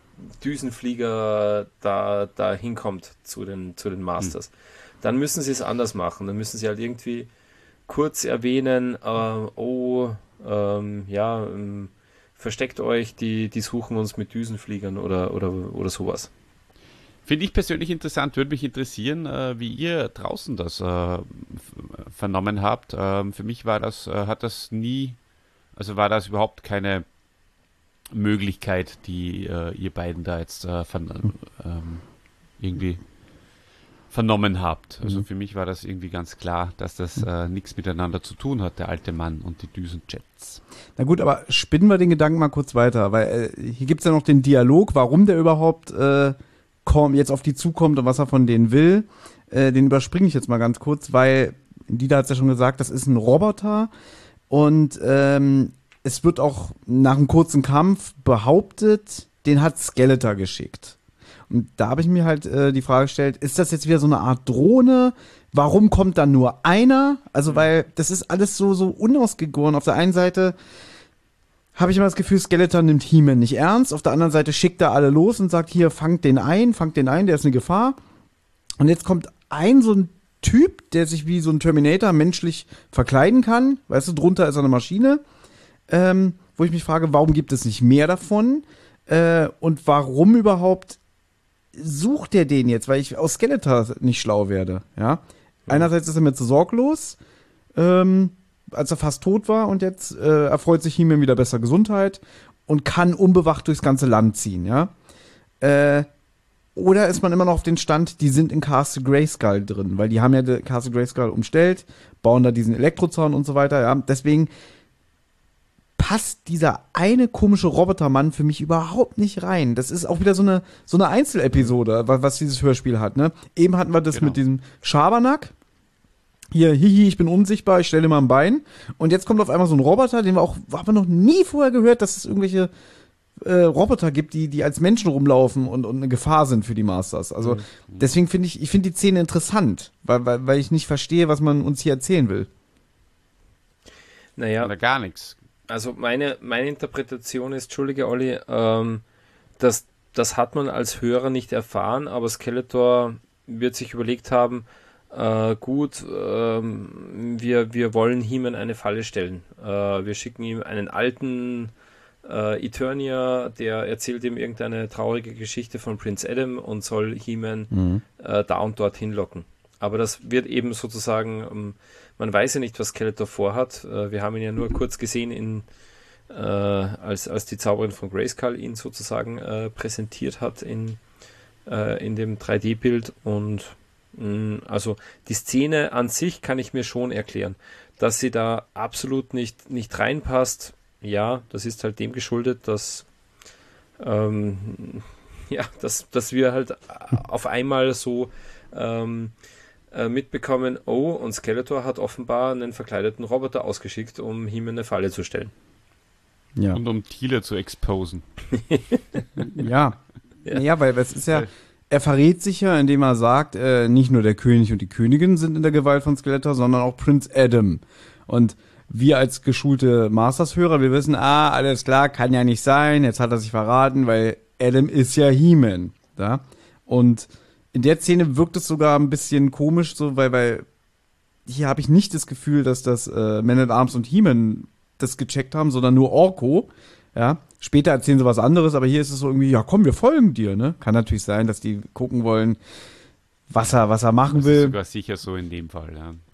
Düsenflieger da, da hinkommt zu den, zu den Masters. Hm. Dann müssen sie es anders machen. Dann müssen sie halt irgendwie kurz erwähnen, äh, oh, ähm, ja, ähm, versteckt euch, die, die suchen uns mit Düsenfliegern oder, oder, oder sowas. Finde ich persönlich interessant, würde mich interessieren, äh, wie ihr draußen das äh, f- vernommen habt. Ähm, für mich war das, äh, hat das nie, also war das überhaupt keine Möglichkeit, die äh, ihr beiden da jetzt äh, vern- ähm, irgendwie vernommen habt. Also für mich war das irgendwie ganz klar, dass das äh, nichts miteinander zu tun hat, der alte Mann und die Düsenjets. Na gut, aber spinnen wir den Gedanken mal kurz weiter, weil äh, hier gibt's ja noch den Dialog, warum der überhaupt äh, komm, jetzt auf die zukommt und was er von denen will. Äh, den überspringe ich jetzt mal ganz kurz, weil Dieter hat's ja schon gesagt, das ist ein Roboter und ähm, es wird auch nach einem kurzen Kampf behauptet, den hat Skeletor geschickt. Und da habe ich mir halt äh, die Frage gestellt, ist das jetzt wieder so eine Art Drohne? Warum kommt da nur einer? Also, weil das ist alles so, so unausgegoren. Auf der einen Seite habe ich immer das Gefühl, Skeletor nimmt He-Man nicht ernst. Auf der anderen Seite schickt er alle los und sagt, hier, fangt den ein, fangt den ein, der ist eine Gefahr. Und jetzt kommt ein so ein Typ, der sich wie so ein Terminator menschlich verkleiden kann. Weißt du, drunter ist eine Maschine. Ähm, wo ich mich frage, warum gibt es nicht mehr davon? Äh, und warum überhaupt sucht der den jetzt, weil ich aus Skeletor nicht schlau werde, ja. Einerseits ist er mir zu sorglos, ähm, als er fast tot war und jetzt äh, erfreut sich He-Man wieder besser Gesundheit und kann unbewacht durchs ganze Land ziehen, ja. Äh, oder ist man immer noch auf den Stand, die sind in Castle Grayskull drin, weil die haben ja Castle Grayskull umstellt, bauen da diesen Elektrozaun und so weiter, ja. Deswegen passt dieser eine komische Robotermann für mich überhaupt nicht rein. Das ist auch wieder so eine, so eine Einzelepisode, was, was dieses Hörspiel hat, ne? Eben hatten wir das Genau. mit diesem Schabernack. Hier, hihi, ich bin unsichtbar, ich stelle dir mal ein Bein. Und jetzt kommt auf einmal so ein Roboter, den wir auch, haben wir noch nie vorher gehört, dass es irgendwelche äh, Roboter gibt, die, die als Menschen rumlaufen und, und eine Gefahr sind für die Masters. Also Mhm. deswegen finde ich, ich finde die Szene interessant, weil, weil, weil ich nicht verstehe, was man uns hier erzählen will. Naja, Oder gar nichts. also meine, meine Interpretation ist, entschuldige Olli, ähm, das, das hat man als Hörer nicht erfahren, aber Skeletor wird sich überlegt haben, äh, gut, ähm, wir, wir wollen He-Man eine Falle stellen. Äh, wir schicken ihm einen alten äh, Eternia, der erzählt ihm irgendeine traurige Geschichte von Prince Adam und soll He-Man Mhm. äh, da und dort hinlocken. Aber das wird eben sozusagen, ähm, man weiß ja nicht, was Skeletor vorhat. Äh, wir haben ihn ja nur kurz gesehen, in, äh, als, als die Zauberin von Grayskull ihn sozusagen äh, präsentiert hat in, äh, in dem drei D-Bild. Und mh, also die Szene an sich kann ich mir schon erklären. Dass sie da absolut nicht, nicht reinpasst, ja, das ist halt dem geschuldet, dass ähm, ja, dass, dass wir halt auf einmal so ähm, äh, mitbekommen, oh, und Skeletor hat offenbar einen verkleideten Roboter ausgeschickt, um ihm eine Falle zu stellen. Ja. Und um Thiele zu exposen. Ja. Ja. Ja, weil es ist ja, er verrät sich ja, indem er sagt, äh, nicht nur der König und die Königin sind in der Gewalt von Skeletor, sondern auch Prince Adam. Und wir als geschulte Masters-Hörer, wir wissen, ah, alles klar, kann ja nicht sein, jetzt hat er sich verraten, weil Adam ist ja He-Man. Ja? Und in der Szene wirkt es sogar ein bisschen komisch, so, weil, weil hier habe ich nicht das Gefühl, dass das äh, Man at Arms und He-Man das gecheckt haben, sondern nur Orko. Ja, später erzählen sie was anderes, aber hier ist es so irgendwie, ja komm, wir folgen dir, ne? Kann natürlich sein, dass die gucken wollen, was er, was er machen Das ist will. sogar sicher so in dem Fall, ja.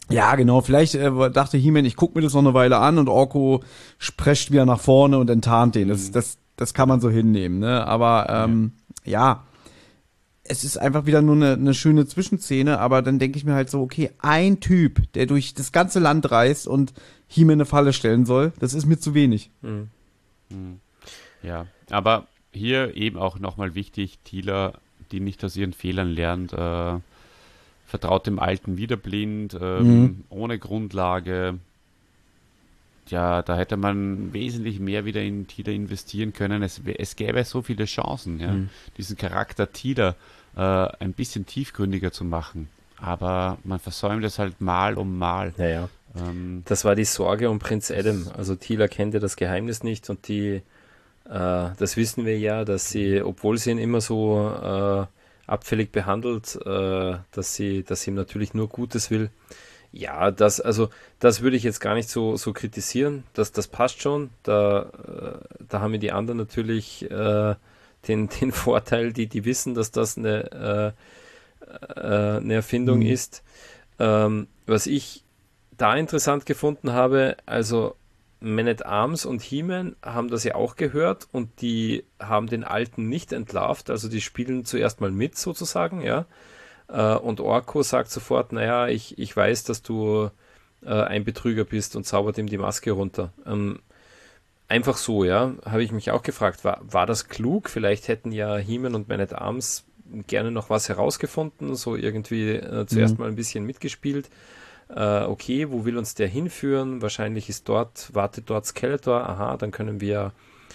Ja, genau. Vielleicht äh, dachte He-Man, ich guck mir das noch eine Weile an und Orko sprecht wieder nach vorne und enttarnt den. Das, das, das kann man so hinnehmen, ne? Aber ähm, ja. ja, es ist einfach wieder nur eine, eine schöne Zwischenszene, aber dann denke ich mir halt so, okay, ein Typ, der durch das ganze Land reist und He-Man eine Falle stellen soll, das ist mir zu wenig. Mhm. Ja, aber hier eben auch nochmal wichtig, Teela, die nicht aus ihren Fehlern lernt, äh, vertraut dem Alten wieder blind, ähm, mhm. ohne Grundlage. Ja, da hätte man wesentlich mehr wieder in Teela investieren können. Es, es gäbe so viele Chancen, ja, mhm. diesen Charakter Teela äh, ein bisschen tiefgründiger zu machen. Aber man versäumt es halt mal um mal. Ja, ja. Ähm, das war die Sorge um Prinz Adam. Also Teela kennt ja das Geheimnis nicht und die, äh, das wissen wir ja, dass sie, obwohl sie ihn immer so äh, abfällig behandelt, äh, dass sie, dass sie ihm natürlich nur Gutes will. Ja, das, also, das würde ich jetzt gar nicht so, so kritisieren. Das, das passt schon. Da, äh, da haben wir die anderen natürlich äh, den, den Vorteil, die, die wissen, dass das eine, äh, äh, eine Erfindung mhm. ist. Ähm, was ich da interessant gefunden habe, also Man at Arms und He-Man haben das ja auch gehört und die haben den Alten nicht entlarvt, also die spielen zuerst mal mit sozusagen, ja. Und Orko sagt sofort, naja, ich, ich weiß, dass du äh, ein Betrüger bist und zaubert ihm die Maske runter. Ähm, einfach so, ja, habe ich mich auch gefragt, war, war das klug? Vielleicht hätten ja He-Man und Man at Arms gerne noch was herausgefunden, so irgendwie äh, zuerst mhm. mal ein bisschen mitgespielt. Äh, okay, wo will uns der hinführen? Wahrscheinlich ist dort, wartet dort Skeletor, aha, dann können wir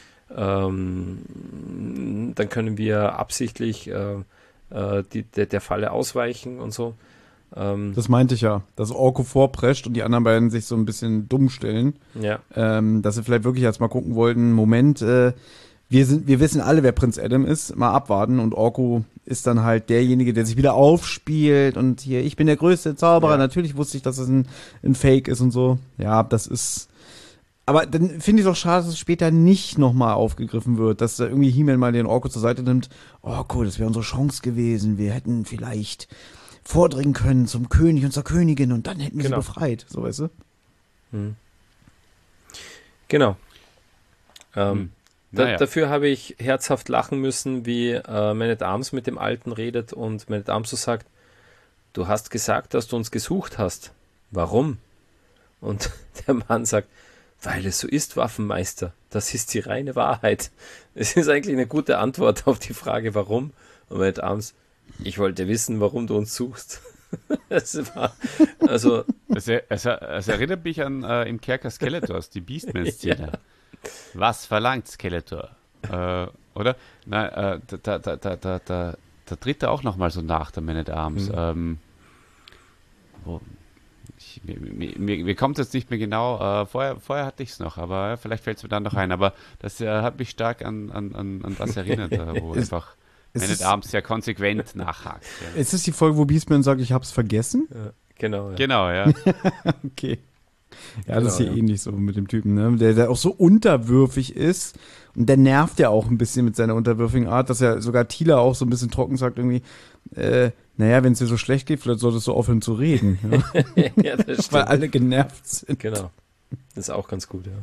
ähm, dann können wir absichtlich äh, Die, der, der Falle ausweichen und so. Ähm, das meinte ich ja, dass Orko vorprescht und die anderen beiden sich so ein bisschen dumm stellen. Ja. Ähm, dass sie vielleicht wirklich jetzt mal gucken wollten, Moment, äh, wir sind, wir wissen alle, wer Prinz Adam ist, mal abwarten und Orko ist dann halt derjenige, der sich wieder aufspielt und hier, ich bin der größte Zauberer, ja. Natürlich wusste ich, dass es ein, ein Fake ist und so. Ja, das ist. Aber dann finde ich es auch schade, dass es später nicht nochmal aufgegriffen wird, dass da irgendwie He-Man mal den Orko zur Seite nimmt. Oh cool, das wäre unsere Chance gewesen. Wir hätten vielleicht vordringen können zum König und zur Königin und dann hätten wir genau. sie befreit. So, weißt du? Hm. Genau. Ähm, hm. da, naja. Dafür habe ich herzhaft lachen müssen, wie äh, Man at Arms mit dem Alten redet und Man at Arms so sagt, du hast gesagt, dass du uns gesucht hast. Warum? Und der Mann sagt, weil es so ist, Waffenmeister. Das ist die reine Wahrheit. Es ist eigentlich eine gute Antwort auf die Frage, warum. Und Man at Arms, ich wollte wissen, warum du uns suchst. Das war, also. Es, es, es erinnert mich an äh, im Kerker Skeletors, die Beastman-Szene. Ja. Was verlangt Skeletor? Äh, oder? Nein, äh, da, da, da, da, da, da tritt er auch nochmal so nach, der Man at Arms. Mhm. Ähm, wo, Ich, mir, mir, mir kommt es jetzt nicht mehr genau, äh, vorher, vorher hatte ich es noch, aber äh, vielleicht fällt es mir dann noch ein, aber das äh, hat mich stark an, an, an, an das erinnert, äh, wo es, einfach Man at Arms sehr konsequent nachhakt. Ja. Ist es die Folge, wo Beastman sagt, ich hab's vergessen? Ja, genau. Ja. Genau, ja. Okay. Ja, genau, das ist hier ja. ähnlich so mit dem Typen, ne? Der, der auch so unterwürfig ist und der nervt ja auch ein bisschen mit seiner unterwürfigen Art, dass er sogar Teela auch so ein bisschen trocken sagt irgendwie, äh, naja, wenn es dir so schlecht geht, vielleicht solltest du aufhören zu reden. Ja, ja das stimmt. Weil alle genervt sind. Genau. Das ist auch ganz gut, ja.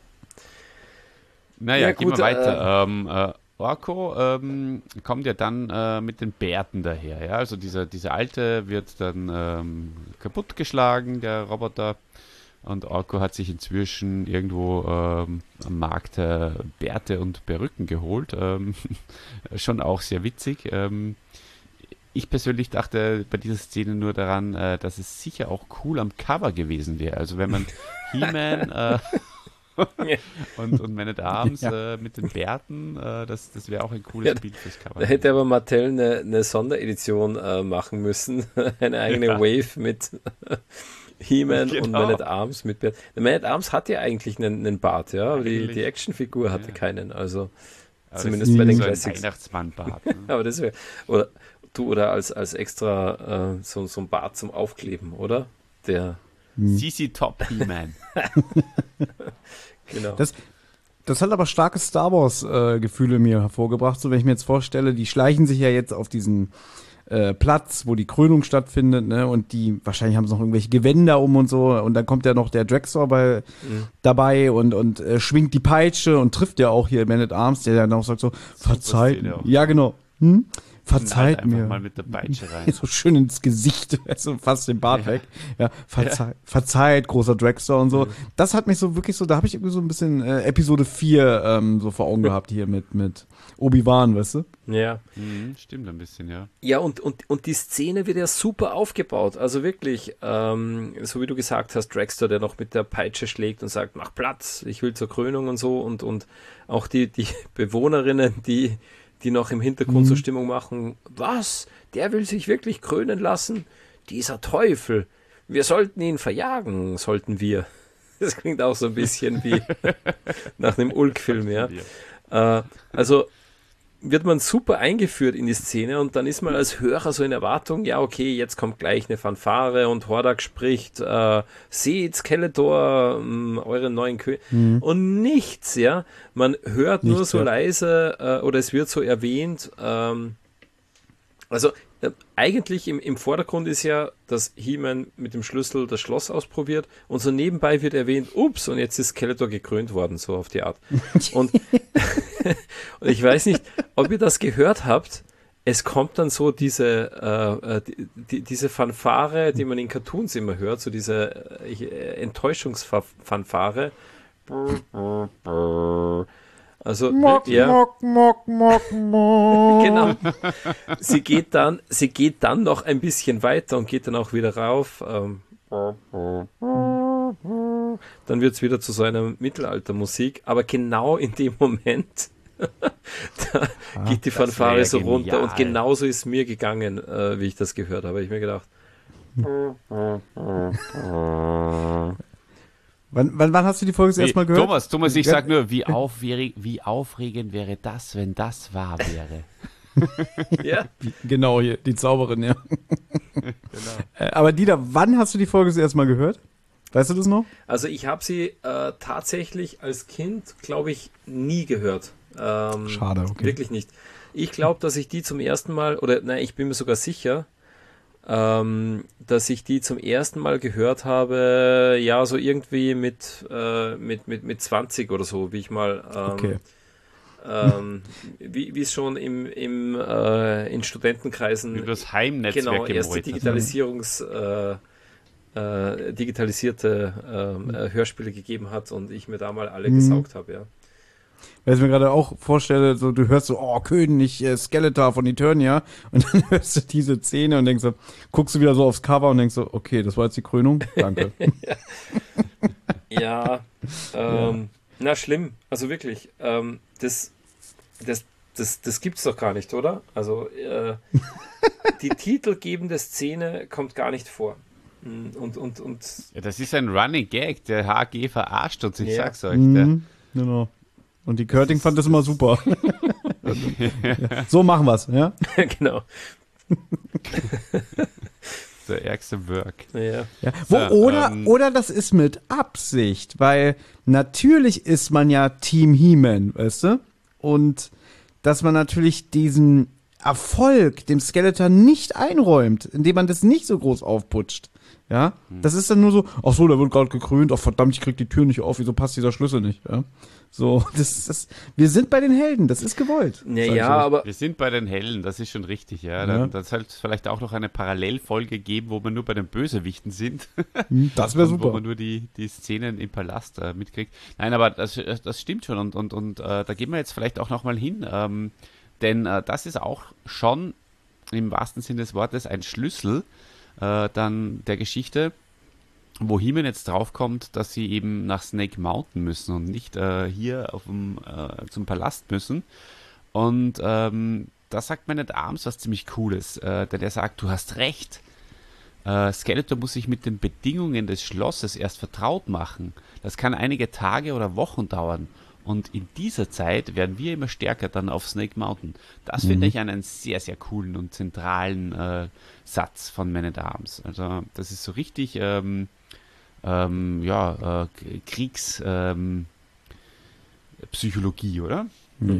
Naja, ja, gehen gut, wir weiter. Äh, ähm, äh, Orko ähm, kommt ja dann äh, mit den Bärten daher. Ja? Also dieser, dieser Alte wird dann ähm, kaputtgeschlagen, der Roboter. Und Orko hat sich inzwischen irgendwo ähm, am Markt äh, Bärte und Perücken geholt. Ähm, schon auch sehr witzig. Ähm, ich persönlich dachte bei dieser Szene nur daran, äh, dass es sicher auch cool am Cover gewesen wäre. Also wenn man He-Man äh, und, und Man at Arms ja. äh, mit den Bärten, äh, das, das wäre auch ein cooles ja, Bild fürs Cover. Da hätte aber Mattel eine, eine Sonderedition äh, machen müssen. Eine eigene ja. Wave mit He-Man genau. und Man at Arms mit Bart. Man at Arms hat ja eigentlich einen, einen Bart, ja, aber die, die Actionfigur hatte ja. keinen. Also aber zumindest bei den so Classics. Weihnachtsmann-Bart. Ne? Aber das wäre, oder du oder als, als extra äh, so, so ein Bart zum Aufkleben, oder? Der C C Top He-Man. Genau. Das, das hat aber starke Star Wars äh, Gefühle mir hervorgebracht, so wenn ich mir jetzt vorstelle, die schleichen sich ja jetzt auf diesen äh, Platz, wo die Krönung stattfindet, ne? Und die, wahrscheinlich haben sie noch irgendwelche Gewänder um und so. Und dann kommt ja noch der Drexler bei, mhm. dabei und, und äh, schwingt die Peitsche und trifft ja auch hier Man at Arms, der dann auch sagt so, verzeiht. Ja, genau. Hm? Verzeiht mir. Mal mit der Peitsche rein. So schön ins Gesicht, also fast den Bart ja. weg. Ja, verzeiht, ja. verzeiht, großer Dragster und so. Mhm. Das hat mich so wirklich so, da habe ich irgendwie so ein bisschen äh, Episode vier ähm, so vor Augen gehabt hier mit, mit Obi-Wan, weißt du? Ja. Mhm, stimmt ein bisschen, ja. Ja, und, und, und die Szene wird ja super aufgebaut. Also wirklich, ähm, so wie du gesagt hast, Dragster, der noch mit der Peitsche schlägt und sagt, mach Platz, ich will zur Krönung und so. Und, und auch die, die Bewohnerinnen, die die noch im Hintergrund mhm. so Stimmung machen. Was? Der will sich wirklich krönen lassen? Dieser Teufel. Wir sollten ihn verjagen, sollten wir. Das klingt auch so ein bisschen wie nach einem Ulk-Film, ja. Äh, also wird man super eingeführt in die Szene und dann ist man als Hörer so in Erwartung, ja okay, jetzt kommt gleich eine Fanfare und Hordak spricht, äh, seht Skeletor, mh, euren neuen König mhm. und nichts, ja. Man hört nichts, nur so ja. leise äh, oder es wird so erwähnt, ähm, also äh, eigentlich im, im Vordergrund ist ja, dass He-Man mit dem Schlüssel das Schloss ausprobiert und so nebenbei wird erwähnt, ups, und jetzt ist Skeletor gekrönt worden, so auf die Art. Und, und ich weiß nicht, ob ihr das gehört habt, es kommt dann so diese, äh, die, die, diese Fanfare, die man in Cartoons immer hört, so diese äh, Enttäuschungsfanfare. Also, mock, ja. mock, mock, mock, mock. Genau. Sie geht dann, sie geht dann noch ein bisschen weiter und geht dann auch wieder rauf. Ähm, dann wird es wieder zu so einer Mittelaltermusik, aber genau in dem Moment da ah, geht die Fanfare so genial. runter und genauso ist mir gegangen, äh, wie ich das gehört habe. Ich mir gedacht. Wann, wann, wann hast du die Folge das erste Mal gehört? Thomas, Thomas, ich sag nur, wie, aufregend, wie aufregend wäre das, wenn das wahr wäre. Ja. Genau, hier, die Zauberin, ja. Genau. Äh, aber Dieter, wann hast du die Folge das erste Mal gehört? Weißt du das noch? Also ich habe sie äh, tatsächlich als Kind, glaube ich, nie gehört. Ähm, Schade, okay. Wirklich nicht. Ich glaube, dass ich die zum ersten Mal, oder nein, ich bin mir sogar sicher, ähm, dass ich die zum ersten Mal gehört habe, ja, so irgendwie mit, äh, mit, mit, mit zwanzig oder so, wie ich mal, ähm, okay. ähm, wie es schon im, im, äh, in Studentenkreisen über das Heimnetzwerk genau, erste Digitalisierungs, äh, äh, digitalisierte äh, Hörspiele gegeben hat und ich mir da mal alle mhm. gesaugt habe, ja. Weil ich mir gerade auch vorstelle, so du hörst so, oh, König äh, Skeletor von Eternia und dann hörst du diese Szene und denkst so, guckst du wieder so aufs Cover und denkst so, okay, das war jetzt die Krönung, danke. ja, ähm, ja, na schlimm, also wirklich, ähm, das, das, das, das gibt's doch gar nicht, oder? Also äh, die titelgebende Szene kommt gar nicht vor. Und, und, und ja, das ist ein Running Gag, der H G verarscht uns, ich ja. sag's euch. Mhm, genau. Und die Körting fand das immer super. ja. So machen wir's, ja? Genau. Der ärgste Work. Ja. Ja. Wo, so, oder, ähm, oder das ist mit Absicht, weil natürlich ist man ja Team He-Man, weißt du? Und dass man natürlich diesen Erfolg dem Skeletor nicht einräumt, indem man das nicht so groß aufputscht. Ja, hm. das ist dann nur so, ach so, der wird gerade gekrönt, ach verdammt, ich krieg die Tür nicht auf, wieso passt dieser Schlüssel nicht, ja? So, das ist, wir sind bei den Helden, das ist gewollt. Ja, ja aber... Wir sind bei den Helden, das ist schon richtig, ja. Dann, ja. Dann soll es vielleicht auch noch eine Parallelfolge geben, wo wir nur bei den Bösewichten sind. Das wäre super. Wo man nur die, die Szenen im Palast äh, mitkriegt. Nein, aber das, das stimmt schon und, und, und äh, da gehen wir jetzt vielleicht auch nochmal hin, ähm, denn äh, das ist auch schon im wahrsten Sinne des Wortes ein Schlüssel äh, dann der Geschichte, wo He-Man jetzt draufkommt, dass sie eben nach Snake Mountain müssen und nicht äh, hier auf dem, äh, zum Palast müssen. Und ähm, da sagt Man at Arms was ziemlich Cooles, äh, denn er sagt, du hast recht, äh, Skeletor muss sich mit den Bedingungen des Schlosses erst vertraut machen. Das kann einige Tage oder Wochen dauern. Und in dieser Zeit werden wir immer stärker dann auf Snake Mountain. Das mhm. finde ich einen sehr, sehr coolen und zentralen äh, Satz von Man at Arms. Also das ist so richtig ähm, ähm, ja, äh, Kriegspsychologie, ähm, oder? Ja.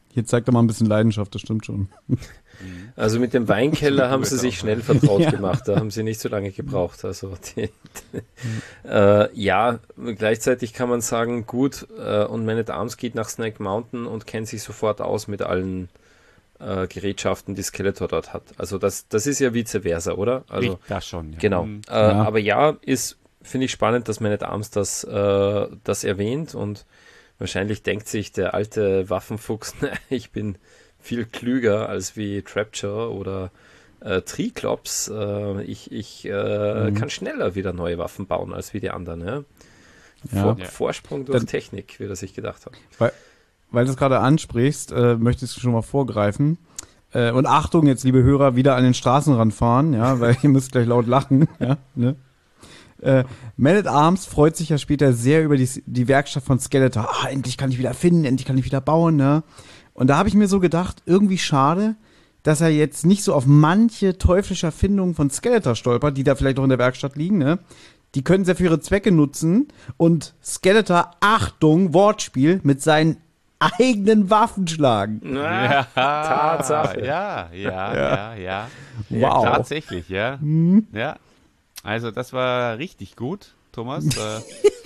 Hier zeigt er mal ein bisschen Leidenschaft, das stimmt schon. Also mit dem Weinkeller haben sie sich schnell vertraut Ja. gemacht, da haben sie nicht so lange gebraucht. Also die, die, äh, ja, gleichzeitig kann man sagen, gut, äh, und Man at Arms geht nach Snake Mountain und kennt sich sofort aus mit allen äh, Gerätschaften, die Skeletor dort hat. Also das, das ist ja vice versa, oder? Also Ich, das schon, ja. genau. Mhm. Äh, Ja. Aber ja, ist, finde ich spannend, dass Man at Arms das, äh, das erwähnt und wahrscheinlich denkt sich der alte Waffenfuchs, ich bin viel klüger als wie Trapture oder äh, Triklops. Äh, ich ich äh, Mhm. kann schneller wieder neue Waffen bauen als wie die anderen. Ja? Ja. Vor, Ja. Vorsprung durch Dann- Technik, wie er sich gedacht hat. Weil, weil du es gerade ansprichst, äh, möchtest du schon mal vorgreifen. Äh, und Achtung, jetzt, liebe Hörer, wieder an den Straßenrand fahren, ja, weil ihr müsst gleich laut lachen, ja, ne? Äh, Man at Arms freut sich ja später sehr über die, die Werkstatt von Skeletor. Ah, endlich kann ich wieder finden, endlich kann ich wieder bauen, ne? Und da habe ich mir so gedacht, irgendwie schade, dass er jetzt nicht so auf manche teuflische Erfindungen von Skeletor stolpert, die da vielleicht auch in der Werkstatt liegen, ne? Die können sie für ihre Zwecke nutzen und Skeletor, Achtung, Wortspiel, mit seinen eigenen Waffen schlagen. Ja, Tatsache. Ja, ja, ja, ja. Wow. Ja, tatsächlich, ja. Hm? Ja. Also das war richtig gut, Thomas. äh,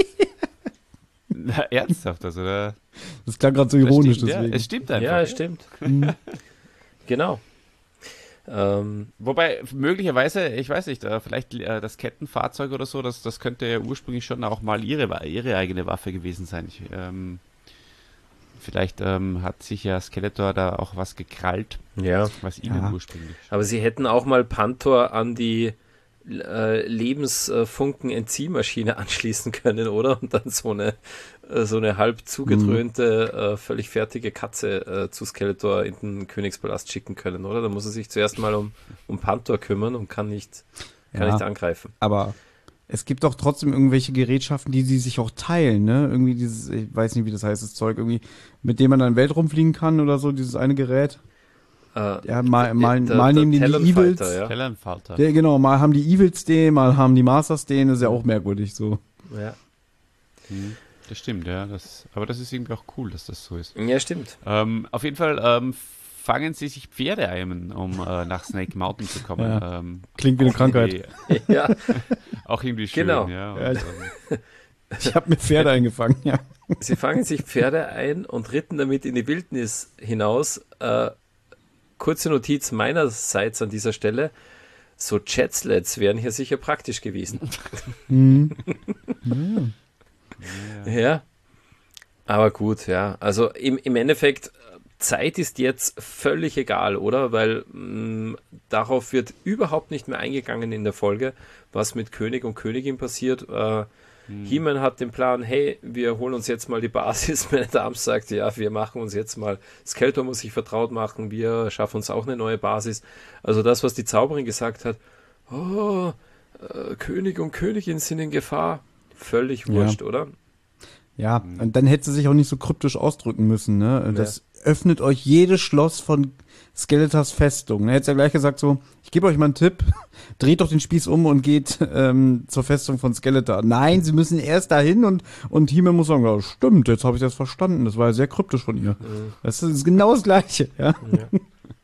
na, ernsthaft, also da, Das klang gerade so das ironisch, stimmt, ja. deswegen. Es stimmt einfach. Ja, es stimmt. Genau. Ähm, Wobei, möglicherweise, ich weiß nicht, äh, vielleicht äh, das Kettenfahrzeug oder so, das, das könnte ja ursprünglich schon auch mal ihre, Wa- ihre eigene Waffe gewesen sein. Ich, ähm, vielleicht ähm, hat sich ja Skeletor da auch was gekrallt, ja. was ihnen Ja. ursprünglich. Aber sie hätten auch mal Panther an die äh, Lebensfunken-Entziehmaschine anschließen können, oder? Und dann so eine, äh, so eine halb zugedröhnte, äh, völlig fertige Katze äh, zu Skeletor in den Königspalast schicken können, oder? Da muss er sich zuerst mal um, um Panther kümmern und kann nicht, kann Ja. nicht angreifen. Aber es gibt doch trotzdem irgendwelche Gerätschaften, die sie sich auch teilen, ne? Irgendwie dieses, ich weiß nicht, wie das heißt, das Zeug, irgendwie, mit dem man dann Weltraum fliegen kann oder so, dieses eine Gerät. Äh, Ja, mal, mal, der- mal der nehmen die die Talonfighter, Evils. ja. Tellenfalter. Ja, genau, mal haben die Evils den, mal haben die Masters den, das ist ja auch merkwürdig so. Ja. Hm, das stimmt, ja. Das, aber das ist irgendwie auch cool, dass das so ist. ja, stimmt. Ähm, auf jeden Fall ähm, fangen sie sich Pferde ein, um äh, nach Snake Mountain zu kommen. Ja. Ähm, Klingt wie eine auch Krankheit. irgendwie- Ja, Auch irgendwie schön, Genau. ja. Und, Ja. ähm, Ich habe mir Pferde eingefangen, ja. sie fangen sich Pferde ein und ritten damit in die Wildnis hinaus. Äh, kurze Notiz meinerseits an dieser Stelle. So Jetslets wären hier sicher praktisch gewesen. Mhm. Ja. Aber gut, ja. Also im, im Endeffekt, Zeit ist jetzt völlig egal, oder? Weil mh, darauf wird überhaupt nicht mehr eingegangen in der Folge, was mit König und Königin passiert. Äh, He-Man hat den Plan, hey, wir holen uns jetzt mal die Basis. Man at Arms sagt, ja, wir machen uns jetzt mal, Skeletor muss sich vertraut machen, wir schaffen uns auch eine neue Basis. Also das, was die Zauberin gesagt hat, oh, äh, König und Königin sind in Gefahr. Völlig Ja. wurscht, oder? Ja, und dann hätte sie sich auch nicht so kryptisch ausdrücken müssen, ne? Das öffnet euch jedes Schloss von Skeletors Festung. Er hätte ja gleich gesagt so, ich gebe euch mal einen Tipp, dreht doch den Spieß um und geht ähm, zur Festung von Skeletor. Nein, sie müssen erst dahin und, und He-Man muss sagen, ja, stimmt, jetzt habe ich das verstanden. Das war ja sehr kryptisch von ihr. Mhm. Das ist genau das Gleiche, ja. Ja.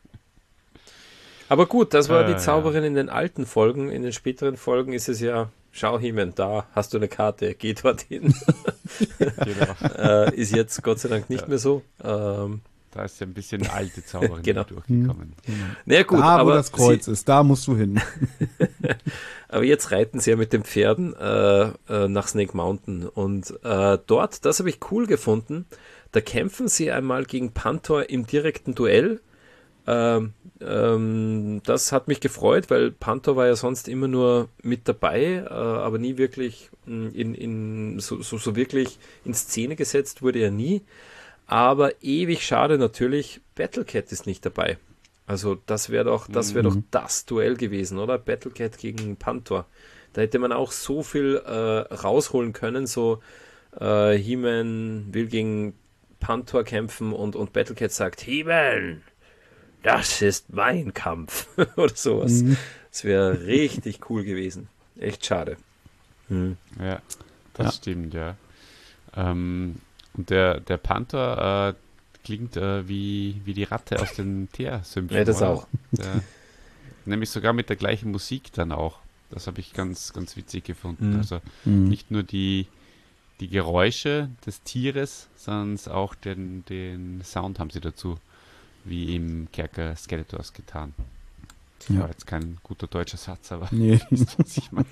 Aber gut, das war Äh, die Zauberin in den alten Folgen. In den späteren Folgen ist es ja, schau He-Man, da hast du eine Karte, geh dorthin. genau. äh, ist jetzt Gott sei Dank nicht mehr so. Ähm, Da ist ja ein bisschen alte Zauberin Genau. durchgekommen. naja gut, da, wo aber, das Kreuz sie, ist, da musst du hin. aber jetzt reiten sie ja mit den Pferden äh, äh, nach Snake Mountain. Und äh, dort, das habe ich cool gefunden, da kämpfen sie einmal gegen Panther im direkten Duell. Ähm, ähm, das hat mich gefreut, weil Panther war ja sonst immer nur mit dabei, äh, aber nie wirklich mh, in, in, so, so, so wirklich in Szene gesetzt wurde er nie. Aber ewig schade natürlich, Battlecat ist nicht dabei. Also das wäre doch, das wäre doch das Duell gewesen, oder? Battlecat gegen Panther. Da hätte man auch so viel äh, rausholen können, so äh, He-Man will gegen Panther kämpfen und, und Battlecat sagt, He-Man, das ist mein Kampf oder sowas. Das wäre richtig cool gewesen. Echt schade. Hm. Ja, das Ja. stimmt, ja. Ähm, und der, der Panther äh, klingt äh, wie, wie die Ratte aus den Teer-Sümpfen. Ja, das oder? auch. Ja. Nämlich sogar mit der gleichen Musik dann auch. Das habe ich ganz, ganz witzig gefunden. Mhm. Also Mhm. nicht nur die, die Geräusche des Tieres, sondern auch den, den Sound haben sie dazu, wie im Kerker Skeletors getan. Das Ja. war jetzt kein guter deutscher Satz, aber Nee. wisst, was ich meine.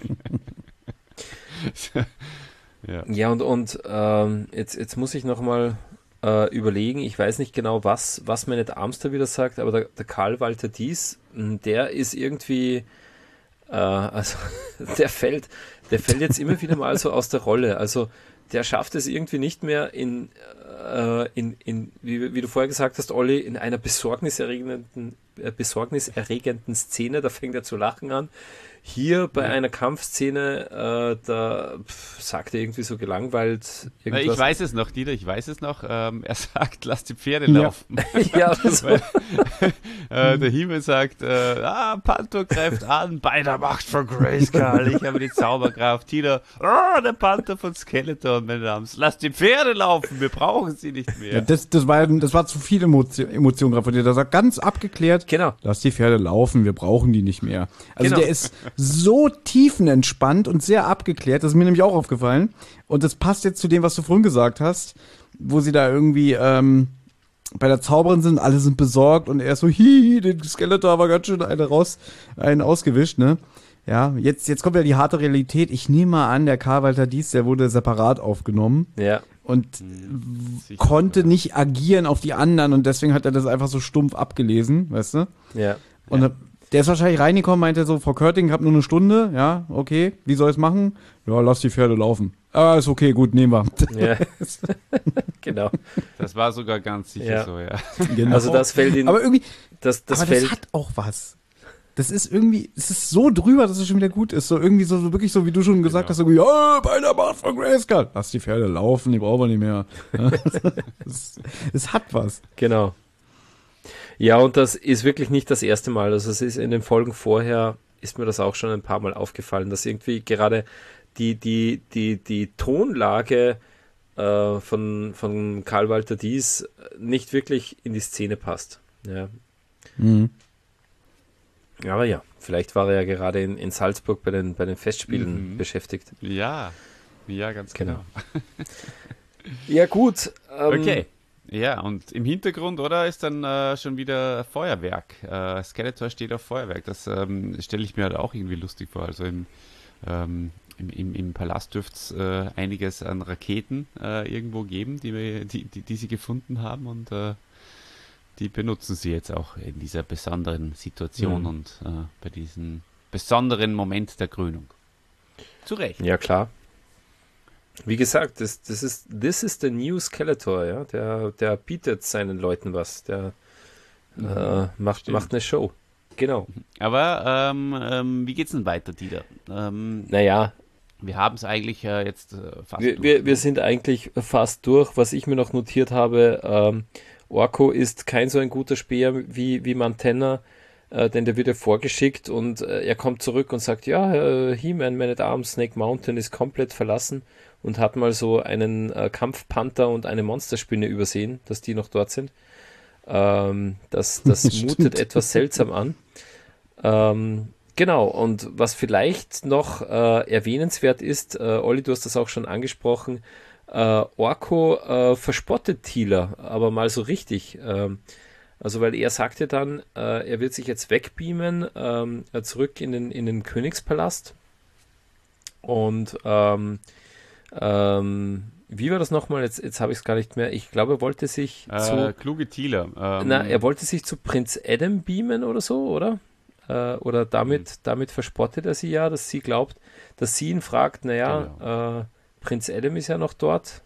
Ja. Ja, und, und ähm, jetzt, jetzt muss ich nochmal äh, überlegen, ich weiß nicht genau, was, was Man at Arms da wieder sagt, aber der, der Karl Walter Dies, mh, der ist irgendwie, äh, also der fällt, der fällt jetzt immer wieder mal so aus der Rolle. Also der schafft es irgendwie nicht mehr in, äh, in, in wie, wie du vorher gesagt hast, Olli, in einer besorgniserregenden, äh, besorgniserregenden Szene, da fängt er zu lachen an. Hier bei Ja. einer Kampfszene, äh, da pf, sagt er irgendwie so gelangweilt Na, irgendwas. ich weiß es noch, Dieter, ich weiß es noch. Ähm, er sagt, lass die Pferde Ja. laufen. ja, so. äh, der Himmel sagt, äh, ah, Panther greift an, bei der Macht von Grayskull, ich habe die Zauberkraft. Dieter, ah, der Panther von Skeletor, meine Damen, lass die Pferde laufen, wir brauchen sie nicht mehr. Ja, das, das, war, das war zu viel Emotion, Emotion gerade von dir. Das war ganz abgeklärt. Genau. Lass die Pferde laufen, wir brauchen die nicht mehr. Also Genau. der ist so tiefenentspannt und sehr abgeklärt, das ist mir nämlich auch aufgefallen. Und das passt jetzt zu dem, was du vorhin gesagt hast, wo sie da irgendwie ähm, bei der Zauberin sind, alle sind besorgt und er ist so, hihi, den Skeletor war ganz schön eine raus, einen ausgewischt, ne? Ja, jetzt, jetzt kommt ja die harte Realität. Ich nehme mal an, der Karl Walter Dies, der wurde separat aufgenommen Ja, und Sicher, konnte ja. nicht agieren auf die anderen und deswegen hat er das einfach so stumpf abgelesen, weißt du? ja. Und Ja. der ist wahrscheinlich reingekommen, meinte so, Frau Körting, ich hab nur eine Stunde, ja, okay, wie soll ich es machen? Ja, lass die Pferde laufen. Ah, ist okay, gut, nehmen wir. ja. genau. Das war sogar ganz sicher Ja. so, ja. Genau. Also das fällt in, aber irgendwie, das, das aber fällt, das hat auch was. Das ist irgendwie, es ist so drüber, dass es schon wieder gut ist. So irgendwie so, so wirklich so, wie du schon gesagt Genau. hast, irgendwie, ja, bei der Macht von Grayskull. Lass die Pferde laufen, die brauchen wir nicht mehr. Es, es hat was. genau. Ja, und das ist wirklich nicht das erste Mal. Also es ist in den Folgen vorher, ist mir das auch schon ein paar Mal aufgefallen, dass irgendwie gerade die, die, die, die Tonlage äh, von, von Karl Walter Dies nicht wirklich in die Szene passt. Ja. Mhm. Aber ja, vielleicht war er ja gerade in, in Salzburg bei den, bei den Festspielen Mhm. beschäftigt. Ja, ja, ganz genau. Genau. Ja, gut. Ähm, Okay. Ja, und im Hintergrund, oder, ist dann äh, schon wieder Feuerwerk. Äh, Skeletor steht auf Feuerwerk. Das ähm, stelle ich mir halt auch irgendwie lustig vor. Also im, ähm, im, im, im Palast dürfte es äh, einiges an Raketen äh, irgendwo geben, die, wir, die, die, die sie gefunden haben. Und äh, die benutzen sie jetzt auch in dieser besonderen Situation Mhm. und äh, bei diesem besonderen Moment der Krönung. Zu Recht. Ja, klar. Wie gesagt, das, das ist this is the new Skeletor, ja. Der, der bietet seinen Leuten was. Der äh, macht, stimmt. macht eine Show. Genau. Aber ähm, ähm, wie geht's denn weiter, Dieter? Ähm, Naja, wir haben es eigentlich äh, jetzt äh, fast wir, durch, wir, ne? wir sind eigentlich fast durch. Was ich mir noch notiert habe, ähm, Orko ist kein so ein guter Speer wie, wie Mantenna, äh, denn der wird ja vorgeschickt und äh, er kommt zurück und sagt, ja, äh, He-Man, Man at Arms, Snake Mountain ist komplett verlassen und hat mal so einen äh, Kampfpanther und eine Monsterspinne übersehen, dass die noch dort sind. Ähm, das das Stimmt. mutet etwas seltsam an. Ähm, genau, und was vielleicht noch äh, erwähnenswert ist, äh, Olli, du hast das auch schon angesprochen, äh, Orko äh, verspottet Teela, aber mal so richtig. Ähm, also weil er sagte dann, äh, er wird sich jetzt wegbeamen, ähm, äh, zurück in den, in den Königspalast. Und ähm, ähm, wie war das nochmal? Jetzt, jetzt habe ich es gar nicht mehr. Ich glaube, er wollte sich Äh, zu... kluge Thieler. Ähm, Na, er wollte sich zu Prinz Adam beamen oder so, oder? Äh, oder damit, Hm. damit verspottet er sie ja, dass sie glaubt, dass sie ihn fragt, naja, äh, Prinz Adam ist ja noch dort.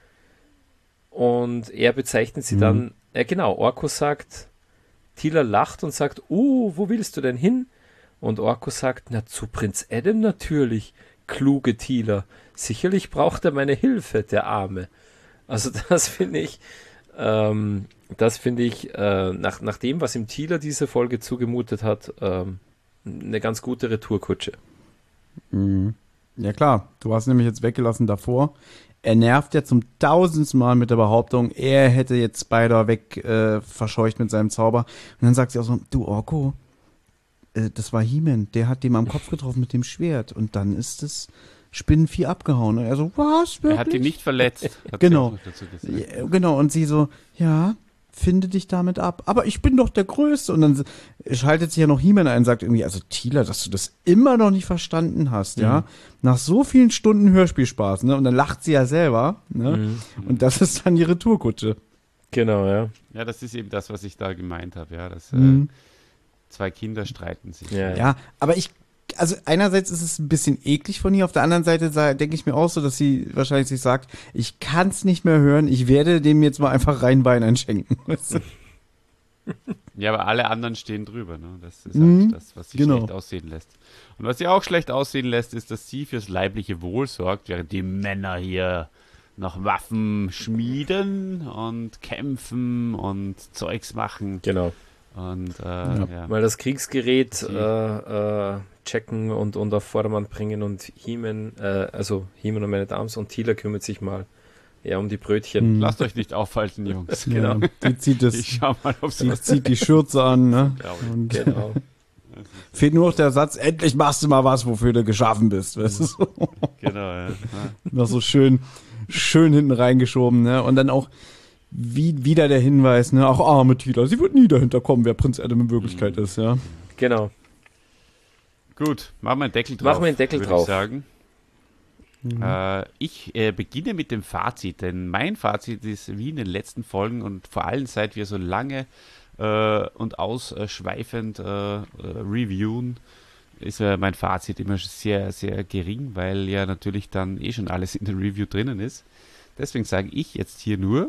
Und er bezeichnet sie Mhm. dann, äh, genau, Orko sagt, Teela lacht und sagt, uh, wo willst du denn hin? Und Orko sagt, na, zu Prinz Adam natürlich, kluge Teela. Sicherlich braucht er meine Hilfe, der Arme. Also das finde ich, ähm, das finde ich, äh, nach, nach dem, was ihm Teela diese Folge zugemutet hat, ähm, eine ganz gute Retourkutsche. Mhm. Ja klar, du hast nämlich jetzt weggelassen davor. Er nervt ja zum tausendsten Mal mit der Behauptung, er hätte jetzt Spider weg äh, verscheucht mit seinem Zauber. Und dann sagt sie auch so, du Orko, äh, das war He-Man, der hat dem am Kopf getroffen mit dem Schwert. Und dann ist das Spinnenvieh abgehauen. Und er so, was, wirklich? Er hat ihn nicht verletzt. Hat Genau. sie auch noch dazu gesagt. Ja, genau, und sie so, ja, finde dich damit ab. Aber ich bin doch der Größte. Und dann schaltet sich ja noch He-Man ein und sagt irgendwie, also Tila, dass du das immer noch nicht verstanden hast, ja. Mhm. Nach so vielen Stunden Hörspielspaß, ne? Und dann lacht sie ja selber, ne? Mhm. Und das ist dann die Retourkutsche. Genau, ja. Ja, das ist eben das, was ich da gemeint habe, ja. Dass Mhm. äh, zwei Kinder streiten sich. Ja. Ja, aber ich, also einerseits ist es ein bisschen eklig von ihr, auf der anderen Seite sa- denke ich mir auch so, dass sie wahrscheinlich sich sagt, ich kann es nicht mehr hören, ich werde dem jetzt mal einfach rein Wein einschenken. Weißt du? Ja, aber alle anderen stehen drüber, ne? Das ist Mhm, halt das, was sie genau. schlecht aussehen lässt. Und was sie auch schlecht aussehen lässt, ist, dass sie fürs leibliche Wohl sorgt, während die Männer hier noch Waffen schmieden und kämpfen und Zeugs machen. Genau. Und äh, Ja. ja. Mal das Kriegsgerät Sie- äh, äh, checken und, und auf Vordermann bringen und He-Man, äh, also He-Man und meine Damen und Tila kümmert sich mal eher um die Brötchen. Mhm. Lasst euch nicht aufhalten, Jungs. Genau. Ja, die zieht das, Ich schau mal, ob sie sie was zieht die Schürze an, ne? glaube ich. Und Genau. fehlt nur noch der Satz, endlich machst du mal was, wofür du geschaffen bist. Weißt du? So. Genau, ja. Ja. Noch so schön, schön hinten reingeschoben, ne? Und dann auch wie, wieder der Hinweis, ne? Auch arme Tila, sie wird nie dahinter kommen, wer Prinz Adam in Wirklichkeit ist, ja. Genau. Gut, machen wir einen Deckel drauf. Machen wir einen Deckel würde drauf. Ich, sagen. Äh, ich äh, beginne mit dem Fazit, denn mein Fazit ist wie in den letzten Folgen und vor allem seit wir so lange äh, und ausschweifend äh, äh, reviewen, ist äh, mein Fazit immer sehr, sehr gering, weil ja natürlich dann eh schon alles in der Review drinnen ist. Deswegen sage ich jetzt hier nur,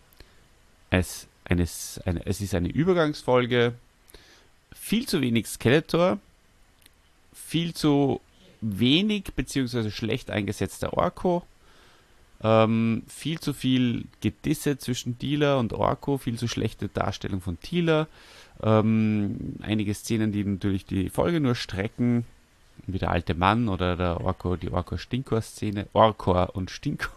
es, eines, eine, es ist eine Übergangsfolge, viel zu wenig Skeletor, viel zu wenig bzw. schlecht eingesetzter Orko, ähm, viel zu viel Gedisse zwischen Tila und Orko, viel zu schlechte Darstellung von Tila, ähm, einige Szenen, die natürlich die Folge nur strecken, wie der alte Mann oder der Orko, die Orko-Stinkor-Szene, Orkor und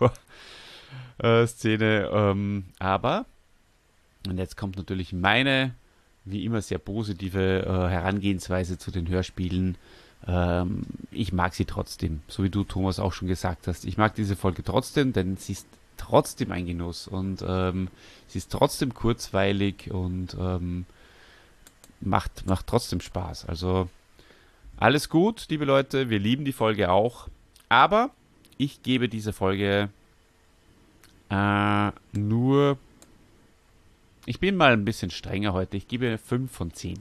Stinkor-Szene, ähm, aber, und jetzt kommt natürlich meine, wie immer sehr positive äh, Herangehensweise zu den Hörspielen. Ähm, ich mag sie trotzdem, so wie du, Thomas, auch schon gesagt hast. Ich mag diese Folge trotzdem, denn sie ist trotzdem ein Genuss und ähm, sie ist trotzdem kurzweilig und ähm, macht, macht trotzdem Spaß. Also alles gut, liebe Leute, wir lieben die Folge auch, aber ich gebe dieser Folge äh, nur, ich bin mal ein bisschen strenger heute, ich gebe fünf von zehn.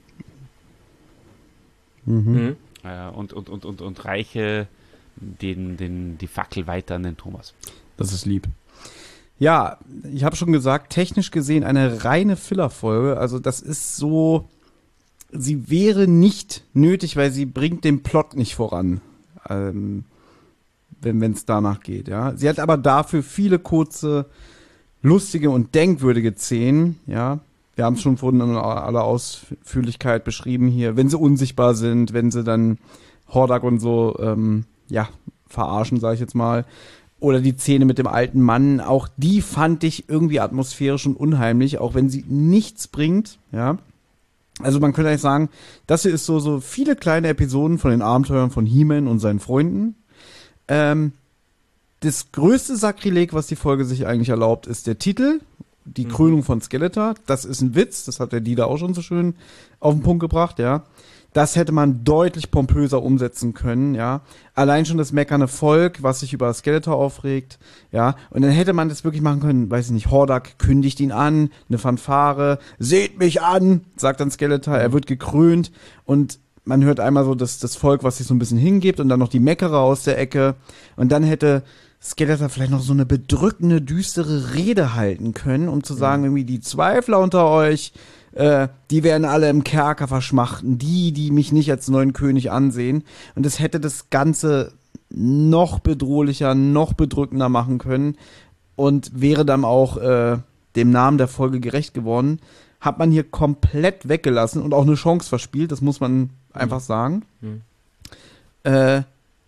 Mhm. Mhm. Äh, und, und, und, und, und reiche den, den, die Fackel weiter an den Thomas. Das ist lieb. Ja, ich habe schon gesagt, technisch gesehen eine reine Filler-Folge. Also das ist so, sie wäre nicht nötig, weil sie bringt den Plot nicht voran, ähm, wenn es danach geht. Ja, sie hat aber dafür viele kurze, lustige und denkwürdige Szenen. Ja, wir haben es schon vorhin in aller Ausführlichkeit beschrieben hier, wenn sie unsichtbar sind, wenn sie dann Hordak und so, ähm, ja, verarschen, sage ich jetzt mal. Oder die Szene mit dem alten Mann, auch die fand ich irgendwie atmosphärisch und unheimlich, auch wenn sie nichts bringt, ja. Also man könnte eigentlich sagen, das hier ist so, so viele kleine Episoden von den Abenteuern von He-Man und seinen Freunden. Ähm, das größte Sakrileg, was die Folge sich eigentlich erlaubt, ist der Titel, die Mhm. Krönung von Skeletor. Das ist ein Witz, das hat der Dieter auch schon so schön auf den Punkt gebracht, ja. Das hätte man deutlich pompöser umsetzen können, ja. Allein schon das meckernde Volk, was sich über Skeletor aufregt, ja. Und dann hätte man das wirklich machen können, weiß ich nicht, Hordak kündigt ihn an, eine Fanfare, seht mich an, sagt dann Skeletor, er wird gekrönt und man hört einmal so das, das Volk, was sich so ein bisschen hingibt und dann noch die Meckerer aus der Ecke und dann hätte Skeletor vielleicht noch so eine bedrückende, düstere Rede halten können, um zu sagen, irgendwie die Zweifler unter euch, äh, die werden alle im Kerker verschmachten, die, die mich nicht als neuen König ansehen. Und das hätte das Ganze noch bedrohlicher, noch bedrückender machen können und wäre dann auch äh, dem Namen der Folge gerecht geworden. Hat man hier komplett weggelassen und auch eine Chance verspielt, das muss man einfach sagen. Mhm. Äh,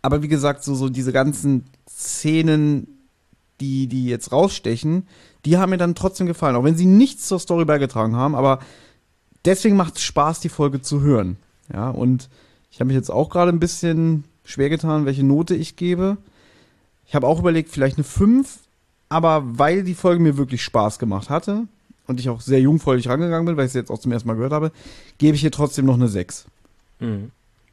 aber wie gesagt, so, so diese ganzen Szenen, die, die jetzt rausstechen, die haben mir dann trotzdem gefallen, auch wenn sie nichts zur Story beigetragen haben, aber deswegen macht es Spaß, die Folge zu hören. Ja, und ich habe mich jetzt auch gerade ein bisschen schwer getan, welche Note ich gebe. Ich habe auch überlegt, vielleicht eine fünf, aber weil die Folge mir wirklich Spaß gemacht hatte und ich auch sehr jungfräulich rangegangen bin, weil ich sie jetzt auch zum ersten Mal gehört habe, gebe ich hier trotzdem noch eine sechs. Mhm.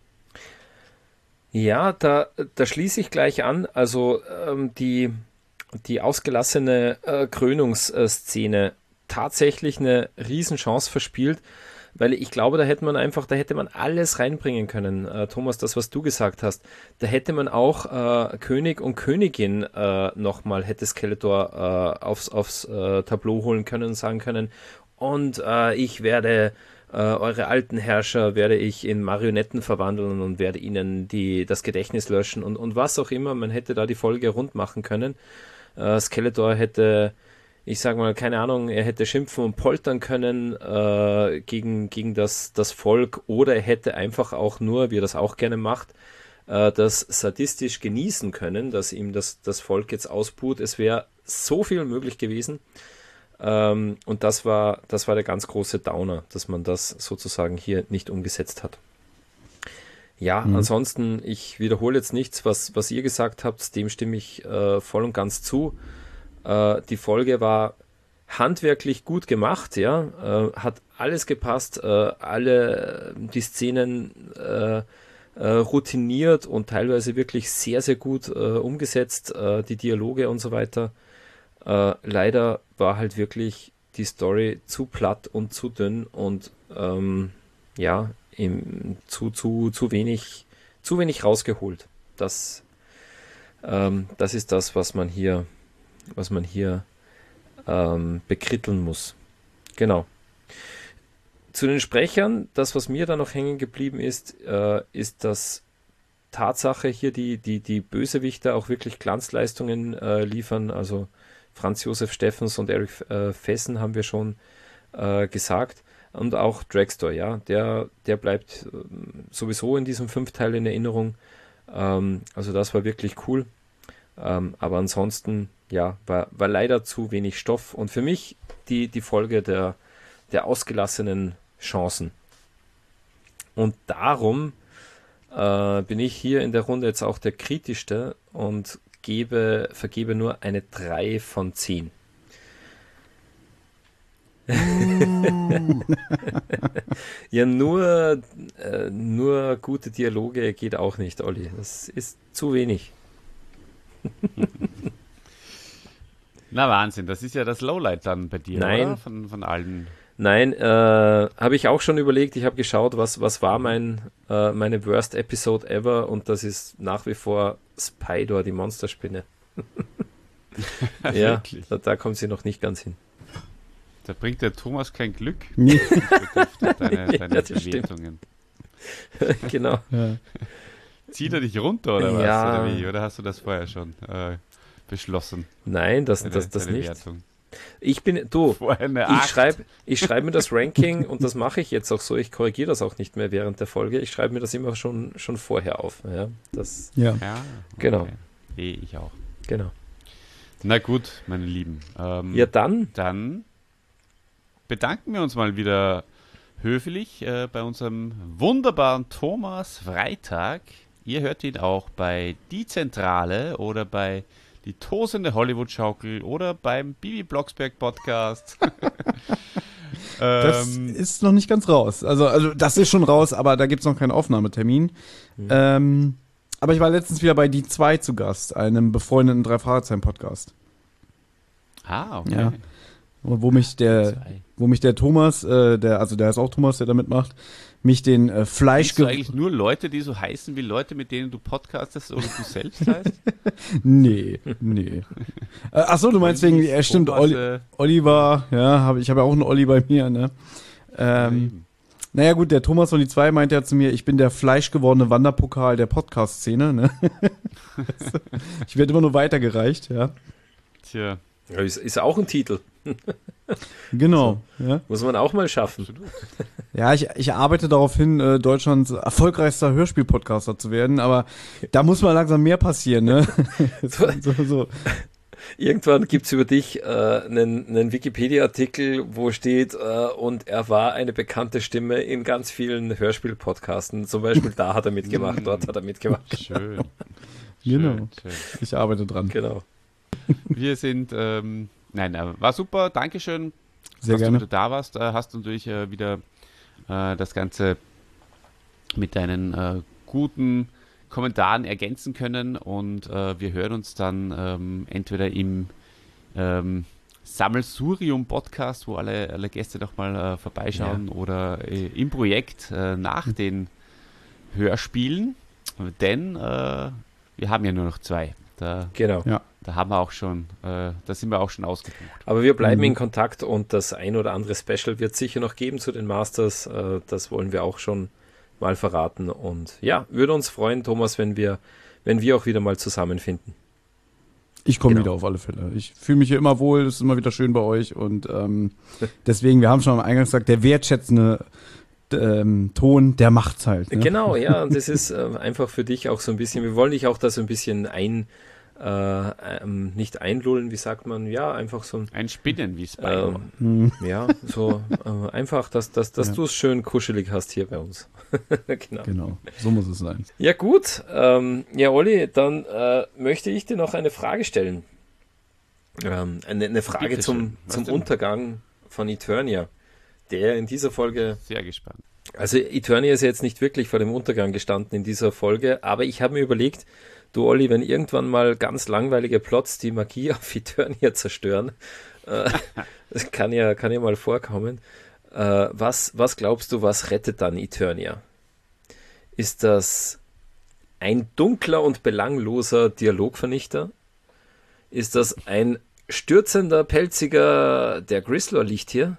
Ja, da, da schließe ich gleich an. Also ähm, die, die ausgelassene äh, Krönungsszene, tatsächlich eine Riesenchance verspielt, weil ich glaube, da hätte man einfach, da hätte man alles reinbringen können. Äh, Thomas, das, was du gesagt hast, da hätte man auch äh, König und Königin äh, nochmal, hätte Skeletor äh, aufs, aufs äh, Tableau holen können und sagen können, und äh, ich werde äh, eure alten Herrscher, werde ich in Marionetten verwandeln und werde ihnen die, das Gedächtnis löschen und, und was auch immer. Man hätte da die Folge rund machen können. Äh, Skeletor hätte, ich sage mal, keine Ahnung, er hätte schimpfen und poltern können äh, gegen, gegen das, das Volk, oder er hätte einfach auch nur, wie er das auch gerne macht, äh, das sadistisch genießen können, dass ihm das, das Volk jetzt ausbuht. Es wäre so viel möglich gewesen. Ähm, und das war, das war der ganz große Downer, dass man das sozusagen hier nicht umgesetzt hat. Ja, mhm. Ansonsten, ich wiederhole jetzt nichts, was, was ihr gesagt habt, dem stimme ich äh, voll und ganz zu. Die Folge war handwerklich gut gemacht, ja, äh, hat alles gepasst, äh, alle die Szenen äh, äh, routiniert und teilweise wirklich sehr, sehr gut äh, umgesetzt, äh, die Dialoge und so weiter. Äh, leider war halt wirklich die Story zu platt und zu dünn und ähm, ja, im, zu, zu, zu wenig, zu wenig rausgeholt. Das, ähm, das ist das, was man hier was man hier ähm, bekritteln muss. Genau. Zu den Sprechern, das, was mir da noch hängen geblieben ist, äh, ist, dass Tatsache hier die, die, die Bösewichter auch wirklich Glanzleistungen äh, liefern. Also Franz Josef Steffens und Eric äh, Fessen haben wir schon äh, gesagt. Und auch Dragstore, ja, der, der bleibt äh, sowieso in diesem Fünfteil in Erinnerung. Ähm, also das war wirklich cool. Ähm, aber ansonsten, ja, war, war leider zu wenig Stoff. Und für mich die, die Folge der, der ausgelassenen Chancen. Und darum äh, bin ich hier in der Runde jetzt auch der kritischste und gebe, vergebe nur eine drei von zehn. Uh. Ja, nur, äh, nur gute Dialoge geht auch nicht, Olli. Das ist zu wenig. Na Wahnsinn, das ist ja das Lowlight dann bei dir, Nein. oder? Von, von allen. Nein, äh, habe ich auch schon überlegt. Ich habe geschaut, was, was war mein, äh, meine Worst Episode ever, und das ist nach wie vor Spydor, die Monsterspinne. Ja, da, da kommt sie noch nicht ganz hin. Da bringt der Thomas kein Glück. Nee. Deine, Ja, deine das Bewertungen. Genau. Ja. Zieht er dich runter oder was? Ja. Oder wie? Oder hast du das vorher schon äh, beschlossen? Nein, das, Deine, das, das deine nicht. Wertung? Ich bin, du, Vorher eine ich acht. schreibe ich schreib mir das Ranking, und das mache ich jetzt auch so, ich korrigiere das auch nicht mehr während der Folge, ich schreibe mir das immer schon, schon vorher auf. Ja, das, Ja. Ja, okay. Genau. Eh, ich auch. genau. Na gut, meine Lieben. Ähm, Ja, dann, Dann bedanken wir uns mal wieder höflich äh, bei unserem wunderbaren Thomas Freitag. Ihr hört ihn auch bei Die Zentrale oder bei Die tosende Hollywood-Schaukel oder beim Bibi Blocksberg Podcast. Das ähm, ist noch nicht ganz raus. Also, also das ist schon raus, aber da gibt es noch keinen Aufnahmetermin. Mhm. Ähm, aber ich war letztens wieder bei Die zwei zu Gast, einem befreundeten Drei-Fragezeichen-Podcast. ah, okay. Ja. Wo mich der, Zwei. wo mich der Thomas, äh, der, also der ist auch Thomas, der da mitmacht, mich den äh, Fleisch... Kennst du eigentlich nur Leute, die so heißen wie Leute, mit denen du podcastest oder du selbst heißt? Nee, nee. äh, Achso, du meinst wegen, ja, stimmt, Thomas, Olli, äh, Oliver, ja, hab, ich habe ja auch einen Olli bei mir, ne? Ähm, eben. naja gut, der Thomas von die zwei meinte ja zu mir, ich bin der fleischgewordene Wanderpokal der Podcast-Szene, ne? Ich werde immer nur weitergereicht, ja. Tja. Ja, ist, ist auch ein Titel. Genau. So, ja. muss man auch mal schaffen. Ja, ich, ich arbeite darauf hin, äh, Deutschlands erfolgreichster Hörspiel-Podcaster zu werden, aber da muss mal langsam mehr passieren, ne? so, so. Irgendwann gibt es über dich äh, einen, einen Wikipedia-Artikel, wo steht, äh, und er war eine bekannte Stimme in ganz vielen Hörspiel-Podcasten. Zum Beispiel da hat er mitgemacht, dort hat er mitgemacht. Schön. Genau. Schön, schön. Ich arbeite dran. Genau. Wir sind, ähm, nein, war super, Dankeschön, Sehr dass gerne. du wieder da warst. Äh, hast natürlich äh, wieder äh, das Ganze mit deinen äh, guten Kommentaren ergänzen können und äh, wir hören uns dann ähm, entweder im ähm, Sammelsurium-Podcast, wo alle, alle Gäste nochmal äh, vorbeischauen, ja. oder äh, im Projekt äh, nach den Hörspielen, denn äh, wir haben ja nur noch zwei. Da, genau. Ja. Da haben wir auch schon, äh, da sind wir auch schon ausgebucht. Aber wir bleiben Mhm. in Kontakt und das ein oder andere Special wird sicher noch geben zu den Masters. Äh, das wollen wir auch schon mal verraten. Und ja, würde uns freuen, Thomas, wenn wir, wenn wir auch wieder mal zusammenfinden. Ich komme Genau. wieder auf alle Fälle. Ich fühle mich hier immer wohl, es ist immer wieder schön bei euch und ähm, deswegen, wir haben schon am Eingang gesagt, der wertschätzende ähm, Ton, der macht's halt. Ne? Genau, ja, und das ist äh, einfach für dich auch so ein bisschen, wir wollen dich auch da so ein bisschen ein, äh, ähm, nicht einlullen, wie sagt man, ja, einfach so ein, Ein Spinnen, wie es bei ähm, Mhm. ja, so äh, einfach, dass, dass, dass Ja. du es schön kuschelig hast hier bei uns. Genau. Genau, so muss es sein. Ja gut, ähm, ja Olli, dann äh, möchte ich dir noch eine Frage stellen. Ähm, eine, eine Frage Bitte zum, schön. Was zum denn? Untergang von Eternia, der in dieser Folge, Sehr gespannt. also Eternia ist ja jetzt nicht wirklich vor dem Untergang gestanden in dieser Folge, aber ich habe mir überlegt, du Olli, wenn irgendwann mal ganz langweilige Plots die Magie auf Eternia zerstören, äh, das kann ja, kann ja mal vorkommen, äh, was, was glaubst du, was rettet dann Eternia? Ist das ein dunkler und belangloser Dialogvernichter? Ist das ein stürzender, pelziger, der Grislaw liegt hier?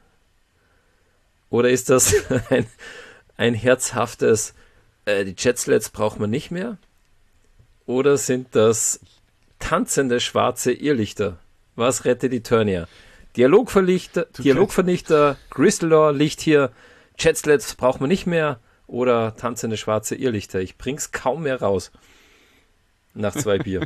Oder ist das ein, ein herzhaftes, äh, die Jetslets braucht man nicht mehr? Oder sind das tanzende schwarze Irrlichter? Was rettet Eternia? Dialogvernichter, Dialogvernichter, Grislaw liegt hier, Jetslets braucht man nicht mehr? Oder tanzende schwarze Irrlichter? Ich bring's kaum mehr raus. Nach zwei Bier.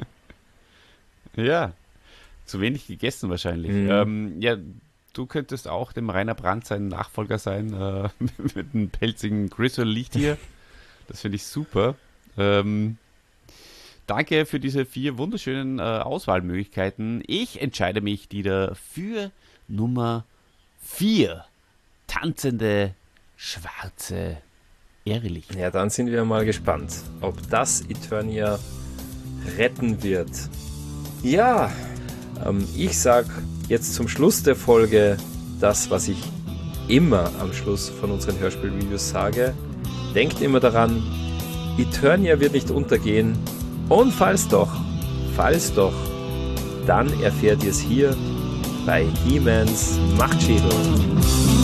Ja, zu wenig gegessen wahrscheinlich. Mhm. Ähm, ja, du könntest auch dem Rainer Brandt sein Nachfolger sein, äh, mit einem pelzigen Griswold liegt hier. Das finde ich super. Ähm, danke für diese vier wunderschönen äh, Auswahlmöglichkeiten. Ich entscheide mich wieder für Nummer vier. Tanzende schwarze Irrlichter. Ja, dann sind wir mal gespannt, ob das Eternia retten wird. Ja, ähm, ich sag jetzt zum Schluss der Folge das, was ich immer am Schluss von unseren Hörspielvideos sage. Denkt immer daran, Eternia wird nicht untergehen. Und falls doch, falls doch, dann erfährt ihr es hier bei He-Mans Machtschädel.